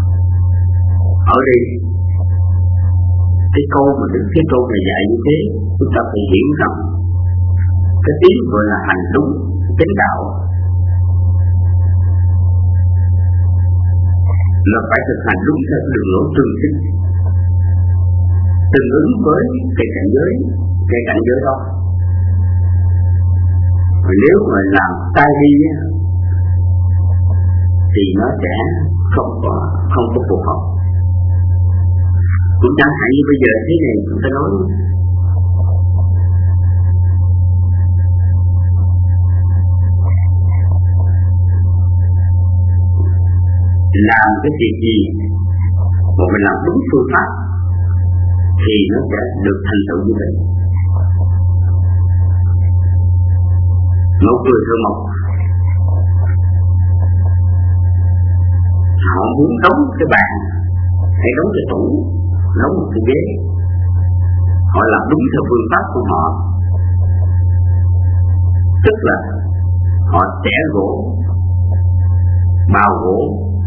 Ở đây cái câu này dạy như thế, chúng ta phải hiểu rằng cái tiếng gọi là hành đúng chánh đạo là phải thực hành đúng theo đường lối tương thích, tương ứng với cái cảnh giới đó. Và nếu mà làm sai đi thì nó sẽ không có phù hợp. Cũng chẳng hạn như bây giờ thế này, chúng ta nói làm cái việc gì mà mình làm đúng phương pháp thì nó sẽ được thành tựu như vậy. Một người thợ mộc, họ muốn đóng cái bàn hay đóng cái tủ, đóng một cái ghế, họ làm đúng theo phương pháp của họ, tức là họ xẻ gỗ, bào gỗ,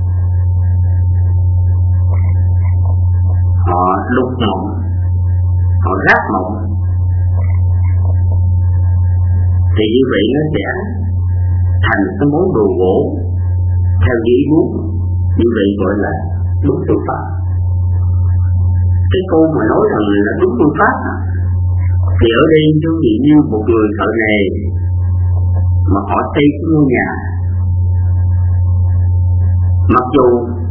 họ đục mộng, họ ráp mộng, thì như vậy nó sẽ thành cái món đồ gỗ theo ý muốn, Như vậy gọi là đúng phương pháp. Cái câu mà nói rằng là đúng phương pháp thì ở đây giống như một người thợ nghề mà họ xây cái ngôi nhà, mặc dù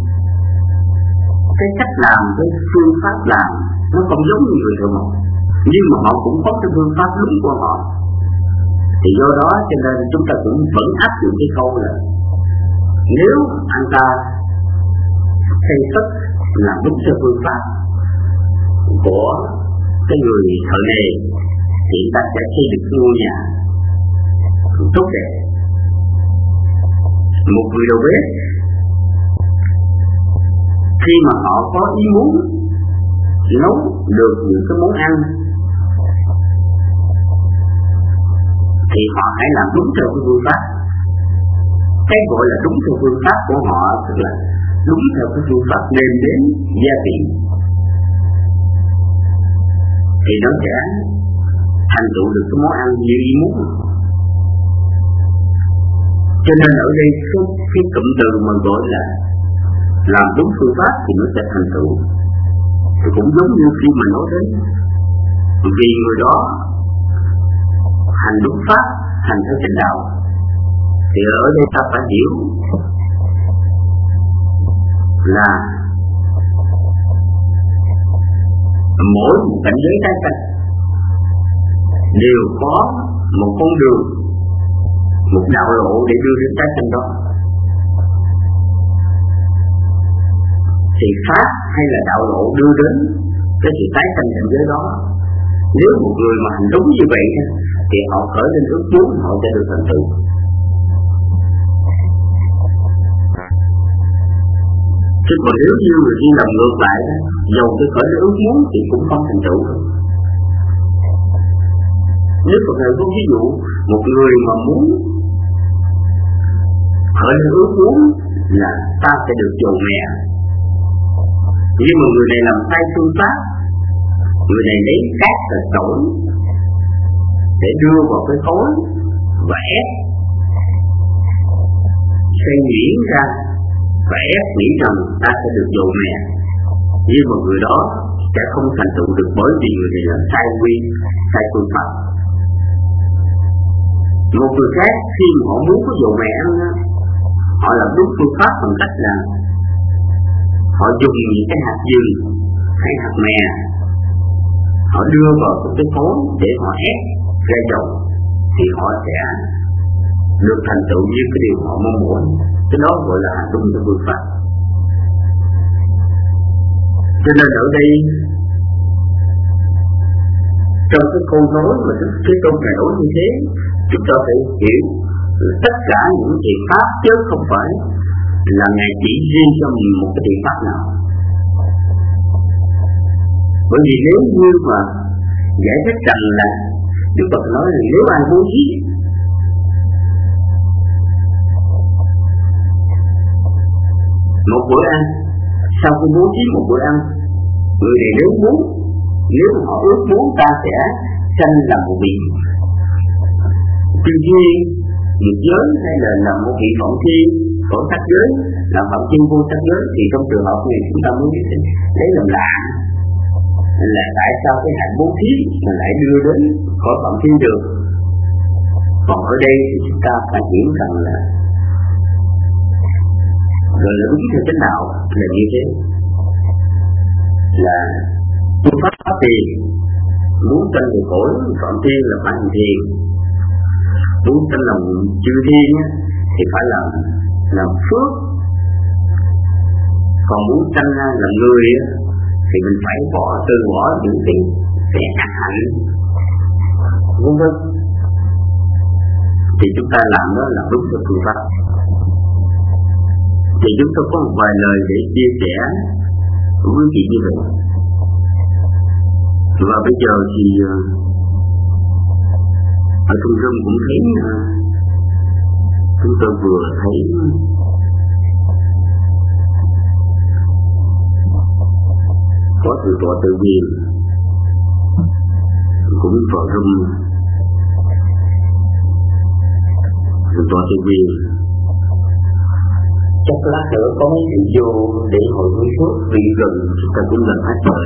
cái cách làm, cái phương pháp làm nó không giống như người thợ mộc, nhưng mà họ cũng có cái phương pháp đúng của họ. Thì do đó cho nên chúng ta cũng vẫn áp dụng cái câu là nếu anh ta xây cất làm đúng theo phương pháp của cái người thợ nghề thì chúng ta sẽ xây được ngôi nhà tốt đẹp. Một người đầu bếp khi mà họ có ý muốn nấu được những cái món ăn thì họ hãy làm đúng theo cái phương pháp. Cái gọi là đúng theo phương pháp của họ tức là đúng theo cái phương pháp nêm nếm gia vị thì nó sẽ thành tựu được cái món ăn như ý muốn. Cho nên ở đây cái cụm từ mà gọi là làm đúng phương pháp thì nó sẽ thành tựu. Thì cũng giống như khi mà nói đến vì người đó hành đúng pháp, hành theo chánh đạo, thì ở đây ta phải hiểu là mỗi một cảnh giới tái sanh đều có một con đường, một đạo lộ để đưa đến tái sanh đó. Thì pháp hay là đạo lộ đưa đến cái sự tái sanh cảnh giới đó, nếu một người mà hành đúng như vậy thì họ khởi lên ước muốn họ sẽ được thành tựu. Chứ còn nếu như người đi làm ngược lại, dầu cái khởi lên ước muốn thì cũng không thành tựu được. Nếu một người có ví dụ một người mà muốn khởi lên ước muốn là ta sẽ được giàu mẹ, nhưng mà người này làm sai phương pháp, người này lấy cát và sỏi để đưa vào cái khối và ép xây nhuyễn ra và ép nghĩ rằng ta sẽ được giàu mẹ, nhưng mà người đó sẽ không thành tựu được bởi vì người này làm sai quy, sai phương pháp. Một người khác khi mà họ muốn có giàu mẹ ăn, họ làm đúng phương pháp bằng cách là họ dùng những cái hạt dừng hay hạt mè, họ đưa vào cái khối để họ ép ra dầu thì họ sẽ được thành tựu như cái điều họ mong muốn. Cái đó gọi là hành đúng theo phương pháp. Cho nên ở đây trong cái câu nói mà cái câu này nói như thế, chúng ta phải hiểu tất cả những thiện pháp chứ không phải là Ngài chỉ riêng cho mình một cái thiện pháp nào. Bởi vì nếu như mà giải thích rằng là Đức Phật nói là nếu ai bố thí một bữa ăn, sau khi bố thí một bữa ăn, người này nếu họ ước muốn ta sẽ sanh làm một vị tư duy nghiệp giới hay là làm một vị phận thiên phận sắc giới, làm phận thiên vô sắc giới, thì trong trường hợp này chúng ta mới lấy làm lạ là tại sao cái hạnh bố thí mà lại đưa đến khỏi phận thiên được. Còn ở đây thì chúng ta phải hiểu rằng là rồi là đúng theo chánh đạo là như thế, là phương pháp pháp tiền muốn tranh về cõi phận thiên là phải hành thiền, muốn tranh lòng chư thiên thì phải làm phước, còn muốn tranh làm người thì mình phải từ bỏ những cái ác hạnh vân vân. Thì chúng ta làm đó là đúng theo phương pháp. Thì chúng tôi có một vài lời để chia sẻ với quý vị như vậy. Và bây giờ thì ở trung tâm cũng thấy chúng tôi vừa thấy có từ tọa tự nhiên cũng vào rung từ tọa tự nhiên Chắc lát nữa có mấy vị vô để hội hương thuốc vì gần chúng ta cũng gần hết rồi.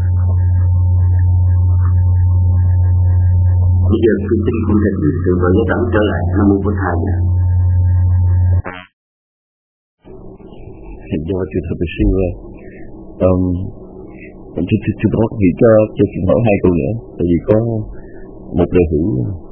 Bây giờ tôi tin con thịt sự vợ với tận trở lại Nam Mô Bổn Thầy. Do chư thầy sư Thưa bác nghĩ cho xin hỏi 2 câu nữa. Tại vì có một đề hữu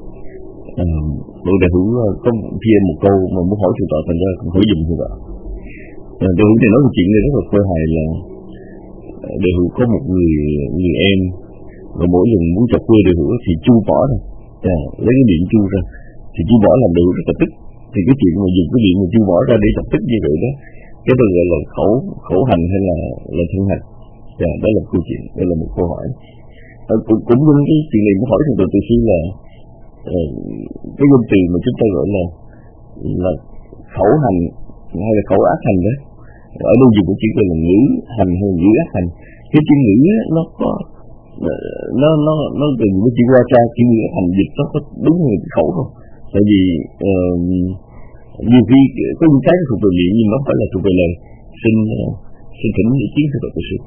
có chia một câu mà muốn hỏi thượng tọa, thành ra cũng hỏi dùm thượng tọa. Đề hữu này nói một chuyện này rất là khôi hài là đề hữu có một người em, và mỗi lần muốn chọc quê đề hữu thì chu bỏ ra, lấy cái điện chu ra, thì chu bỏ làm đề hữu rất là tức. Thì cái chuyện mà dùng cái điện mà chu bỏ ra để chọc tức như vậy đó, cái đó gọi là khẩu hành hay là thân hành. Đó là một câu chuyện, đây là một câu hỏi. Cũng như cái chuyện này muốn hỏi thượng tọa từ khi là cái ngôn từ mà chúng ta gọi là khẩu hành hay là khẩu ác hành đó, ở đâu dùng cái chữ gọi là ngữ hành hay ngữ ác hành. Cái chữ ngữ nó có nó từ cái chữ qua cha, chữ ngữ ác hành dịch nó có đúng người khẩu không? Tại vì nhiều khi có những cái thuộc về miệng nhưng nó phải là thuộc về lời. Xin thỉnh ý kiến thưa Phật sư.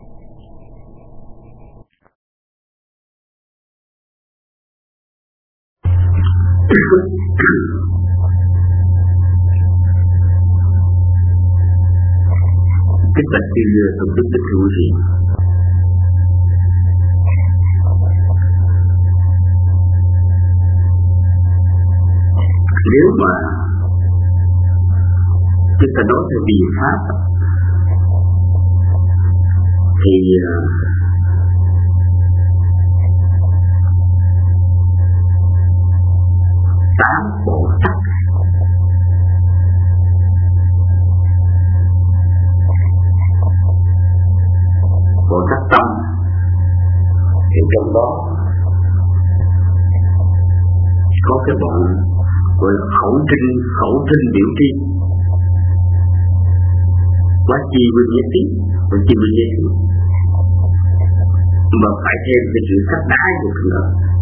Kính bạch sư Tôn Đức Thích Hữu Gì, nếu mà chúng ta nói theo biện pháp thì tám bộ tắc bộ tắc tâm thì trong đó có cái bộ gọi là khẩu trinh biểu tri, quá chi vinh nhất tí, quá chi vinh nhất tí, mà phải thêm cái chữ sắc đái của nữa,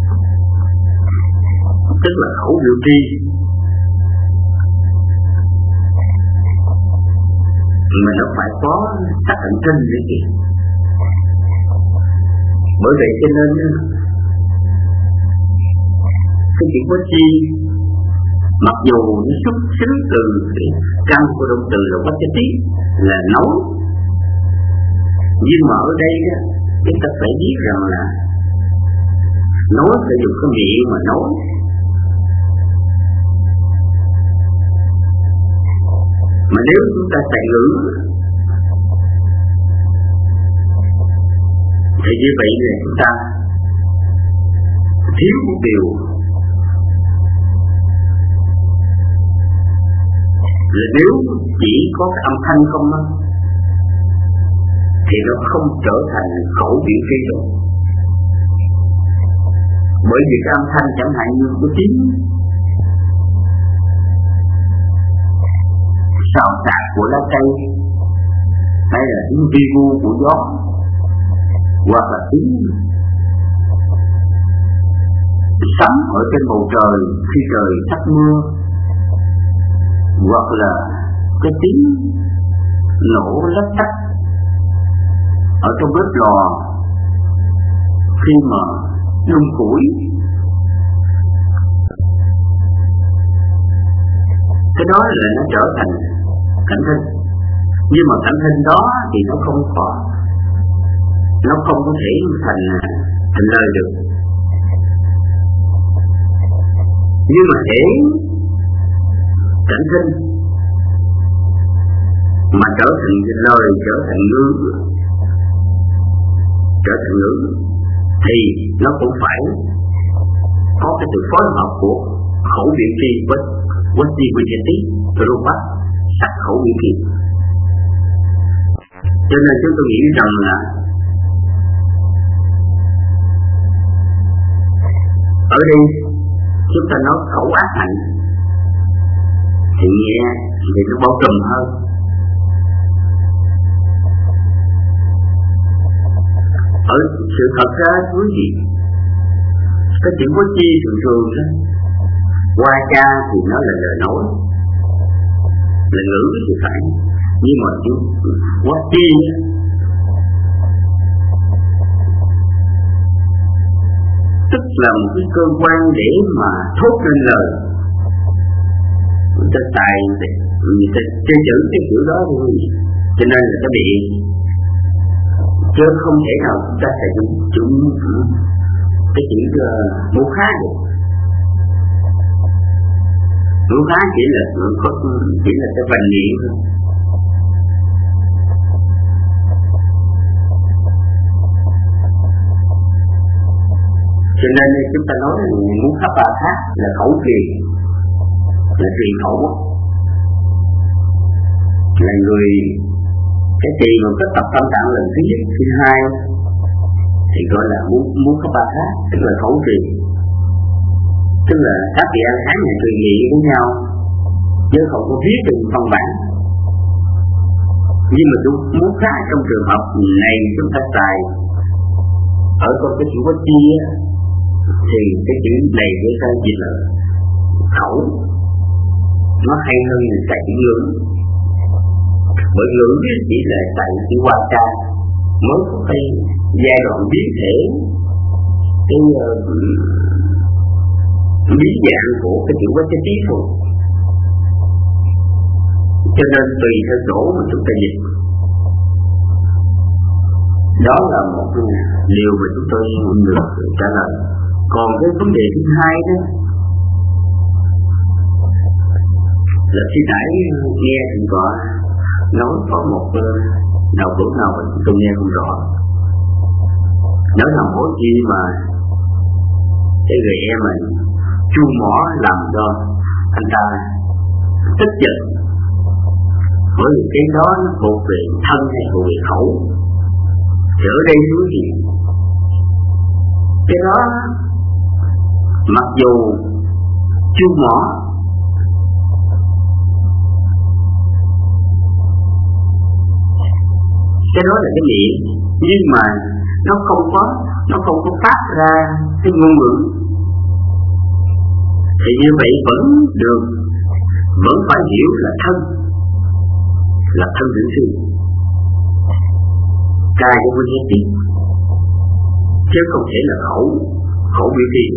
tức là khẩu biểu tri. Mà nó phải có sắc ảnh trinh đấy kìa. Bởi vậy cho nên cái chữ quá chi mặc dù nó xuất xứ từ căn của động từ là quá chi tí là nấu, nhưng mà ở đây đó chúng ta phải biết rằng là nói phải dùng cái miệng mà nói, mà nếu chúng ta chạy ngữ thì như vậy là chúng ta thiếu một điều là nếu chỉ có cái âm thanh không đó thì nó không trở thành khẩu biểu tri được. Bởi vì cái âm thanh chẳng hạn như cái tiếng xào xạc của lá cây, hay là tiếng vi vu của gió, hoặc là tiếng sấm ở trên bầu trời khi trời sắp mưa, hoặc là cái tiếng nổ lách tách ở trong bếp lò khi mà nung củi, cái đó là nó trở thành cảnh thinh. Nhưng mà cảnh thinh đó thì nó không có thể thành lời được. Nhưng mà để cảnh thinh mà trở thành lời, trở thành ngữ thì nó cũng phải có cái sự phối hợp của khẩu biểu tri với chi với chi tí rồi bắt sắc khẩu biểu tri. Cho nên chúng tôi nghĩ rằng là ở đây chúng ta nói khẩu ác hạnh thì nghe thì nó bao trùm hơn. Ở sự thật ra quý vị, cái chuyện có chi thường đó, qua cha thì nó là lời nói, là ngữ thì phải, Nhưng mà chú quá chi tức là một cái cơ quan để mà thốt lên lời. Người ta xài, người ta chơi chữ cái chữ đó thôi, cho nên là cái bị, chứ không thể nào chúng ta sẽ dùng cái chữ mũ khá được. Mũ khá chỉ là cái vần miệng thôi. Cho nên chúng ta nói là muốn khắp ba khác là khẩu truyền, là truyền khẩu, là người cái tiền mà có tập tâm tạng lần thứ nhất, thứ hai thì gọi là muốn khắp ba khác, tức là khẩu truyền, tức là các vị ăn hán này truyền nghị với nhau chứ không có viết được văn bản. Nhưng mà tôi muốn khác trong trường hợp này chúng ta xài ở con cái chữ có chi á, thì cái chữ này để ta dịch là khẩu, nó hay hơn là xài chữ ngữ. Bởi ngữ chỉ là xài chữ hoa ca mới có cái giai đoạn biến thể, cái biến dạng của cái chữ quách tí thôi. Cho nên tùy theo chỗ mà chúng ta dịch. Đó là một điều mà chúng tôi được trả lời. Còn cái vấn đề thứ hai đó là khi nãy nghe thì có nói có một đầu bữa nào mà tôi nghe không rõ. Nói là mỗi khi mà cái người em mình chu mỏ làm cho anh ta tức giận, bởi vì cái đó nó thuộc về thân hay thuộc về khẩu. Thì ở đây nói gì? Cái đó mặc dù chu mỏ cái đó là cái miệng, nhưng mà nó không có phát ra cái ngôn ngữ, thì như vậy vẫn phải hiểu là thân hữu sư, cai của nguyên hết tiếng, chứ không thể là khẩu biểu thị.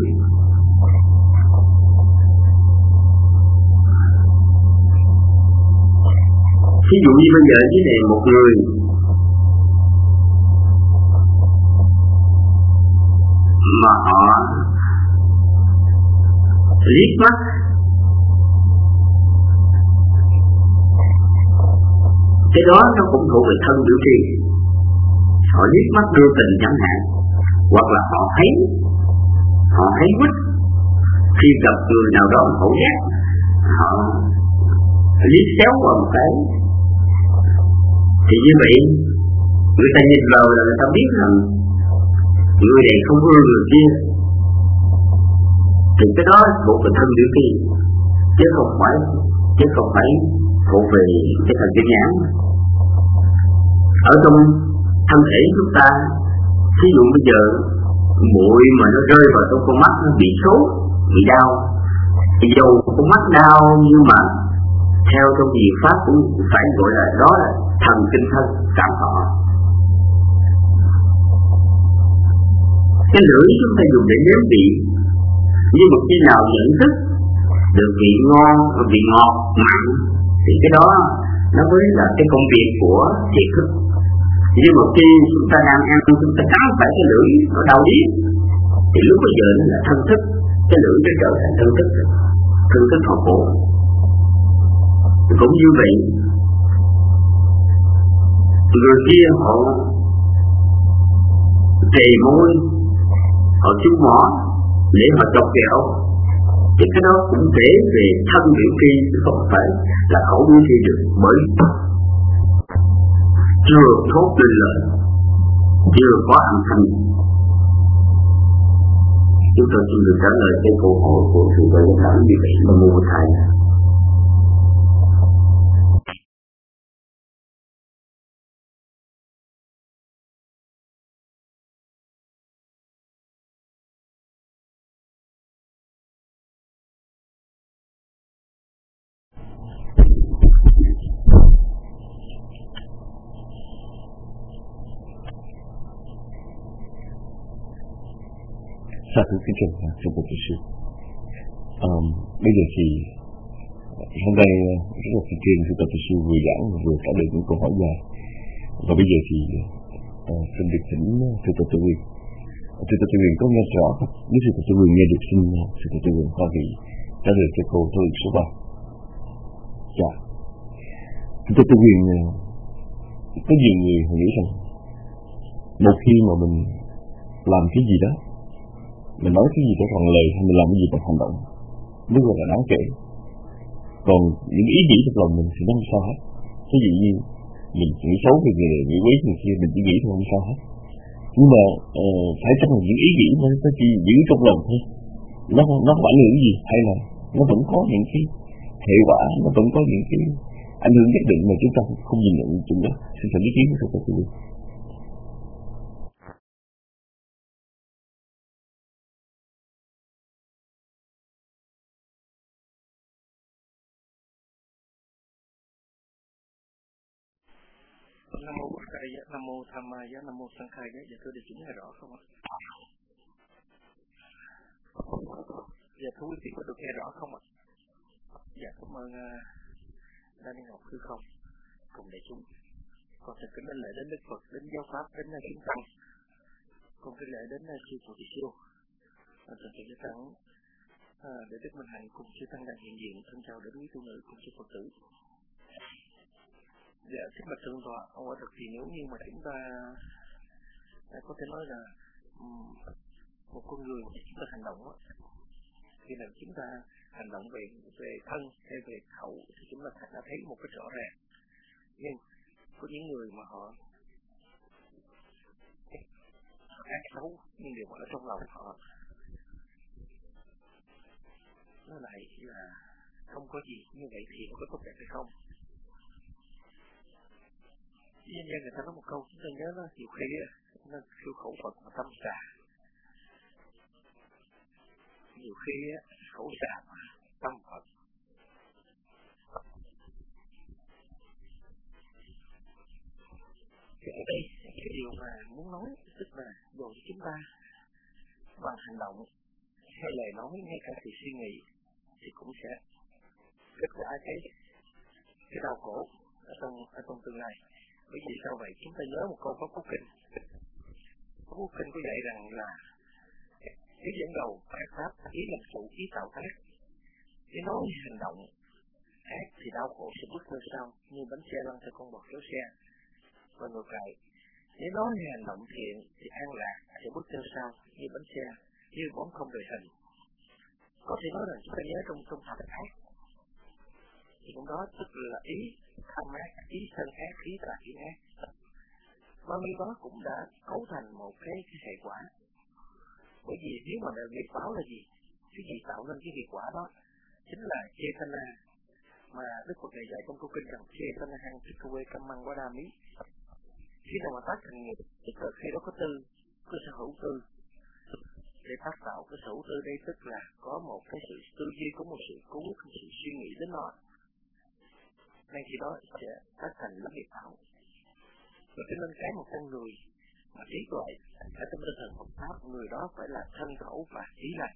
Ví dụ như bây giờ dưới này một người mà họ liếc mắt cái đó nó cũng thuộc về thân biểu tri. Họ liếc mắt đưa tình chẳng hạn, hoặc là họ thấy quýt khi gặp người nào đó họ ghét, họ liếc xéo vào một cái, thì như vậy người ta nhìn vào là người ta biết rằng người này không ưa người kia, thì cái đó thuộc về thân biểu tri, chứ không phải thuộc về cái thần kinh nhãn. Ở trong thân thể chúng ta, ví dụ bây giờ bụi mà nó rơi vào trong con mắt, nó bị sốt, bị đau, thì dầu con mắt đau nhưng mà theo trong diệu pháp cũng phải gọi là đó là thần kinh thân cảm thọ. Cái lưỡi chúng ta dùng để nếm vị, nhưng mà khi nào nhận thức được vị ngon, vị ngọt, mặn, thì cái đó nó mới là cái công việc của thiệt thức. Nhưng mà khi chúng ta đang ăn, chúng ta cắn phải cái lưỡi nó đau điếc, thì lúc bây giờ nó là thân thức, cái lưỡi nó trở thành thân thức họ khổ. Cũng như vậy, người kia họ trề môi, họ chú mỏ để họ chọc kẹo, thì cái đó cũng kể về thân biểu tri, chứ không phải là khẩu biểu tri được, bởi chưa thốt lên lời, chưa có âm thanh. Chúng tôi xin được trả lời cái câu hỏi của sự gọi là như vậy mà mua thầy. Sa thú kính chào trong một sư. Bây giờ thì hôm nay rất là phiền khi tập sư vừa giảng vừa trả lời những câu hỏi dài. Và bây giờ thì xin được thỉnh sư tập Tư Quyền. Sư tập Tư Quyền có nghe rõ không? Nếu sư tập Tư Quyền nghe được xin sư tập Tư Quyền hoa kỳ trả lời cho câu câu số 3. Dạ. Sư tập Tư Quyền, có nhiều người họ nghĩ rằng một khi mà mình làm cái gì đó, mình nói cái gì đó bằng lời hay mình làm cái gì bằng hành động, rất là đáng kể. Còn những ý nghĩ trong lòng mình thì nó không sao hết. Ví dụ như mình nghĩ xấu về người này, nghĩ quý người kia, mình chỉ nghĩ thôi không sao hết. Nhưng mà phải chăng là những ý nghĩ nó chỉ giữ trong lòng thôi, nó không ảnh hưởng gì, hay là nó vẫn có những cái hệ quả, nó vẫn có những cái ảnh hưởng nhất định mà chúng ta không nhìn nhận chúng đó. Xin thỉnh ý kiến của các quý vị. Nam mô Bổn Thầy, Nam mô Tham Ma, Nam mô Sang Khai. Dạ thưa đại chúng nghe rõ không ạ? Dạ thưa quý vị có được nghe rõ không ạ? Dạ cảm ơn Đan Ngọc Hư Không cùng đại chúng. Con xin kính lễ đến Đức Phật, đến giáo pháp, đến chúng tăng. Con kính lễ đến sư phụ Thị Siêu. Trần Thị Đức Tăng để Đức Minh Hạnh cùng sư tăng đang hiện diện. Thân chào đến quý tu nữ cùng sư Phật tử. Dạ, kính bạch thượng tọa, quả thực thì nếu như mà chúng ta có thể nói là một con người chúng ta hành động khi nào chúng ta hành động về thân hay về khẩu thì chúng ta đã thấy một cái rõ ràng. Nhưng có những người mà họ ác xấu nhưng điều mà ở trong lòng họ nó lại là không có gì, như vậy thì có tốt đẹp hay không? Dân gian người ta nói một câu chúng ta nhớ đó, nhiều khi nó kêu khẩu Phật mà tâm xà, nhiều khi khẩu xà mà tâm Phật. Thì ở đây cái điều mà muốn nói tức là dù chúng ta bằng hành động hay lời nói ngay cả sự suy nghĩ thì cũng sẽ kết quả cái đau khổ ở trong tương lai. Bởi vì sao vậy? Chúng ta nhớ một câu Pháp Cú Kinh. Pháp Cú Kinh có dạy rằng là ý dẫn đầu ác pháp, ý làm chủ, ý tạo ác. Ý nói hành động ác thì đau khổ sẽ bước theo sau, như bánh xe lăn theo con bò kéo xe. Và ngược lại, nếu nói hành động thiện thì an lạc sẽ bước theo sau, như bánh xe, như bóng không đời hình. Có thể nói rằng chúng ta nhớ trong thật ác thì cũng đó tức là ý tham ác, ý thân ác, ý tà ý ác. Bao nhiêu đó cũng đã cấu thành một cái hệ quả. Bởi vì nếu mà nghiệp báo là gì? Cái gì tạo nên cái nghiệp quả đó chính là Chetana mà Đức Phật này dạy trong câu kinh rằng Chetana hằng Sikhawe Kamang Wadami. Khi nào mà tác thành nghiệp, tức là khi đó có tư, có sở hữu tư. Để tác tạo cái sở hữu tư đây tức là có một cái sự tư duy, có một sự cố, một sự suy nghĩ đến nó. Nên khi đó sẽ tác thành những nghiệp tạo. Và cho nên cái một con người mà trí tuệ ở trong tinh thần Phật pháp, người đó phải là thân khẩu và ý lành.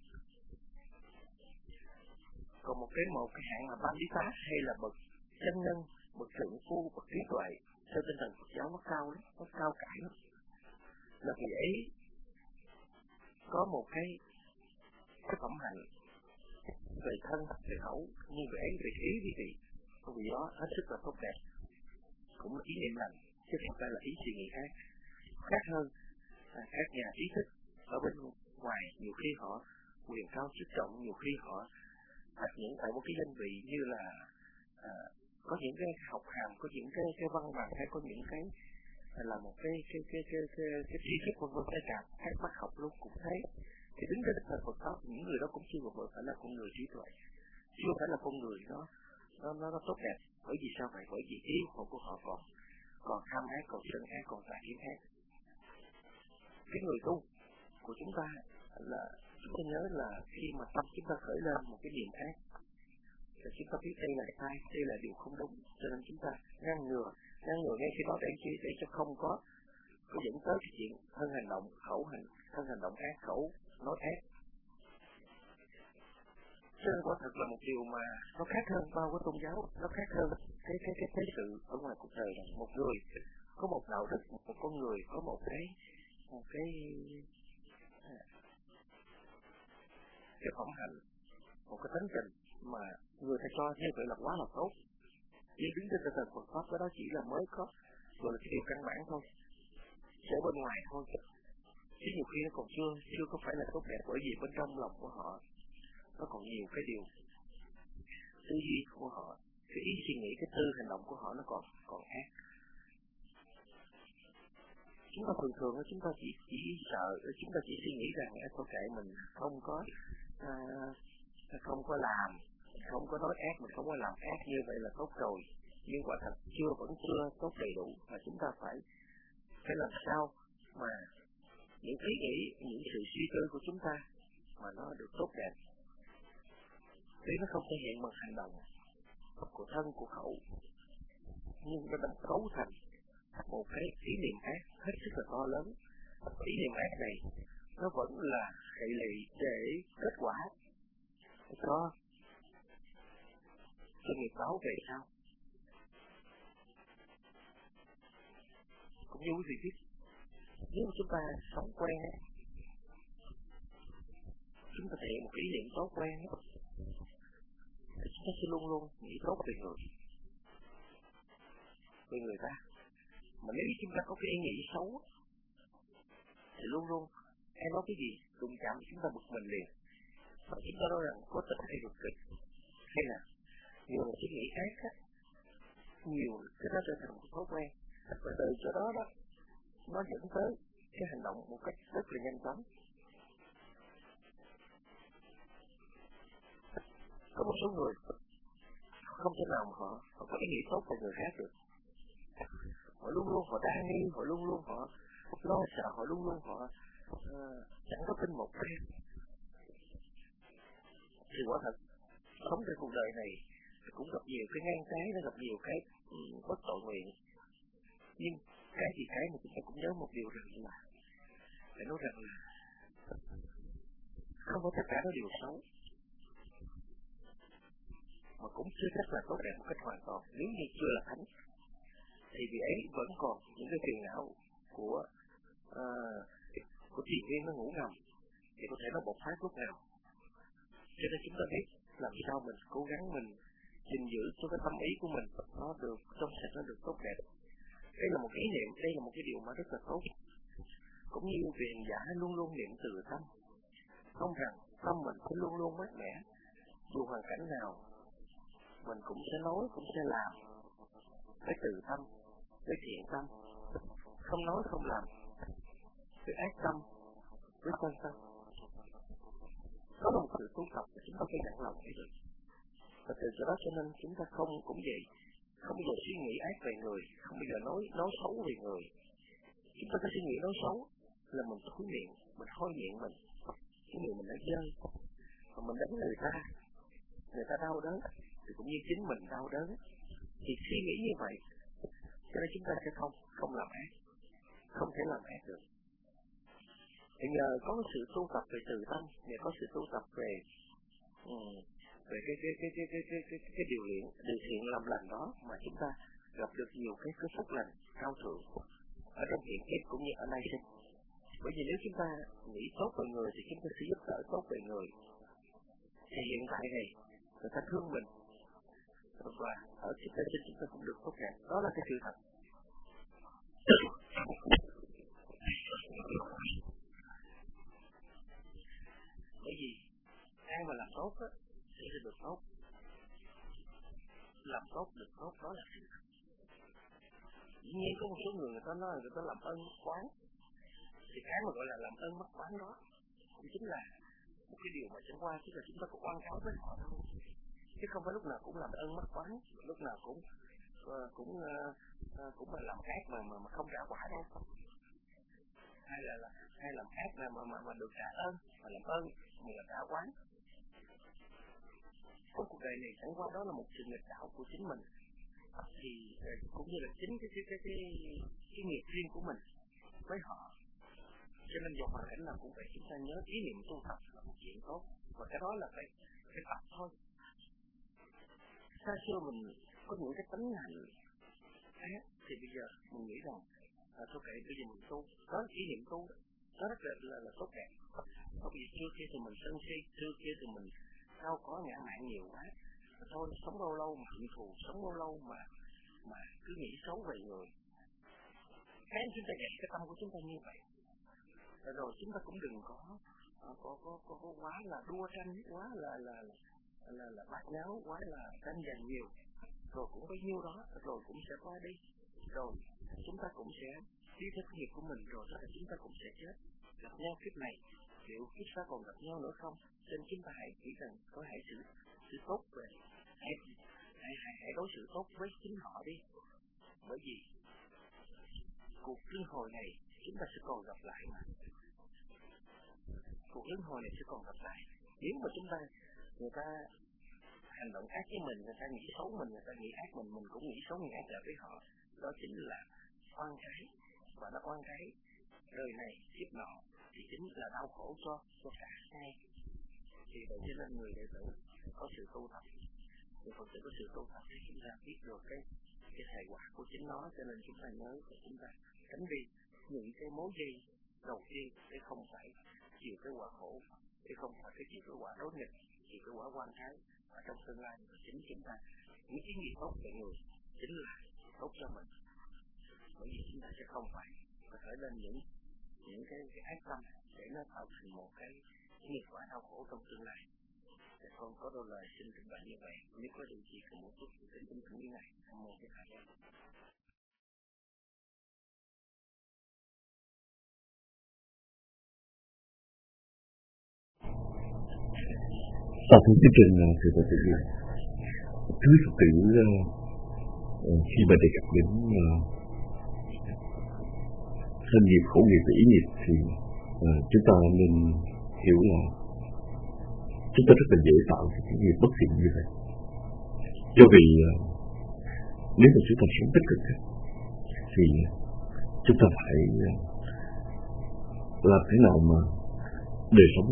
Còn một cái hạng mà ban lý tá hay là bậc chân nhân, bậc thượng phu, bậc trí tuệ theo tinh thần Phật giáo nó cao lắm, nó cao cả lắm. Là vì ấy có một cái phẩm hạnh về thân, về khẩu, như về ấy về ý quý vị. Vì đó hết sức là tốt đẹp, cũng là ý niệm lành, chứ không phải là ý suy nghĩ khác hơn các nhà trí thức ở bên ngoài. Nhiều khi họ quyền cao chức trọng, nhiều khi họ đặt những tại một cái danh vị như là có những cái học hàm, có những cái văn bằng, hay có những cái là một cái tri thức vân vân, cái cảm các bác học luôn cũng thế. Thì đứng trên tinh thần Phật pháp, những người đó cũng chưa phải là con người trí tuệ, chưa phải là con người nó tốt đẹp. Bởi vì sao vậy? Bởi vì ý của họ còn tham ác, còn sân ác, còn tà kiến ác. Cái người tu của chúng ta là chúng ta nhớ là khi mà tâm chúng ta khởi lên một cái niệm ác thì chúng ta biết đây là sai, đây là điều không đúng, cho nên chúng ta ngăn ngừa ngay khi đó để cho không có có dẫn tới cái chuyện thân hành động thân hành động ác, khẩu nói ác. Cho nên quả thật là một điều mà nó khác hơn bao cái tôn giáo, nó khác hơn cái thế sự ở ngoài cuộc đời này. Một người có một đạo đức, một con người có một cái phẩm hạnh, một cái tánh tình mà người ta cho như vậy là quá là tốt. Chỉ đứng trên tinh thần Phật pháp cái đó chỉ là mới có gọi là cái điều căn bản thôi, ở bên ngoài thôi. Chứ nhiều khi nó còn chưa có phải là tốt đẹp, bởi vì bên trong lòng của họ nó còn nhiều cái điều tư duy của họ, cái ý suy nghĩ, cái tư hành động của họ nó còn ác. Chúng ta thường chúng ta chỉ sợ, chúng ta chỉ suy nghĩ rằng thôi kệ mình không có làm, không có nói ác, mình không có làm ác, như vậy là tốt rồi. Nhưng quả thật vẫn chưa tốt đầy đủ, mà chúng ta phải làm sao mà những ý nghĩ, những sự suy tư của chúng ta mà nó được tốt đẹp, để nó không thể hiện bằng hành động của thân, của khẩu, nhưng nó đã cấu thành một cái ý niệm ác hết sức là to lớn. Ý niệm ác này nó vẫn là hệ lụy để kết quả cho nghiệp báo về sau. Cũng như quý vị biết, nếu chúng ta sống quen, chúng ta thể hiện một ý niệm tốt quen, chúng ta sẽ luôn luôn nghĩ tốt về người ta. Mà nếu chúng ta có cái ý nghĩ xấu thì luôn luôn ai nói cái gì đụng chạm chúng ta bực mình liền. Và chúng ta nói rằng có tình hay cực kịch, hay là nhiều suy nghĩ ác á, nhiều cái đó trở thành một thói quen. Và từ chỗ đó nó dẫn tới cái hành động một cách rất là nhanh chóng. Có một số người không thể nào mà họ có ý nghĩ tốt về người khác được. Họ luôn luôn họ đa nghi, họ luôn luôn họ lo sợ, họ luôn luôn họ chẳng có tin một cái. Thì quả thật sống trên cuộc đời này cũng gặp nhiều cái ngang trái, nó gặp nhiều cái bất tội nguyện. Nhưng cái gì cái mà chúng ta cũng nhớ một điều rằng là phải nói rằng là không có tất cả nó đều xấu, mà cũng chưa chắc là tốt đẹp một cách hoàn toàn. Nếu như chưa là thánh thì vì ấy vẫn còn những cái phiền não của thiền viên nó ngủ ngầm, thì có thể nó bộc phát lúc nào. Cho nên chúng ta biết làm sao mình cố gắng mình gìn giữ cho cái tâm ý của mình nó được trong sạch, nó được tốt đẹp. Đây là một ý niệm, đây là một cái điều mà rất là tốt. Cũng như vị hành giả luôn luôn niệm từ tâm, không rằng tâm mình sẽ luôn luôn mát mẻ, dù hoàn cảnh nào mình cũng sẽ nói, cũng sẽ làm với từ tâm, với thiện tâm, không nói không làm với ác tâm, với quan tâm. Có một sự tu tập mà chúng ta phải nặng lòng như vậy. Và từ chỗ đó cho nên chúng ta không cũng vậy, không bao giờ suy nghĩ ác về người, không bao giờ nói xấu về người. Chúng ta có suy nghĩ nói xấu là mình thối miệng, mình hôi miệng mình, cái người mình đã dơ, và mình đánh người ta đau đớn, thì cũng như chính mình đau đớn. Thì suy nghĩ như vậy, cho nên chúng ta sẽ không làm ác, không thể làm ác được. Thì nhờ có sự tu tập về từ tâm, nhờ có sự tu tập về cái điều thiện làm lành đó mà chúng ta gặp được nhiều cái phúc lành cao thượng ở trong hiện kiếp cũng như ở nay sinh. Bởi vì nếu chúng ta nghĩ tốt về người thì chúng ta sẽ giúp đỡ tốt về người. Thì hiện tại này người ta thương mình, và ở kiếp tới sinh chúng ta cũng được tốt đẹp. Đó là cái sự thật. Bởi vì ai mà làm tốt á thì sẽ được tốt, làm tốt được tốt, đó là sự thật. Dĩ nhiên có một số người ta nói người ta làm ơn mất quán, thì cái mà gọi là làm ơn mất quán đó cũng chính là một cái điều mà chẳng qua chỉ là chúng ta có quan cáo với họ thôi, chứ không phải lúc nào cũng làm ơn mất quán, lúc nào cũng là làm ác mà không trả quả đâu, hay làm ác mà được trả ơn, mà làm ơn mà là trả quán. Trong cuộc đời này chẳng qua đó là một sự nghịch đạo của chính mình, thì cũng như là chính cái nghiệp riêng của mình, với họ. Cho nên dù hoàn cảnh nào cũng vậy, chúng ta nhớ ý niệm tu tập là một chuyện tốt, và cái đó là phải tập thôi. Xa xưa mình có những cái tánh hành khác, thì bây giờ mình nghĩ rằng thôi kệ, bây giờ mình tu, đó là ý niệm tu đó, nó rất là tốt đẹp. Bởi vì trước kia thì mình sân si, trước kia thì mình cao có ngã mạn nhiều quá, thôi sống lâu lâu mà hận thù, sống lâu lâu mà cứ nghĩ xấu về người. Cái chúng ta dạy cái tâm của chúng ta như vậy, rồi chúng ta cũng đừng có quá là đua tranh, quá là bát nháo, quá là tranh giành nhiều, rồi cũng bấy nhiêu đó, rồi cũng sẽ qua đi, rồi chúng ta cũng sẽ đi theo nghiệp của mình, rồi chúng ta cũng sẽ chết. Gặp nhau kiếp này, liệu kiếp sau còn gặp nhau nữa không? Nên chúng ta hãy nghĩ rằng có hãy sự tốt về, hãy đối xử tốt với chính họ đi, bởi vì cuộc luân hồi này chúng ta sẽ còn gặp lại mà. Cuộc luân hồi này sẽ còn gặp lại. Nếu mà người ta hành động ác với mình, người ta nghĩ xấu mình, người ta nghĩ ác mình cũng nghĩ xấu, nghĩ ác lại với họ, đó chính là oan trái, và nó oan trái đời này kiếp nọ thì chính là đau khổ cho cả hai. Thì vậy cho nên người đệ tử có sự tu tập, người Phật tử có sự tu tập thì chúng ta biết được cái hệ quả của chính nó. Cho nên chúng ta nhớ và chúng ta tránh đi những cái mối dây đầu tiên để không phải chịu cái quả khổ, để không phải chịu cái quả đối nghịch, chịu cái quả oan trái ở trong tương lai. Và chính chúng ta những cái nghiệp tốt về người chính là tốt cho mình, bởi vì chúng ta sẽ không phải khởi lên những cái ác tâm để nó tạo thành một cái nghiệp quả đau khổ trong tương lai. Để con có đôi lời xin trình bày như vậy. Nếu có điều gì cần một chút thì kính thỉnh như này. Nam mô Bổn Thầy. Sau khi chương trình sự thật sự thứ Phật tử khi mà đề cập đến thân nghiệp, khẩu nghiệp và ý nghiệp thì chúng ta nên hiểu là chúng ta rất là dễ tạo những nghiệp bất thiện như vậy. Do vì nếu mà chúng ta sống tích cực thì chúng ta phải làm thế nào mà đời sống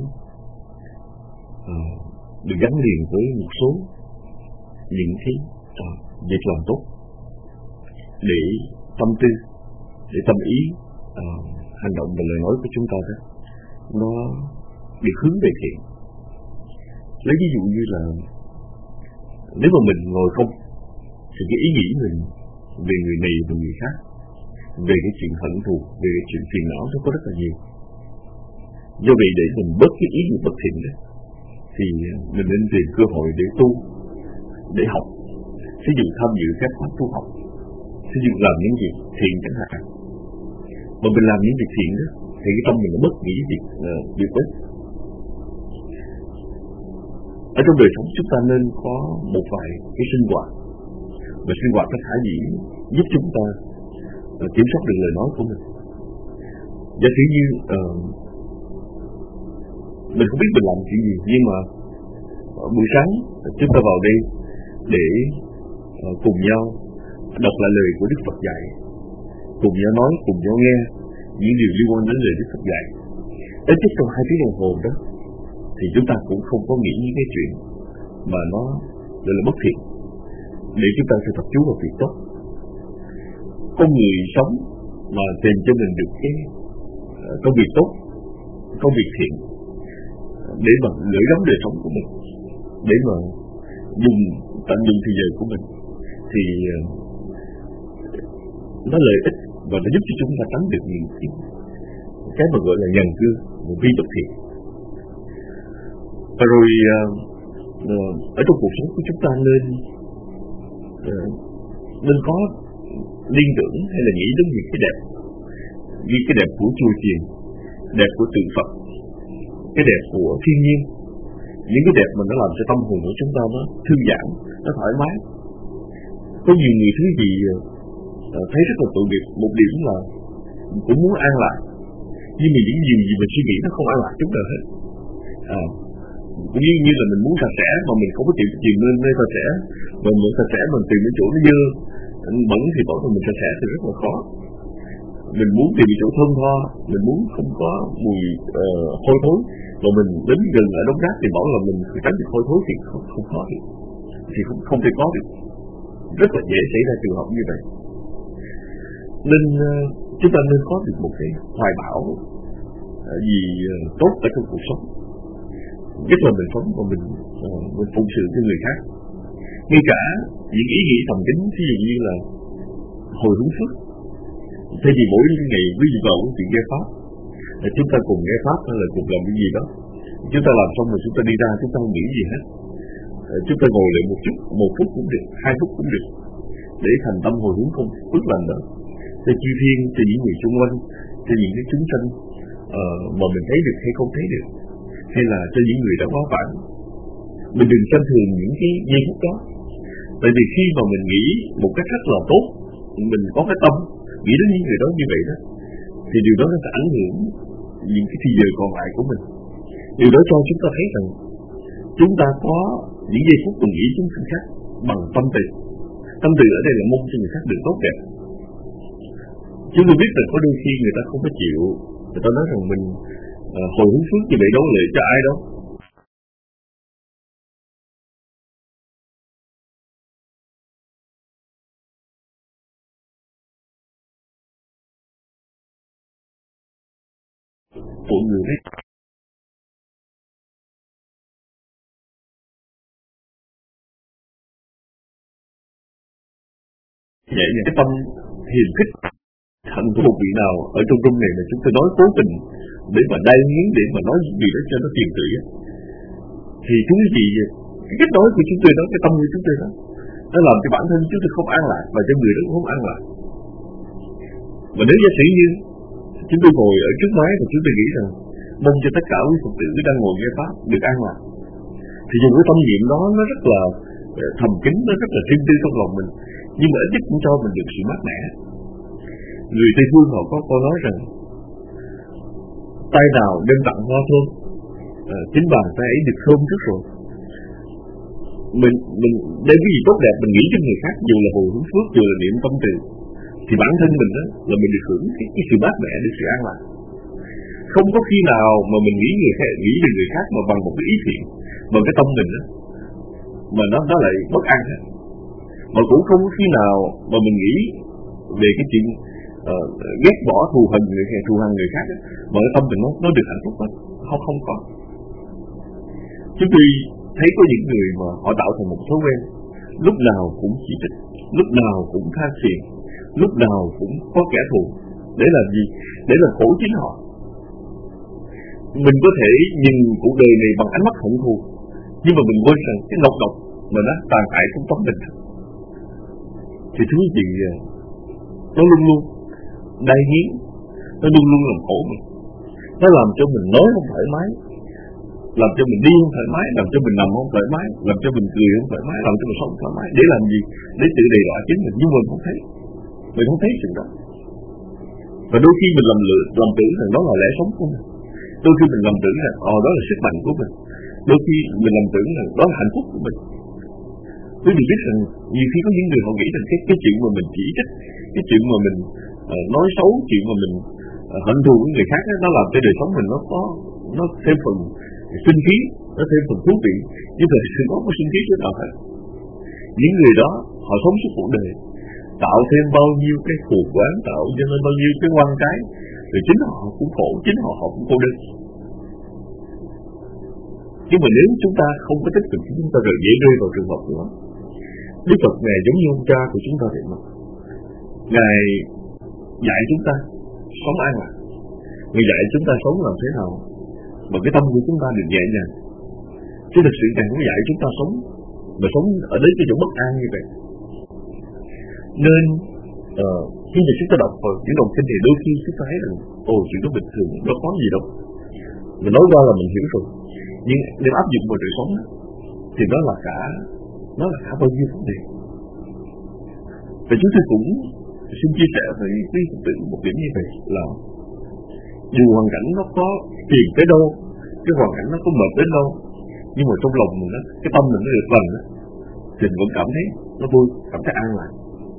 được gắn liền với một số những cái việc làm tốt, để tâm tư, để tâm ý, hành động và lời nói của chúng ta đó nó được hướng về thiện. Lấy ví dụ như là nếu mà mình ngồi không thì cái ý nghĩ mình về người này và người khác, về cái chuyện hận thù, về cái chuyện phiền não nó có rất là nhiều. Do vậy để mình bớt cái ý bất thiện đó thì mình nên tìm cơ hội để tu, để học, ví dụ tham dự các khóa tu học, ví dụ làm những việc thiện chẳng hạn. Mà mình làm những việc thiện đó thì cái tâm mình nó bớt nghĩ việc quét. Ở trong đời sống chúng ta nên có một vài cái sinh hoạt, và sinh hoạt nó khả dĩ giúp chúng ta kiểm soát được lời nói của mình. Giả sử như mình không biết mình làm chuyện gì, nhưng mà buổi sáng chúng ta vào đây để cùng nhau đọc lại lời của Đức Phật dạy, cùng nhau nói, cùng nhau nghe những điều liên quan đến lời Đức Phật dạy. Ít nhất trong 2 tiếng đồng hồ đó thì chúng ta cũng không có nghĩ những cái chuyện mà nó gọi là bất thiện, để chúng ta sẽ tập trung vào việc tốt. Con người sống mà tìm cho mình được cái công việc tốt, công việc thiện, để mà gửi gắm đời sống của mình, để mà tận dụng thời giờ của mình, thì nó lợi ích và nó giúp cho chúng ta tránh được những cái mà gọi là nhần cư và vi bất thiện. Và rồi ở trong cuộc sống của chúng ta nên có liên tưởng hay là nghĩ đến những cái đẹp, như cái đẹp của chùa chiền, đẹp của tượng Phật, cái đẹp của thiên nhiên, những cái đẹp mà nó làm cho tâm hồn của chúng ta nó thư giãn, nó thoải mái. Có nhiều người thứ gì thấy rất là tội nghiệp, một điểm là cũng muốn an lạc, nhưng mà những gì mình suy nghĩ nó không an lạc chút nào hết. Cũng như là mình muốn sạch sẽ mà mình không có chịu lên nơi sạch sẽ, mà mình sạch sẽ mình tìm đến chỗ nó dơ bẩn thì bảo là mình sạch sẽ thì rất là khó. mình muốn tìm chỗ thơm tho, mình muốn không có mùi hôi thối, mà mình đến gần ở đống rác thì bảo là mình tránh được hôi thối thì không có được, thì không thể có được, rất là dễ xảy ra trường hợp như vậy. Nên chúng ta nên có được một cái hoài bão gì tốt ở trong cuộc sống, nhất là mình sống và mình phụng sự cho người khác. Ngay cả những ý nghĩ thầm kín, ví dụ như là hồi hướng phước, thay vì mỗi ngày ví dụ vào chuyện nghe pháp, chúng ta cùng nghe pháp hay là cùng làm cái gì đó, chúng ta làm xong rồi chúng ta đi ra, chúng ta không nghĩ gì hết, chúng ta ngồi lại một phút cũng được, 2 phút cũng được, để thành tâm hồi hướng công phước lành đó cho chư thiên, cho những người xung quanh, cho những cái chúng sanh mà mình thấy được hay không thấy được, hay là cho những người đã quá vãng. Mình đừng xem thường những cái giây phút đó, tại vì khi mà mình nghĩ một cách rất là tốt, mình có cái tâm nghĩ đến những người đó như vậy đó, thì điều đó nó sẽ ảnh hưởng những cái thời giờ còn lại của mình. Điều đó cho chúng ta thấy rằng chúng ta có những giây phút mình nghĩ chúng người khác bằng tâm từ. Tâm từ ở đây là mong cho người khác được tốt đẹp. Chúng tôi biết rằng có đôi khi người ta không có chịu, người ta nói rằng mình hồi hướng phước như vậy đâu lợi cho ai đâu. Của người đấy. Vậy là cái tâm hiền khích hẳn có một vị nào ở trong room này mà chúng tôi nói cố tình để mà đai nghiến, để mà nói gì đó cho nó tiền tưởi, thì chúng gì cái cách nói của chúng tôi đó, cái tâm của chúng tôi đó, nó làm cho bản thân chúng tôi không an lạc và cho người đó cũng không an lạc. Mà nếu giả sử như chúng tôi ngồi ở trước máy và chúng tôi nghĩ rằng mong cho tất cả quý Phật tử đang ngồi nghe pháp được an lạc, thì dùng cái tâm niệm đó nó rất là thầm kín, nó rất là riêng tư trong lòng mình, nhưng mà ít nhất cũng cho mình được sự mát mẻ. Người Tây Phương họ có câu nói rằng tay nào đem tặng hoa thơm, chính bàn tay ấy được thơm trước rồi. Mình đem cái gì tốt đẹp mình nghĩ cho người khác, dù là hồi hướng phước, dù là niệm tâm từ, thì bản thân mình đó là mình được hưởng cái sự mát mẻ, được sự an lạc. Không có khi nào mà mình nghĩ về người khác mà bằng một cái ý thiện, bằng cái tâm mình đó, mà nó lại bất an hết. Mà cũng không có khi nào mà mình nghĩ về cái chuyện ghét bỏ thù hằn người khác đó, mà cái tâm mình nó được hạnh phúc hết. Không có. Chúng tôi thấy có những người mà họ tạo thành một thói quen, lúc nào cũng chỉ trích, lúc nào cũng than phiền, lúc nào cũng có kẻ thù. Để làm gì? Để làm khổ chính họ. Mình có thể nhìn cuộc đời này bằng ánh mắt hận thù, nhưng mà mình quên rằng cái ngọc độc mà nó tàn hại trong tâm mình, thì thứ gì nó luôn luôn đai nghiến, nó luôn luôn làm khổ mình. Nó làm cho mình nói không thoải mái, làm cho mình đi không thoải mái, làm cho mình nằm không thoải mái, làm cho mình cười không thoải mái, làm cho mình sống không thoải mái. Để làm gì? Để tự đầy đọa chính mình, nhưng mình không thấy. Mình không thấy chuyện đó. Và đôi khi mình làm tưởng rằng đó là lẽ sống của mình. Đôi khi mình làm tưởng rằng đó là sức mạnh của mình. Đôi khi mình làm tưởng rằng đó là hạnh phúc của mình. Quý vị biết rằng nhiều khi có những người họ nghĩ rằng cái chuyện mà mình chỉ trích, cái chuyện mà mình nói xấu, chuyện mà mình hận thù với người khác đó, nó làm cho đời sống mình nó thêm phần sinh khí, nó thêm phần thú vị. Nhưng mà sự đó có sinh khí chứ nào hết. Những người đó họ sống suốt cuộc đời, tạo thêm bao nhiêu cái thù oán, tạo cho nên bao nhiêu cái oan trái, rồi chính họ cũng khổ, chính họ cũng cô đơn. Nhưng mà nếu chúng ta không có tích cực, chúng ta rất dễ rơi vào trường hợp đó. Đức Phật Ngài giống như ông cha của chúng ta vậy mà. Ngài dạy chúng ta sống an lạc. Ngài dạy chúng ta sống làm thế nào mà cái tâm của chúng ta được nhẹ nhàng. Chứ thực sự Ngài không dạy chúng ta sống mà sống ở đến cái chỗ bất an như vậy. Nên khi mà chúng ta đọc những đồng kinh thì đôi khi chúng ta thấy rằng chuyện đó bình thường, nó có gì đâu. Mình nói qua là mình hiểu rồi. Nhưng nếu áp dụng vào đời sống đó, thì nó là cả bao nhiêu vấn đề. Và chúng tôi cũng xin chia sẻ với quý Phật tử một điểm như vậy là dù hoàn cảnh nó có phiền tới đâu, cái hoàn cảnh nó có mệt đến đâu, nhưng mà trong lòng mình đó, cái tâm mình nó được lành đó, thì mình vẫn cảm thấy nó vui, cảm thấy an lạc.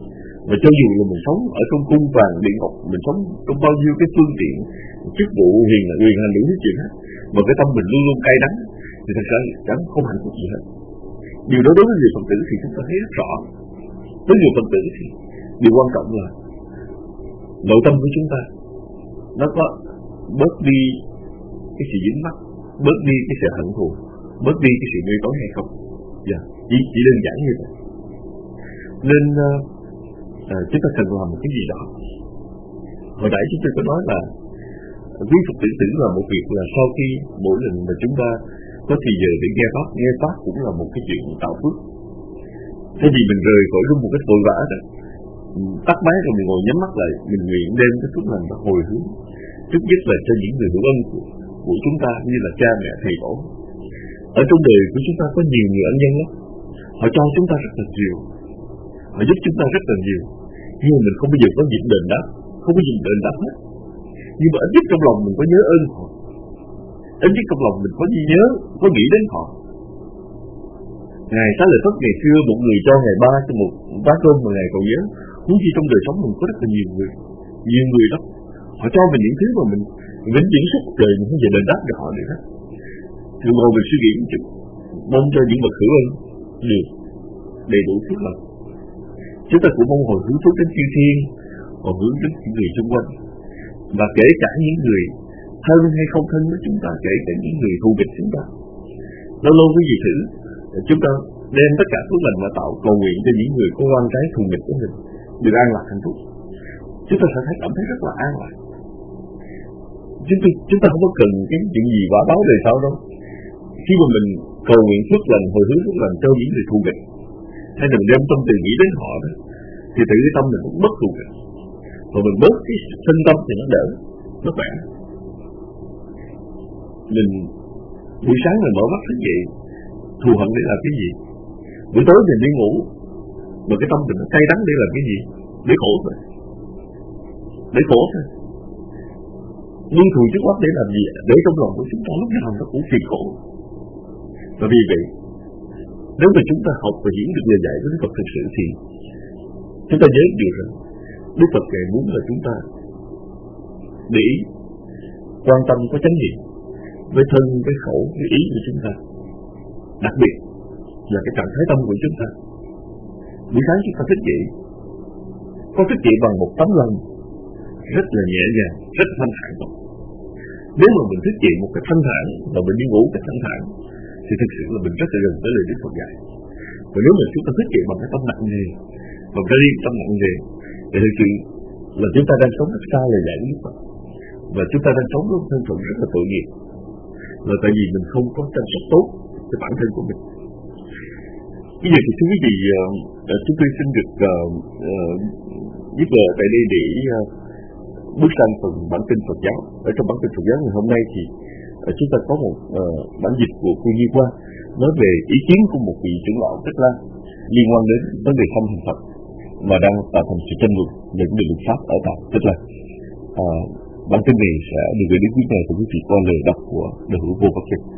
Và cho dù là mình sống ở trong cung vàng địa ngục, mình sống trong bao nhiêu cái phương tiện, chức vụ huyền hành đủ thứ chuyện hết, mà cái tâm mình luôn luôn cay đắng, thì thật ra chẳng không hạnh phúc gì hết. Điều đó đối với người Phật tử thì chúng ta thấy rất rõ. Với người Phật tử thì điều quan trọng là nội tâm của chúng ta nó có bớt đi cái sự dính mắc, bớt đi cái sự hận thù, bớt đi cái sự mê tối hay không. Chỉ đơn giản như vậy. Nên chúng ta cần làm một cái gì đó. Hồi nãy chúng tôi có nói là quý Phật tử là một việc là sau khi mỗi lần mà chúng ta có thì giờ để nghe pháp cũng là một cái chuyện tạo phước. Thế vì mình rời khỏi luôn một cái vội vã rồi, tắt máy rồi mình ngồi nhắm mắt lại, mình nguyện đem cái phước lành và hồi hướng trước nhất là cho những người hữu ân của chúng ta, như là cha mẹ thầy tổ. Ở trong đời của chúng ta có nhiều người ân nhân lắm, họ cho chúng ta rất là nhiều, họ giúp chúng ta rất là nhiều, nhưng mà mình không bao giờ có dịp đền đáp, không có dịp đền đáp hết. Nhưng mà ít nhất trong lòng mình có nhớ ơn họ, ít nhất trong lòng mình có nhớ, có nghĩ đến họ. Ngài Xá Lợi Phất ngày xưa một người cho Ngài 3 cho một bát cơm mà Ngài còn nhớ. Huống chi trong đời sống mình có rất là nhiều người đó, họ cho mình những thứ mà mình vĩnh viễn suốt đời mình không bao giờ đền đáp được họ được hết. Thì ngồi mình suy nghĩ một chút, mong cho những bậc hữu ân được đầy đủ phước lành. Chúng ta cũng mong hồi hướng phước đến chư thiên, hồi hướng đến những người xung quanh, và kể cả những người thân hay không thân với chúng ta, kể cả những người thù địch chúng ta. Lâu lâu cái gì thử chúng ta đem tất cả phước lành mà tạo cầu nguyện cho những người có oan trái thù nghịch của mình được an lạc hạnh phúc, chúng ta sẽ thấy cảm thấy rất là an lạc. Chúng ta không có cần cái chuyện gì quả báo đời sau đâu. Khi mà mình cầu nguyện phước lành, hồi hướng phước lành cho những người thù nghịch, hay là mình đem tâm từ nghĩ đến họ đó, thì tự cái tâm mình cũng bớt thù nghịch, và mình bớt cái sinh tâm thì nó đỡ, nó khỏe. Mình buổi sáng mình mở mắt thức dậy, thù hận để làm cái gì? Buổi tối mình đi ngủ, mà cái tâm mình nó cay đắng để làm cái gì? Để khổ thôi, để khổ thôi. Nhưng thù trước mắt để làm gì? Để trong lòng của chúng ta lúc nào nó cũng phiền khổ. Và vì vậy, nếu mà chúng ta học và diễn được lời dạy của Đức Phật thực sự thì chúng ta nhớ điều rằng Đức Phật Ngài muốn là chúng ta để ý, quan tâm có chánh niệm với thân, với khẩu, với ý của chúng ta. Đặc biệt là cái trạng thái tâm của chúng ta. Buổi sáng chúng ta thức dậy, có thức dậy bằng một tấm lòng rất là nhẹ nhàng, rất thanh thản. Nếu mà mình thức dậy một cách thanh thản và mình đi ngủ cách thanh thản thì thực sự là mình rất là gần tới lời Đức Phật dạy. Và nếu mà chúng ta thức dậy bằng cái tâm nặng nề, bằng cái tâm nặng nề, thì thực sự là chúng ta đang sống rất xa lời dạy của Đức Phật, và chúng ta đang sống với thân phận rất là tội nghiệp, là tại vì mình không có chăm sóc tốt cái bản thân của mình. Bây giờ thì thưa quý vị, chúng tôi xin được giúp đỡ tại đây để bước sang phần bản tin Phật giáo. Ở trong bản tin Phật giáo ngày hôm nay thì chúng ta có một bản dịch của cô Như Quang nói về ý kiến của một vị trưởng lão Tích Lan liên quan đến vấn đề thăm hình Phật mà đang tạo thành sự tranh luận về vấn đề luật pháp ở tại Tích Lan. Bản tin này sẽ được gửi đến quý vị và quý vị qua lời đọc của Đại hữu Vô Bắc Kinh.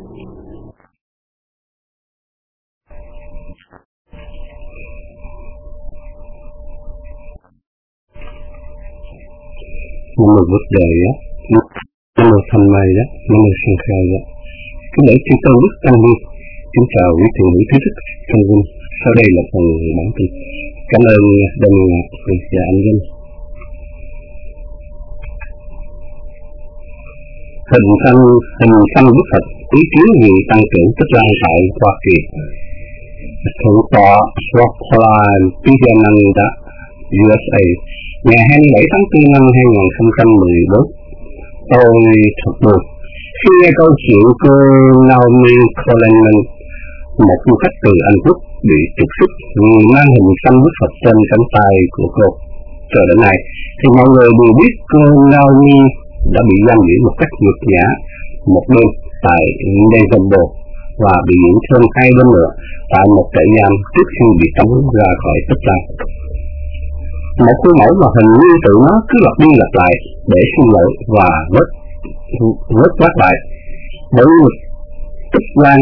Nam mô Bụt Đề á, Nam mô Tham Mai á, Nam mô Sanh Khai á. Kính lễ chư tôn đức tăng ni, kính chào quý thiện hữu trí thức thân vinh. Sau đây là phần bản tin. Cảm ơn Đồng Ngọc và anh Vinh. Hình xăm Đức Phật ý kiến vị tăng trưởng Tích Lan tại Hoa Kỳ. Thượng tọa Swapala Pijananda, USA, ngày 27 tháng 4 năm 2014. Tôi thật buồn khi nghe câu chuyện cô Naomi Coleman, một du khách từ Anh Quốc, bị trục xuất vì mang hình xăm Đức Phật trên cánh tay của cô. Cho đến nay thì mọi người đều biết cô Naomi đã bị giam giữ một cách nhục nhã một đêm tại Nevada và bị diễn thêm 2 đêm nữa tại một trại giam trước khi bị tống ra khỏi Tích Lan. Một khuôn mẫu mà hình như tự nó cứ lặp đi lặp lại để xin lỗi và vớt vát lại. Bởi Tích Lan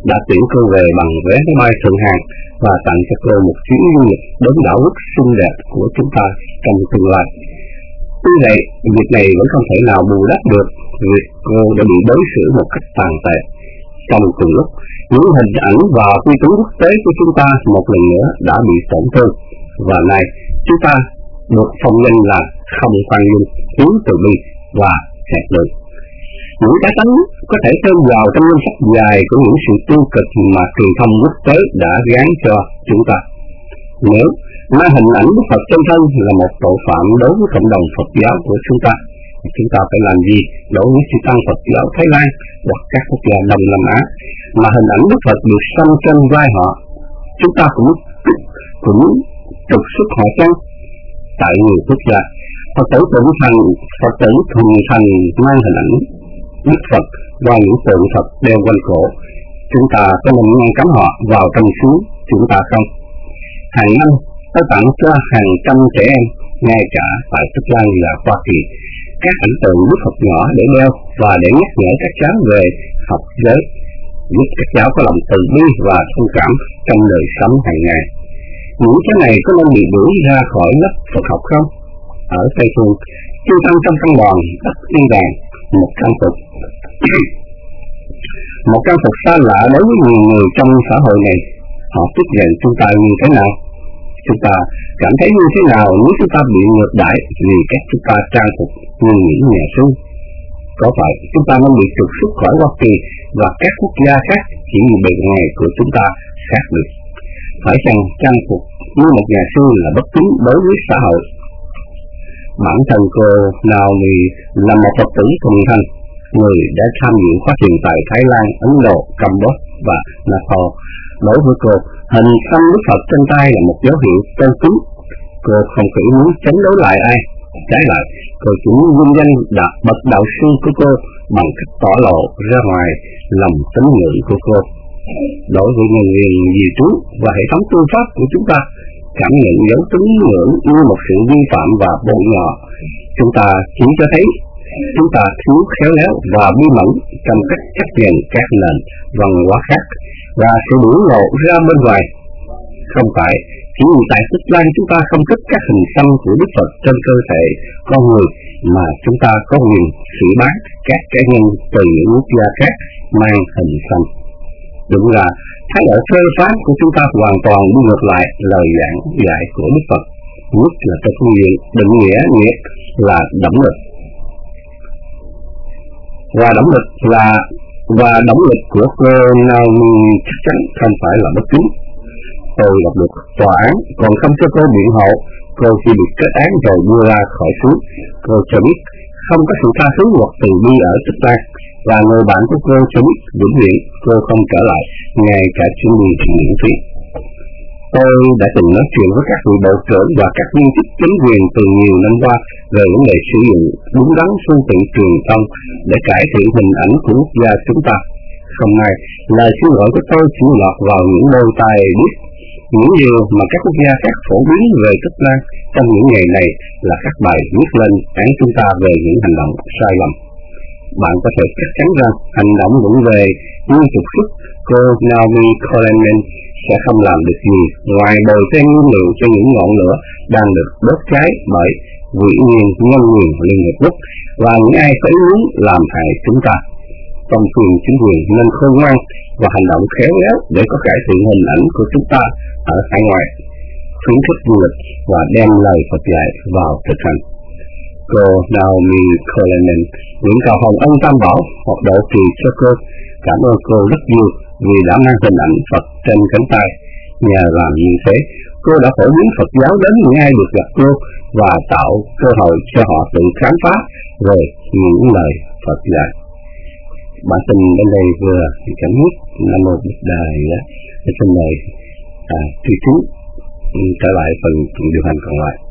đã tuyển cô về bằng vé máy bay thượng hạng và tặng cho cô một chuyến du lịch đến đảo quốc xinh đẹp của chúng ta trong tương lai. Tuy vậy, việc này vẫn không thể nào bù đắp được việc cô đã bị đối xử một cách tàn tệ. Trong cùng lúc, những hình ảnh và uy tín quốc tế của chúng ta một lần nữa đã bị tổn thương, và nay chúng ta được phong danh là không khoan dung, thiếu từ bi và hẹp lương. Những cái tánh có thể thêm vào trong danh sách dài của những sự tiêu cực mà truyền thông quốc tế đã gán cho chúng ta. Nếu mang hình ảnh Đức Phật trên thân là một tội phạm đối với cộng đồng Phật giáo của chúng ta phải làm gì đối với chư tăng Phật giáo Thái Lan hoặc các quốc gia Đông Nam Á mà hình ảnh Đức Phật được xăm trên vai họ? Chúng ta cũng trục xuất họ chăng? Tại nhiều quốc gia, Phật tử thuần thành mang hình ảnh Đức Phật qua những tượng Phật đeo quanh cổ. Chúng ta có nên ngăn cấm họ vào trong xứ chúng ta không? Hàng năm ta tặng cho hàng trăm trẻ em, ngay cả tại Tích Lan và Hoa Kỳ, các ảnh tượng Đức Phật nhỏ để đeo và để nhắc nhở các cháu về học giới, giúp các cháu có lòng từ bi và thông cảm trong đời sống hàng ngày. Những cái này có nên bị đuổi ra khỏi lớp Phật học không? Ở Tây Phương, chư tăng trong căn đoàn đất yên đàng, một trang phục xa lạ đối với nhiều người trong xã hội này. Họ tiếp nhận chúng ta như thế nào? Chúng ta cảm thấy như thế nào nếu chúng ta bị ngược đãi vì các chúng ta trang phục như những nhà sư? Có phải chúng ta nên bị trục xuất khỏi Hoa Kỳ và các quốc gia khác chỉ vì bề ngoài của chúng ta khác biệt? Phải chăng trang phục như một nhà sư là bất tín đối với xã hội? Bản thân cô Naomi là một Phật tử thuần thành, người đã tham dự khóa thiền tại Thái Lan, Ấn Độ, Campuchia và Nepal. Đối với cô, hình xăm Đức Phật trên tay là một dấu hiệu tôn kính. Cô không phải muốn chống đối lại ai. Trái lại, cô chỉ muốn vinh danh bậc đạo sư của cô bằng cách tỏ lộ ra ngoài lòng tín ngưỡng của cô. Đối với nhân viên di trú và hệ thống tư pháp của chúng ta, cảm nhận dấu tín ngưỡng như một sự vi phạm và bội nhỏ. Chúng ta chỉ cho thấy chúng ta thiếu khéo léo và bí mẫn trong cách chấp nhận các nền văn hóa khác và sự biểu lộ ra bên ngoài. Không phải chỉ vì tại Tích Lan chúng ta không thích các hình xăm của Đức Phật trên cơ thể con người mà chúng ta có quyền xử bán các cá nhân từ những quốc gia khác mang hình xăm. Đúng là thái độ phê phán của chúng ta hoàn toàn đi ngược lại lời giảng dạy của Đức Phật, nhất là trong phương diện định nghĩa là động lực. Và động lực của cô Naomi chắc chắn không phải là bất kính. Tôi gặp được tòa án còn không cho cô biện hộ, cô chỉ bị kết án rồi đưa ra khỏi xứ. Cô cho biết không có sự tha thứ hoặc từ bi ở Tích Lan, và người bạn của cô cho biết vĩnh viễn cô không trở lại ngay cả chuyến đi miễn phí. Tôi đã từng nói chuyện với các vị bộ trưởng và các viên chức chính quyền từ nhiều năm qua về vấn đề sử dụng đúng đắn phương tiện truyền thông để cải thiện hình ảnh của quốc gia chúng ta. Không may, lời xin lỗi của tôi chỉ lọt vào những đôi tai biết. Những điều mà các quốc gia khác phổ biến về Tích Lan trong những ngày này là các bài viết lên án chúng ta về những hành động sai lầm. Bạn có thể chắc chắn rằng hành động vụng về như trục xuất cô Naomi Coleman sẽ không làm được gì ngoài bồi thêm nhiên liệu cho những ngọn lửa đang được đốt cháy bởi quỷ nguyên nhân quyền Liên Hiệp Quốc và những ai có ý muốn làm hại chúng ta. Trong phương chính quyền nên khôn ngoan và hành động khéo léo để có cải thiện hình ảnh của chúng ta ở hải ngoại, khuyến khích du lịch và đem lời Phật dạy vào thực hành. Cô Naomi Coleman nguyện cầu hồng ân Tam Bảo hoặc độ trì cho cô. Cảm ơn cô rất nhiều vì đã mang hình ảnh Phật trên cánh tay. Nhờ làm như thế, cô đã phổ biến Phật giáo đến những ai được gặp cô và tạo cơ hội cho họ tự khám phá về những lời Phật dạy. Bản tin đến đây vừa chấm dứt. Nam mô Bích Đài. Xin mời Tri Chú trở lại phần điều hành còn lại.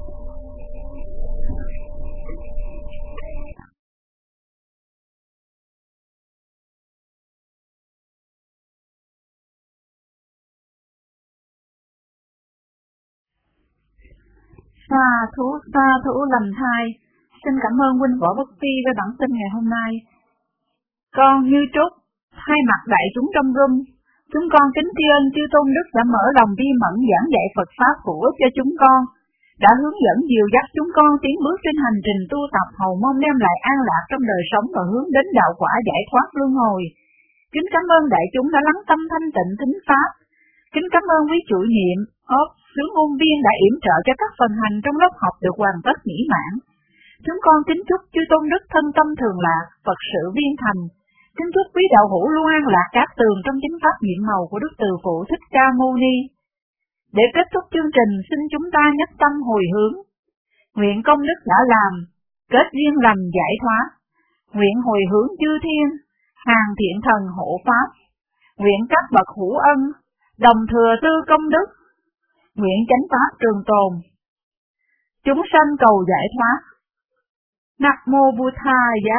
Sa thú lành thai. Xin cảm ơn huynh Võ Bất Phi với bản tin ngày hôm nay. Con Như Trúc hai mặt đại chúng trong room, chúng con kính tri ân Chư Tôn Đức đã mở lòng bi mẫn giảng dạy Phật Pháp của cho chúng con, đã hướng dẫn dìu dắt chúng con tiến bước trên hành trình tu tập hầu mong đem lại an lạc trong đời sống và hướng đến đạo quả giải thoát luân hồi. Kính cảm ơn đại chúng đã lắng tâm thanh tịnh thính Pháp. Kính cảm ơn quý chủ nhiệm, sứ ngôn viên đã yểm trợ cho các phần hành trong lớp học được hoàn tất mỹ mãn. Chúng con kính chúc Chư Tôn Đức thân tâm thường lạc, Phật sự viên thành. Kính chúc quý đạo hữu luôn an lạc cát tường trong chính pháp nhiệm màu của Đức Từ Phụ Thích Ca Mâu Ni. Để kết thúc chương trình, xin chúng ta nhất tâm hồi hướng. Nguyện công đức đã làm, kết duyên lành giải thoát. Nguyện hồi hướng chư thiên, hàng thiện thần hộ pháp. Nguyện các bậc hữu ân, đồng thừa tư công đức. Nguyện chánh pháp trường tồn. Chúng sanh cầu giải thoát. Nam mô Bụt Thaya.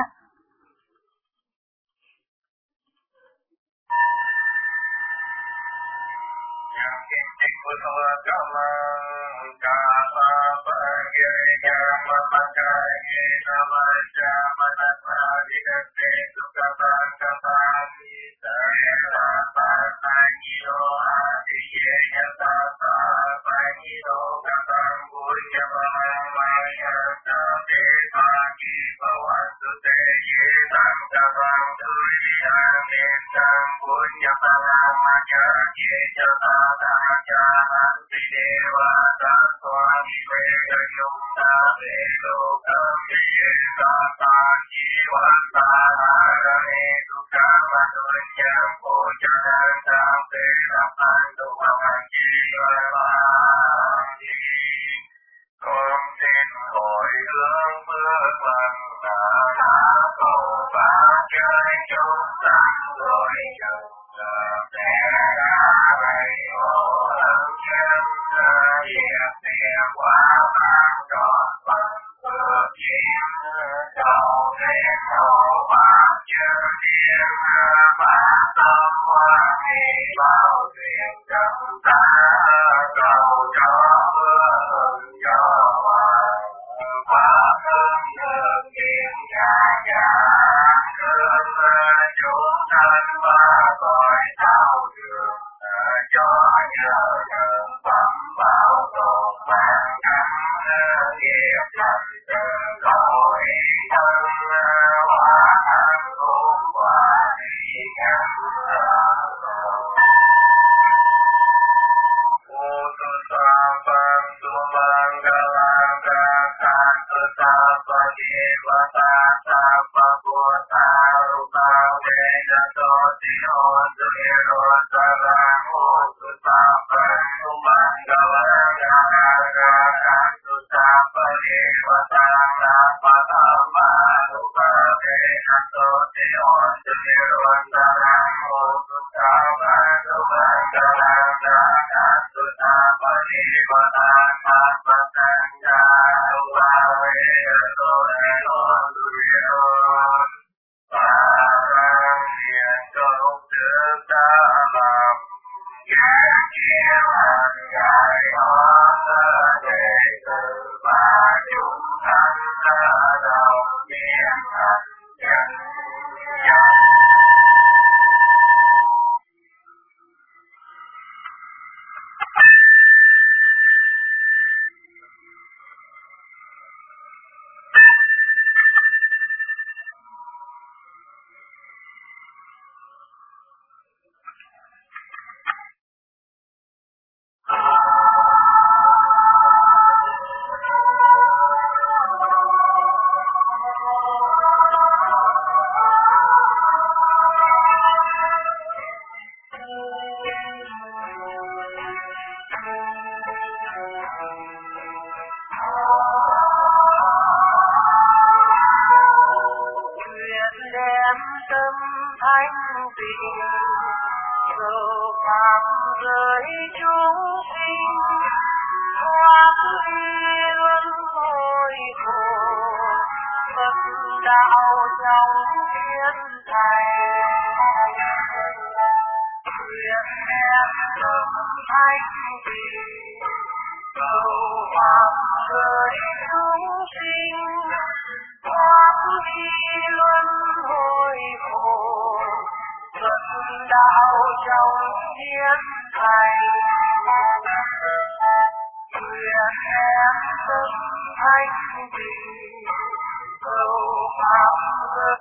đạo trong thiên thành, nguyện em sức thanh tịnh cầu pháp